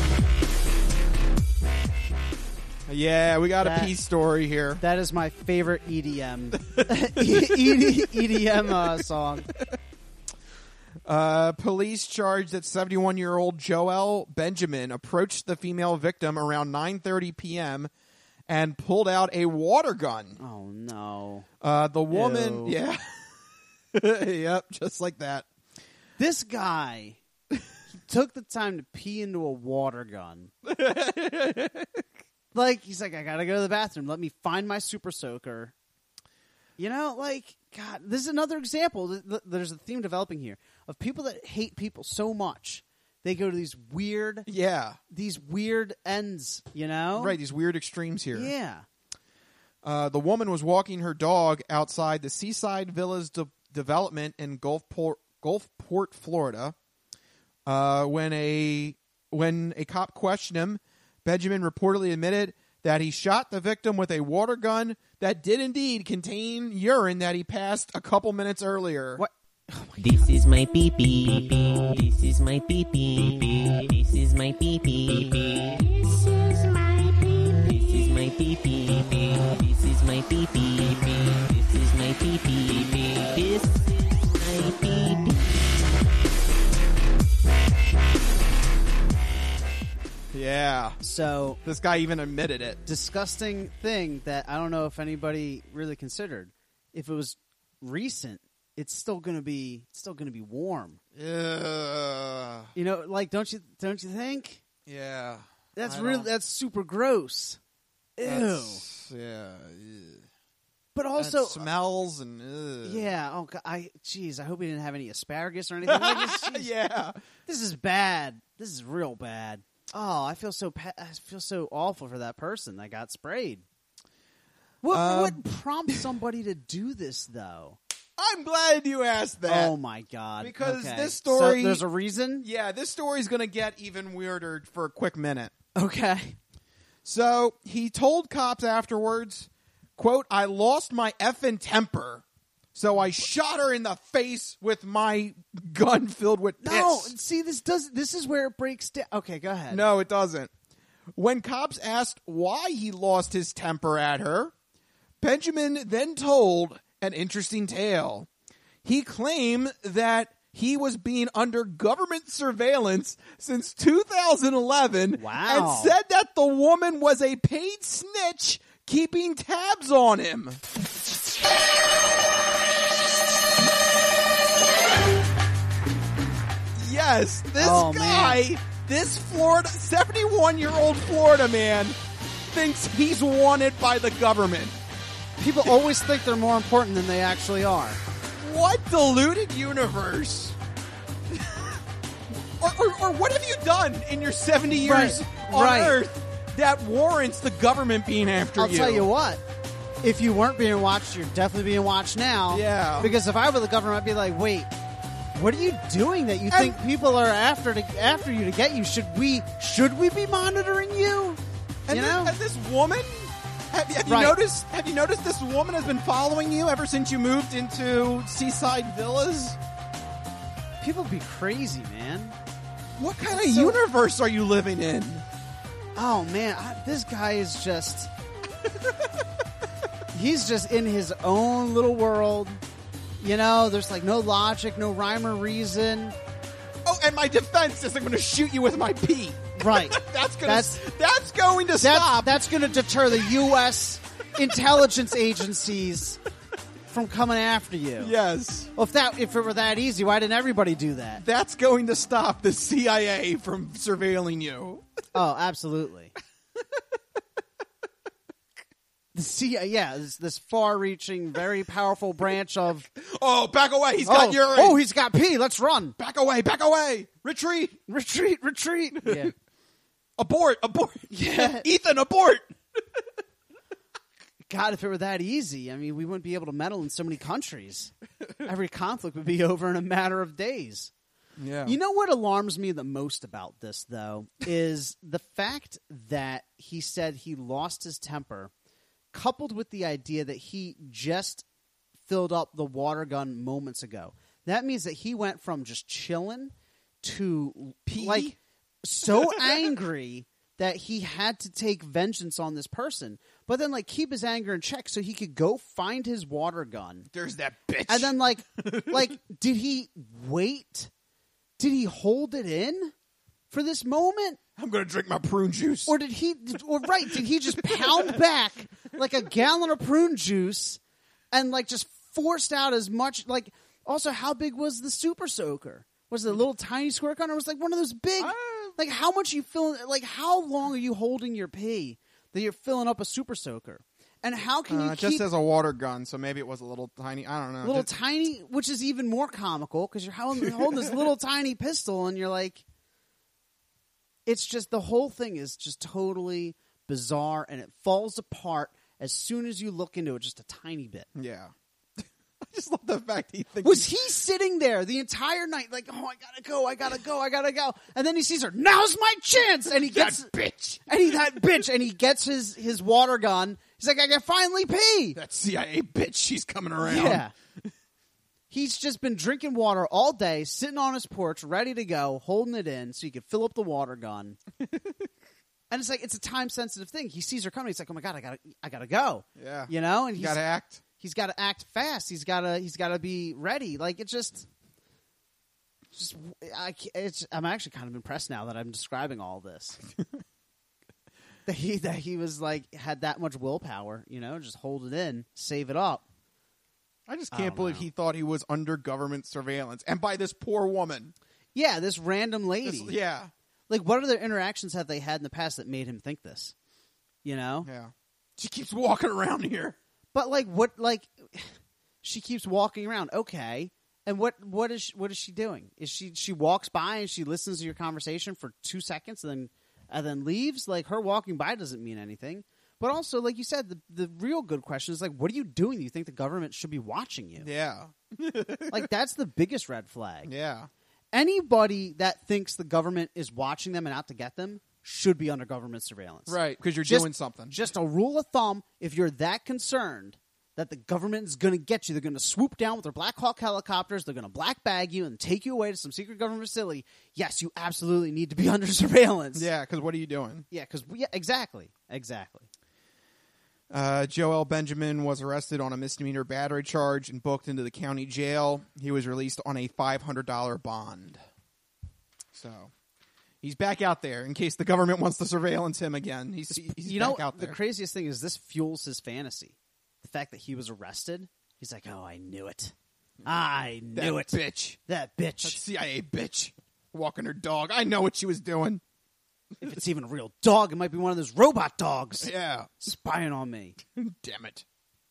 Yeah, we got That- a peace story here. That is my favorite E D M E D M uh, song. Uh, police charged that seventy-one-year-old Joelle Benjamin approached the female victim around nine thirty p.m. and pulled out a water gun. Oh, no. Uh, the woman, Ew. yeah. Yep, just like that. This guy, he took the time to pee into a water gun. Like, he's like, I gotta go to the bathroom. Let me find my super soaker. You know, like, God, this is another example. There's a theme developing here of people that hate people so much. They go to these weird, yeah, these weird ends, you know? Right, these weird extremes here. Yeah. Uh, the woman was walking her dog outside the Seaside Villas de- development in Gulfport, Gulfport, Florida, uh, when a when a cop questioned him. Benjamin reportedly admitted that he shot the victim with a water gun that did indeed contain urine that he passed a couple minutes earlier. What? This is my pee pee. This is my pee pee. This is my pee pee. This is my pee pee. This is my pee pee. This is my pee pee. This is my pee pee. This is my pee pee. Yeah. So this guy even admitted it. Disgusting thing that I don't know if anybody really considered. If it was recent, it's still gonna be it's still gonna be warm. Yeah. You know, like don't you don't you think? Yeah. That's I really don't- that's super gross. Ew. That's- yeah. Ew. But also That smells and ugh. yeah. Oh, God, I jeez. I hope he didn't have any asparagus or anything. Like this. Jeez. Yeah. This is bad. This is real bad. Oh, I feel so. Pa- I feel so awful for that person that got sprayed. What Um, what prompts somebody to do this though? I'm glad you asked that. Oh my God! Because Okay. this story, So there's a reason. Yeah, this story's going to get even weirder for a quick minute. Okay. So he told cops afterwards, quote, I lost my effing temper, so I shot her in the face with my gun filled with piss. No, see, this does. This is where it breaks down. Okay, go ahead. No, it doesn't. When cops asked why he lost his temper at her, Benjamin then told an interesting tale. He claimed that he was being under government surveillance since two thousand eleven Wow. and said that the woman was a paid snitch keeping tabs on him. Yes, this Oh, guy, man. this Florida, seventy-one-year-old Florida man thinks he's wanted by the government. People always think they're more important than they actually are. What deluded universe? or, or, or what have you done in your seventy years Right, on right. Earth that warrants the government being after I'll you? tell you what. If you weren't being watched, you're definitely being watched now. Yeah. Because if I were the government, I'd be like, wait, what are you doing that you think people are after to, after you to get you? Should we should we be monitoring you? And you this, know? and this woman, have, have you Right. noticed? Have you noticed this woman has been following you ever since you moved into Seaside Villas? People be crazy, man. What kind of So- universe are you living in? Oh man, I, this guy is just he's just in his own little world. You know, there's like no logic, no rhyme or reason. Oh, and my defense is I'm going to shoot you with my pee. Right. That's going That's- to that's going to That's, stop. that's going to deter the U S intelligence agencies from coming after you. Yes. Well, if that if it were that easy, why didn't everybody do that? That's going to stop the C I A from surveilling you. Oh, absolutely. The C I A, yeah, this, this far-reaching, very powerful branch of. Oh, back away! He's oh, got urine. Oh, he's got pee. Let's run! Back away! Back away! Retreat! Retreat! Retreat! Yeah. Abort! Abort! Yeah. Ethan, abort! God, if it were that easy, I mean, we wouldn't be able to meddle in so many countries. Every conflict would be over in a matter of days. Yeah. You know what alarms me the most about this, though, is the fact that he said he lost his temper, coupled with the idea that he just filled up the water gun moments ago. That means that he went from just chilling to Pee? like so angry that he had to take vengeance on this person, but then like keep his anger in check so he could go find his water gun. There's that bitch. And then like like did he wait? Did he hold it in for this moment? I'm going to drink my prune juice. Or did he or right, did he just pound back like a gallon of prune juice and like just forced out as much like also how big was the super soaker? Was it a little tiny squirt gun, or was it like one of those big? Uh, like how much you fill? Like how long are you holding your pee that you're filling up a super soaker? And how can you uh, keep just as a water gun? So maybe it was a little tiny. I don't know. little Just- tiny, which is even more comical because you're holding, holding this little tiny pistol, and you're like, it's just the whole thing is just totally bizarre, and it falls apart as soon as you look into it, just a tiny bit. Yeah. I just love the fact he thinks Was he sitting there the entire night like, oh, I gotta go, I gotta go, I gotta go, and then he sees her. Now's my chance, and he gets that bitch, and he that bitch, and he gets his his water gun. He's like, I can finally pee. That C I A bitch, she's coming around. Yeah. He's just been drinking water all day, sitting on his porch, ready to go, holding it in so he could fill up the water gun. And it's like, it's a time-sensitive thing. He sees her coming. He's like, oh, my God, I gotta, I gotta go. Yeah. You know? And he's got to act. He's got to act fast. He's got to he's got to be ready. Like, it just... just I, it's, I'm actually kind of impressed now that I'm describing all this. that, he, that he was, like, had that much willpower, you know? Just hold it in, save it up. I just I can't don't believe know. he thought he was under government surveillance. And by this poor woman. Yeah, this random lady. This- yeah. Like, what other interactions have they had in the past that made him think this? You know? Yeah. She keeps walking around here. But, like, what, like, she keeps walking around. Okay. And what, what is, she, what is she doing? Is she, she walks by and she listens to your conversation for two seconds and then, and then leaves? Like, her walking by doesn't mean anything. But also, like you said, the, the real good question is, like, what are you doing? Do you think the government should be watching you? Yeah. Like, that's the biggest red flag. Yeah. Anybody that thinks the government is watching them and out to get them should be under government surveillance. Right, because you're Just- doing something. Just a rule of thumb, if you're that concerned that the government is going to get you, they're going to swoop down with their Black Hawk helicopters, they're going to black bag you and take you away to some secret government facility, yes, you absolutely need to be under surveillance. Yeah, because what are you doing? Yeah, because, yeah, exactly. Exactly. Uh, Joel Benjamin was arrested on a misdemeanor battery charge and booked into the county jail. He was released on a five hundred dollars bond. So he's back out there in case the government wants to surveillance him again. He's, he's you back know, out there. the craziest thing is this fuels his fantasy. The fact that he was arrested, he's like, oh, I knew it. I that knew it. bitch. That bitch. That C I A bitch. Walking her dog. I know what she was doing. If it's even a real dog, it might be one of those robot dogs. Yeah. Spying on me. Damn it.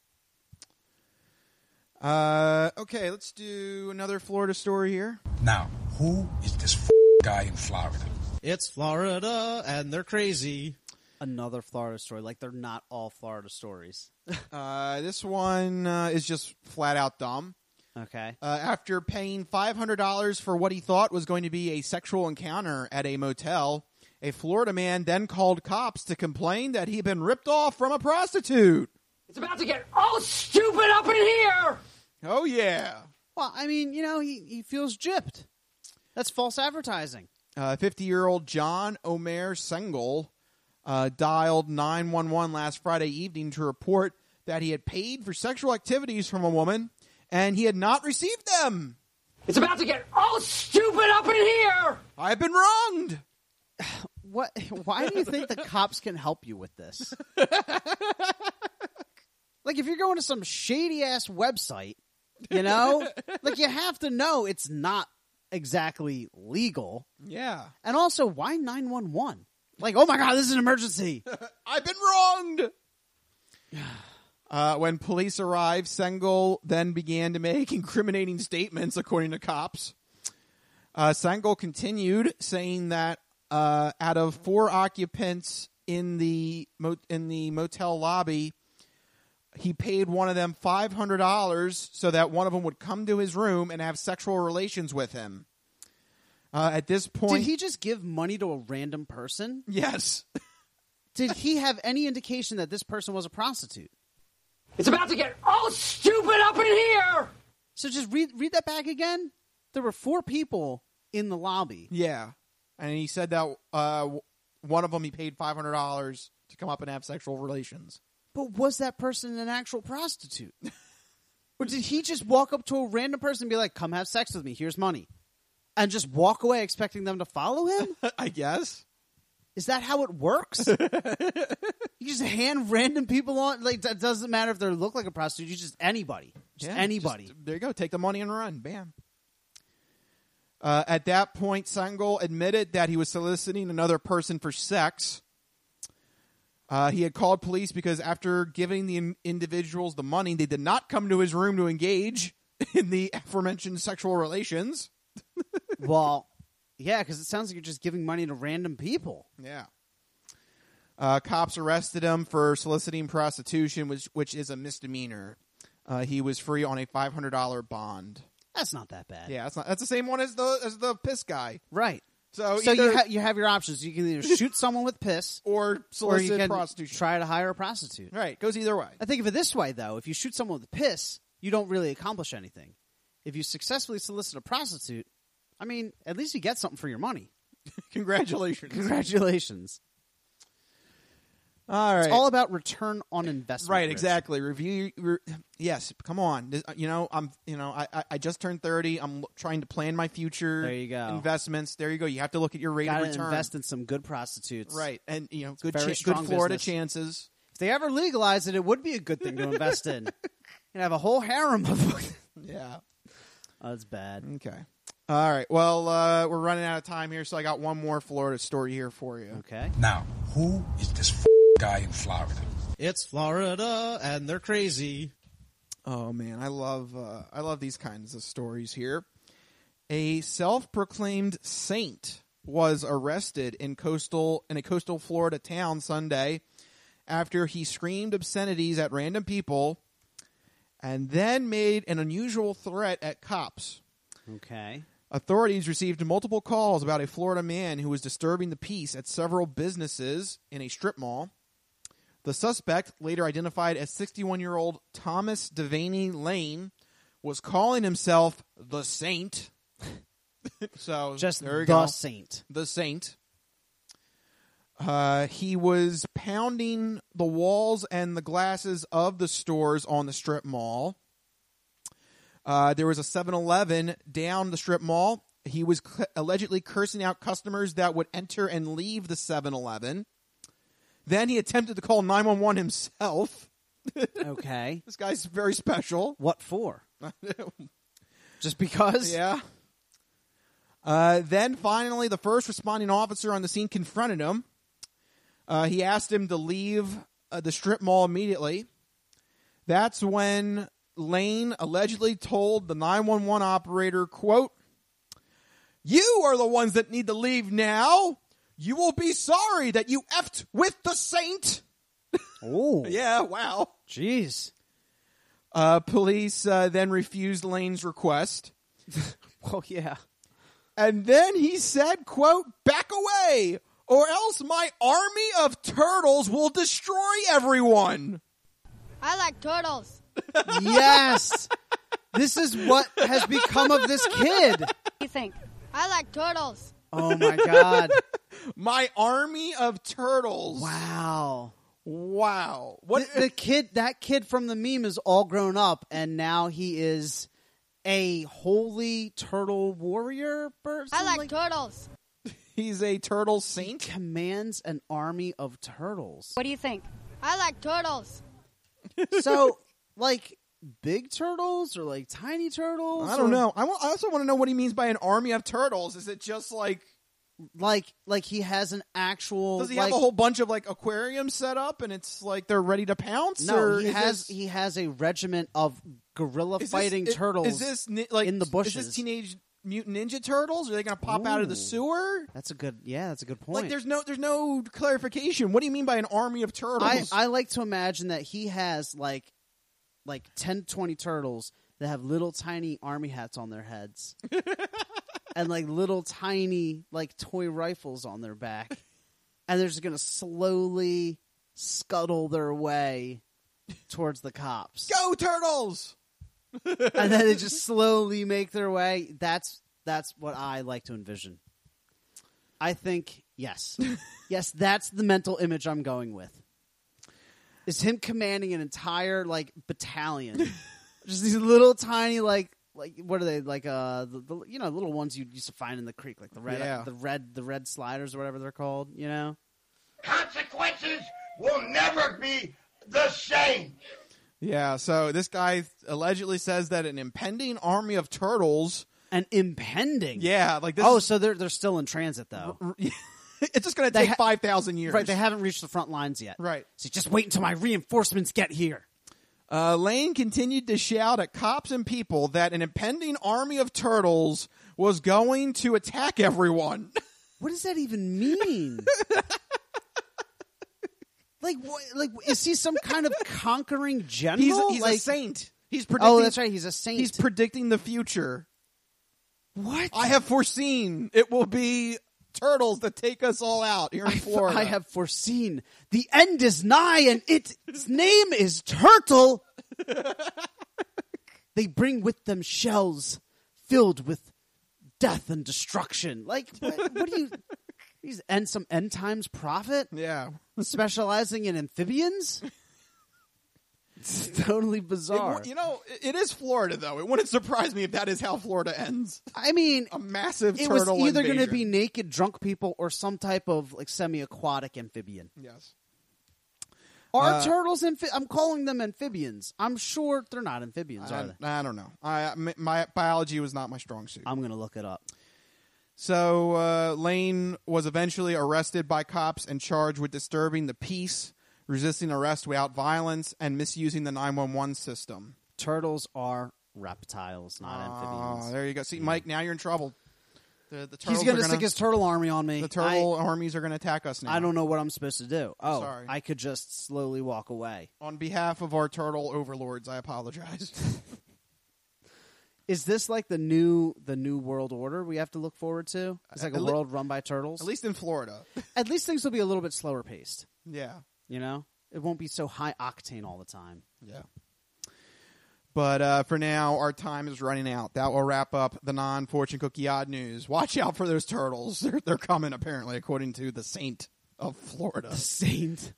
Uh, okay, let's do another Florida story here. Now, who is this f- guy in Florida? It's Florida, and they're crazy. Another Florida story. Like, they're not all Florida stories. Uh, this one uh, is just flat out dumb. Okay. Uh, after paying five hundred dollars for what he thought was going to be a sexual encounter at a motel, a Florida man then called cops to complain that he'd been ripped off from a prostitute. It's about to get all stupid up in here! Oh, yeah. Well, I mean, you know, he, he feels gypped. That's false advertising. Uh, fifty-year-old John Omer Sengel uh, dialed nine one one last Friday evening to report that he had paid for sexual activities from a woman, and he had not received them. It's about to get all stupid up in here! I've been wronged. What? Why do you think the cops can help you with this? Like, if you're going to some shady-ass website, you know? Like, you have to know it's not exactly legal. Yeah. And also, why nine one one? Like, oh my God, this is an emergency. I've been wronged. Uh, when police arrived, Sengel then began to make incriminating statements, according to cops. Uh, Sengel continued, saying that uh, out of four occupants in the mo- in the motel lobby, he paid one of them five hundred dollars so that one of them would come to his room and have sexual relations with him. Uh, at this point... Did he just give money to a random person? Yes. Did he have any indication that this person was a prostitute? It's about to get all stupid up in here! So just read read that back again. There were four people in the lobby. Yeah. And he said that uh, one of them he paid five hundred dollars to come up and have sexual relations. But was that person an actual prostitute? Or did he just walk up to a random person and be like, come have sex with me, here's money? And just walk away expecting them to follow him? I guess. Is that how it works? You just hand random people on? Like, it doesn't matter if they look like a prostitute. You just anybody. Just Yeah, anybody. just- there you go. Take the money and run. Bam. Uh, at that point, Sengel admitted that he was soliciting another person for sex. Uh, he had called police because after giving the in- individuals the money, they did not come to his room to engage in the aforementioned sexual relations. Well, yeah, because it sounds like you're just giving money to random people. Yeah. Uh, cops arrested him for soliciting prostitution, which which is a misdemeanor. Uh, he was free on a five hundred dollars bond. That's not that bad. Yeah, that's not. That's the same one as the as the piss guy. Right. So, so either, you, ha- you have your options. You can either shoot someone with piss or solicit or you can prostitution. Try to hire a prostitute. Right. Goes either way. I think of it this way, though. If you shoot someone with piss, you don't really accomplish anything. If you successfully solicit a prostitute, I mean, at least you get something for your money. Congratulations. Congratulations. All right. It's all about return on investment. Right, Rich. exactly. Review. Re- yes, come on. This- You know, I'm. You know, I. I just turned thirty. I'm l- trying to plan my future. There you go. Investments. There you go. You have to look at your rate Gotta of return. invest in some good prostitutes. Right, and you know, good, very cha- strong good Florida business. chances. If they ever legalize it, it would be a good thing to invest in. And have a whole harem of. Yeah, oh, that's bad. Okay. All right. Well, uh, we're running out of time here, so I got one more Florida story here for you. Okay. Now, who is this f- guy in Florida? It's Florida, and they're crazy. Oh man, I love uh, I love these kinds of stories here. A self-proclaimed saint was arrested in coastal in a coastal Florida town Sunday after he screamed obscenities at random people and then made an unusual threat at cops. Okay. Authorities received multiple calls about a Florida man who was disturbing the peace at several businesses in a strip mall. The suspect, later identified as sixty-one-year-old Thomas Devaney Lane, was calling himself the Saint. So Just there you the go. Saint. The Saint. Uh, he was pounding the walls and the glasses of the stores on the strip mall. Uh, there was a seven eleven down the strip mall. He was cl- allegedly cursing out customers that would enter and leave the seven eleven. Then he attempted to call nine one one himself. Okay. This guy's very special. What for? Just because? Yeah. Uh, then finally, the first responding officer on the scene confronted him. Uh, he asked him to leave uh, the strip mall immediately. That's when Lane allegedly told the nine one one operator, quote, "You are the ones that need to leave now. You will be sorry that you effed with the saint." Oh. Yeah, wow. Jeez. Uh, police uh, then refused Lane's request. Well, yeah. And then he said, quote, "Back away, or else my army of turtles will destroy everyone." I like turtles. Yes. This is what has become of this kid. What do you think? I like turtles. Oh, my God. My army of turtles. Wow. Wow. What the, the kid, that kid from the meme is all grown up, and now he is a holy turtle warrior person? I like, like turtles. He's a turtle saint? He commands an army of turtles. What do you think? I like turtles. So, like, big turtles or like tiny turtles? I don't or... know. I, w- I also want to know what he means by an army of turtles. Is it just like... Like, like he has an actual... Does he like... have a whole bunch of, like, aquariums set up and it's like they're ready to pounce? No, or he is has this... he has a regiment of gorilla is fighting this, turtles is this, ni- like, in the bushes. Is this Teenage Mutant Ninja Turtles? Are they going to pop Ooh. out of the sewer? That's a good... Yeah, that's a good point. Like, there's no, there's no clarification. What do you mean by an army of turtles? I, I like to imagine that he has, like, like ten, twenty turtles that have little tiny army hats on their heads. And, like, little tiny, like, toy rifles on their back. And they're just going to slowly scuttle their way towards the cops. Go, turtles! And then they just slowly make their way. That's that's what I like to envision. I think, yes. Yes, that's the mental image I'm going with. Is him commanding an entire, like, battalion. Just these little tiny, like, like what are they like? Uh, the, the you know little ones you used to find in the creek, like the red, Yeah. the red, the red sliders or whatever they're called. You know, consequences will never be the same. Yeah. So this guy allegedly says that an impending army of turtles And impending. Yeah, like this. Oh, is, so they're they're still in transit though. It's just going to They take ha- five thousand years. Right, they haven't reached the front lines yet. Right. So just wait until my reinforcements get here. Uh, Lane continued to shout at cops and people that an impending army of turtles was going to attack everyone. What does that even mean? like, what, like, is he some kind of conquering general? He's, he's like, a saint. He's predicting, oh, that's right. He's a saint. He's predicting the future. What? I have foreseen it will be turtles that take us all out here in Florida. I have foreseen the end is nigh, and it, its name is Turtle. They bring with them shells filled with death and destruction. Like, what, what do you? He's end some end times prophet. Yeah, specializing in amphibians. It's totally bizarre. It, you know, it is Florida, though. It wouldn't surprise me if that is how Florida ends. I mean, a massive it turtle was either going to invasion. be naked drunk people or some type of like semi-aquatic amphibian. Yes. Are Uh, turtles amphi- I'm calling them amphibians. I'm sure they're not amphibians, I, are they? I don't know. I, m- my biology was not my strong suit. I'm going to look it up. So uh, Lane was eventually arrested by cops and charged with disturbing the peace, resisting arrest without violence, and misusing the nine one one system. Turtles are reptiles, not amphibians. Oh, there you go. See, Mike, now you're in trouble. The, the turtles He's going are to stick gonna- his turtle army on me. The turtle I, armies are going to attack us now. I don't know what I'm supposed to do. Oh, Sorry. I could just slowly walk away. On behalf of our turtle overlords, I apologize. Is this like the new the new world order we have to look forward to? It's like a At le- world run by turtles. At least in Florida. At least things will be a little bit slower paced. Yeah. You know? It won't be so high octane all the time. Yeah. But uh, for now, our time is running out. That will wrap up the non-fortune cookie odd news. Watch out for those turtles. They're, they're coming, apparently, according to the saint of Florida. The saint.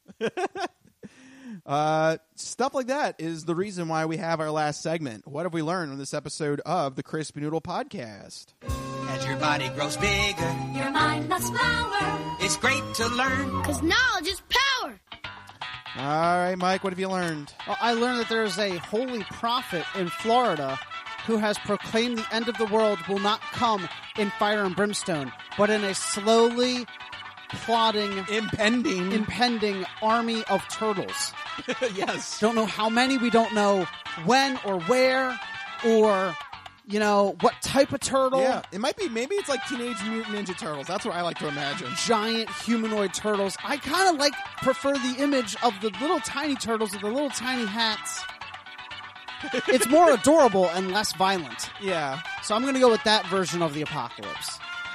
uh, stuff like that is the reason why we have our last segment. What have we learned on this episode of the Crispy Noodle Podcast? As your body grows bigger, Your mind must flower. it's great to learn. Because knowledge is power. All right, Mike, what have you learned? Well, I learned that there is a holy prophet in Florida who has proclaimed the end of the world will not come in fire and brimstone, but in a slowly plotting, impending, impending army of turtles. Yes. Don't know how many. We don't know when or where or, you know, what type of turtle. Yeah, it might be, maybe it's like Teenage Mutant Ninja Turtles. That's what I like to imagine. Giant humanoid turtles. I kind of like, prefer the image of the little tiny turtles with the little tiny hats. It's more adorable and less violent. Yeah. So I'm going to go with that version of the apocalypse.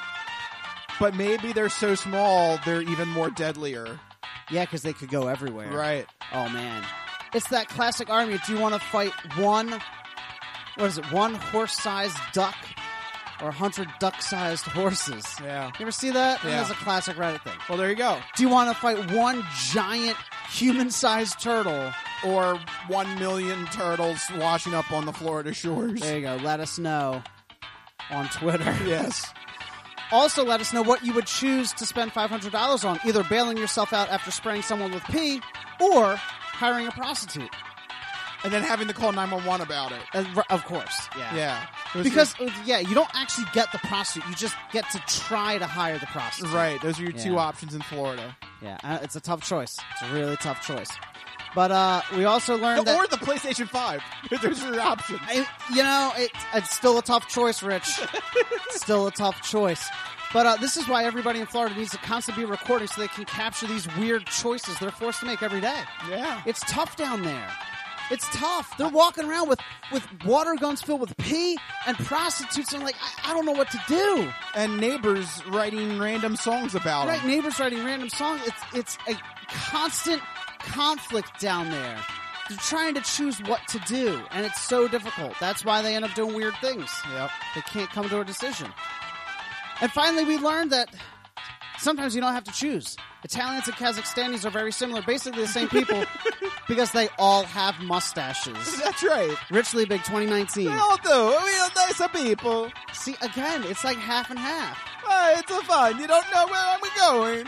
But maybe they're so small, they're even more deadlier. Yeah, because they could go everywhere. Right. Oh, man. It's that classic army. Do you want to fight one, what is it, one horse-sized duck or one hundred duck-sized horses? Yeah. You ever see that? Yeah. That's a classic Reddit thing. Well, there you go. Do you want to fight one giant human-sized turtle? Or one million turtles washing up on the Florida shores. There you go. Let us know on Twitter. Yes. Also, let us know what you would choose to spend five hundred dollars on, either bailing yourself out after spraying someone with pee or hiring a prostitute. And then having to call nine one one about it. Uh, r- of course. Yeah. Yeah. Because, uh, yeah, you don't actually get the prostitute. You just get to try to hire the prostitute. Right. Those are your Yeah. two options in Florida. Yeah. Uh, it's a tough choice. It's a really tough choice. But uh, we also learned that... Or the PlayStation five. Those are your options. I, you know, it, it's still a tough choice, Rich. It's still a tough choice. But uh, this is why everybody in Florida needs to constantly be recording so they can capture these weird choices they're forced to make every day. Yeah. It's tough down there. It's tough. They're walking around with, with water guns filled with pee and prostitutes, and like, I, I don't know what to do. And neighbors writing random songs about Right, them. neighbors writing random songs. It's it's a constant conflict down there. They're trying to choose what to do, and it's so difficult. That's why they end up doing weird things. Yep. They can't come to a decision. And finally, we learned that sometimes you don't have to choose. Italians and Kazakhstanis are very similar, basically the same people, because they all have mustaches. That's right. Rich Liebig, twenty nineteen. They all do. We are nicer people. See, again, it's like half and half. Oh, it's so fun. You don't know where I'm going.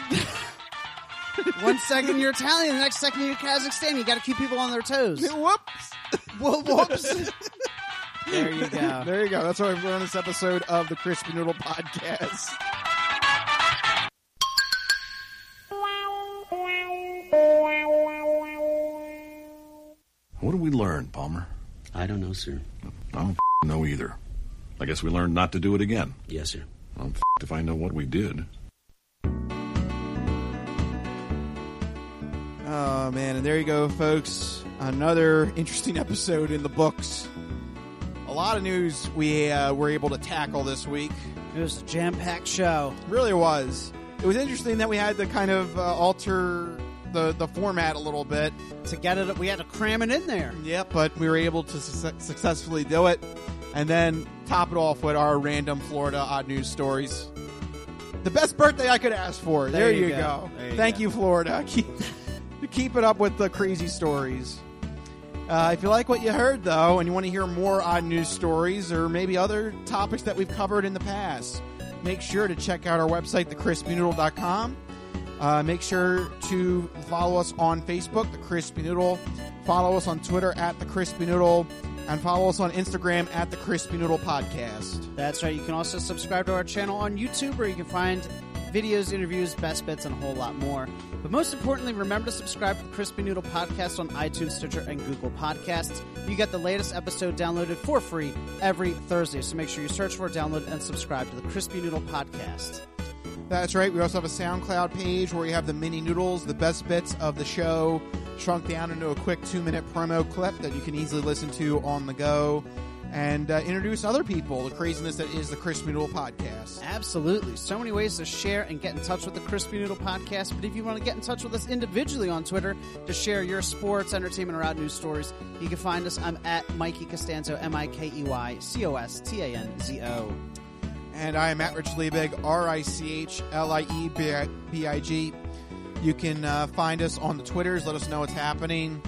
One second you're Italian, the next second you're Kazakhstan. You got to keep people on their toes. Whoops. Whoops. There you go. There you go. That's what I've learned on this episode of the Crispy Noodle Podcast. What did we learn, Palmer? I don't know, sir. I don't know either. I guess we learned not to do it again. Yes, sir. I'm if I know what we did. Oh, man. And there you go, folks. Another interesting episode in the books. A lot of news we uh, were able to tackle this week. It was a jam-packed show. It really was. It was interesting that we had to kind of uh, alter the, the format a little bit. To get it, we had to cram it in there. Yep, but we were able to su- successfully do it. And then top it off with our random Florida odd news stories. The best birthday I could ask for. There, There you you go. go. There you Thank go. you, Florida. Keep, keep it up with the crazy stories. Uh, if you like what you heard, though, and you want to hear more odd news stories or maybe other topics that we've covered in the past, make sure to check out our website, the crispy noodle dot com. Uh, make sure to follow us on Facebook, The Crispy Noodle. Follow us on Twitter at The Crispy Noodle. And follow us on Instagram at The Crispy Noodle Podcast. That's right. You can also subscribe to our channel on YouTube, where you can find videos, interviews, best bits, and a whole lot more. But most importantly, remember to subscribe to the Crispy Noodle Podcast on iTunes, Stitcher, and Google Podcasts. You get the latest episode downloaded for free every Thursday. So make sure you search for, download, and subscribe to the Crispy Noodle Podcast. That's right. We also have a SoundCloud page where you have the mini noodles, the best bits of the show, shrunk down into a quick two-minute promo clip that you can easily listen to on the go and uh, introduce other people, the craziness that is the Crispy Noodle Podcast. Absolutely. So many ways to share and get in touch with the Crispy Noodle Podcast. But if you want to get in touch with us individually on Twitter to share your sports, entertainment, or odd news stories, you can find us. I'm at Mikey Costanzo, M I K E Y C O S T A N Z O. And I am at Rich Liebig, R I C H L I E B I G. You can uh, find us on the Twitters. Let us know what's happening.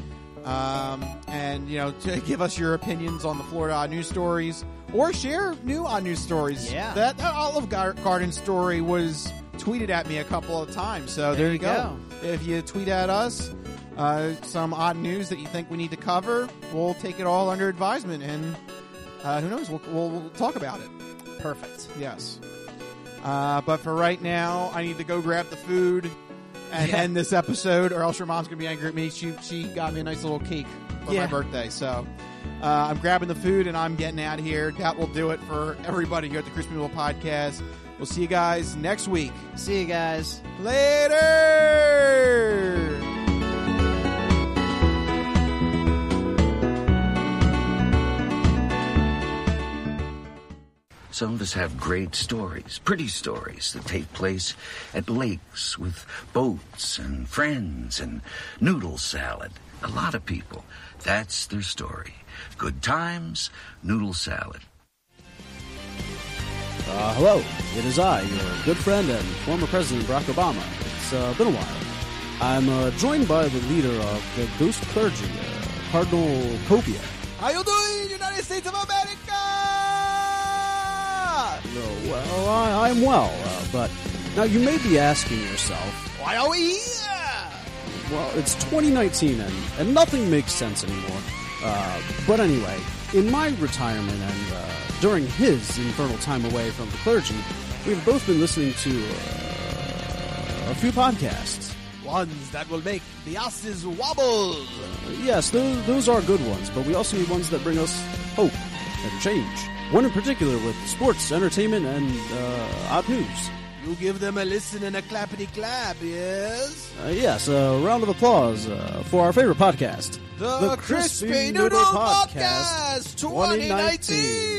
Um, and, you know, to give us your opinions on the Florida Odd News stories. Or share new Odd News stories. Yeah. That, that Olive Garden story was tweeted at me a couple of times. So there, There you you go. If you tweet at us uh, some odd news that you think we need to cover, we'll take it all under advisement. And uh, who knows, we'll, we'll, we'll talk about it. Perfect. Yes. Uh, but for right now, I need to go grab the food and Yeah. end this episode, or else your mom's going to be angry at me. She she got me a nice little cake for Yeah. my birthday. So uh, I'm grabbing the food and I'm getting out of here. That will do it for everybody here at the Crispy Noodle Podcast. We'll see you guys next week. See you guys. Later! Some of us have great stories, pretty stories that take place at lakes with boats and friends and noodle salad. A lot of people, that's their story. Good times, noodle salad. Uh, hello, it is I, your good friend and former President Barack Obama. It's uh, been a while. I'm uh, joined by the leader of the Ghost Clergy, uh, Cardinal Copia. How you doing, United States of America? Oh, well, I, I'm well, uh, but now you may be asking yourself, why are we here? Well, it's twenty nineteen and, and nothing makes sense anymore. Uh, but anyway, in my retirement and uh, during his infernal time away from the clergy, we've both been listening to uh, a few podcasts. Ones that will make the asses wobble. Uh, yes, those, those are good ones, but we also need ones that bring us hope and change. One in particular with sports, entertainment, and uh, odd news. You give them a listen and a clappity clap, yes? Uh, yes, a round of applause uh, for our favorite podcast. The, the Crispy, Crispy Noodle, Noodle Podcast twenty nineteen.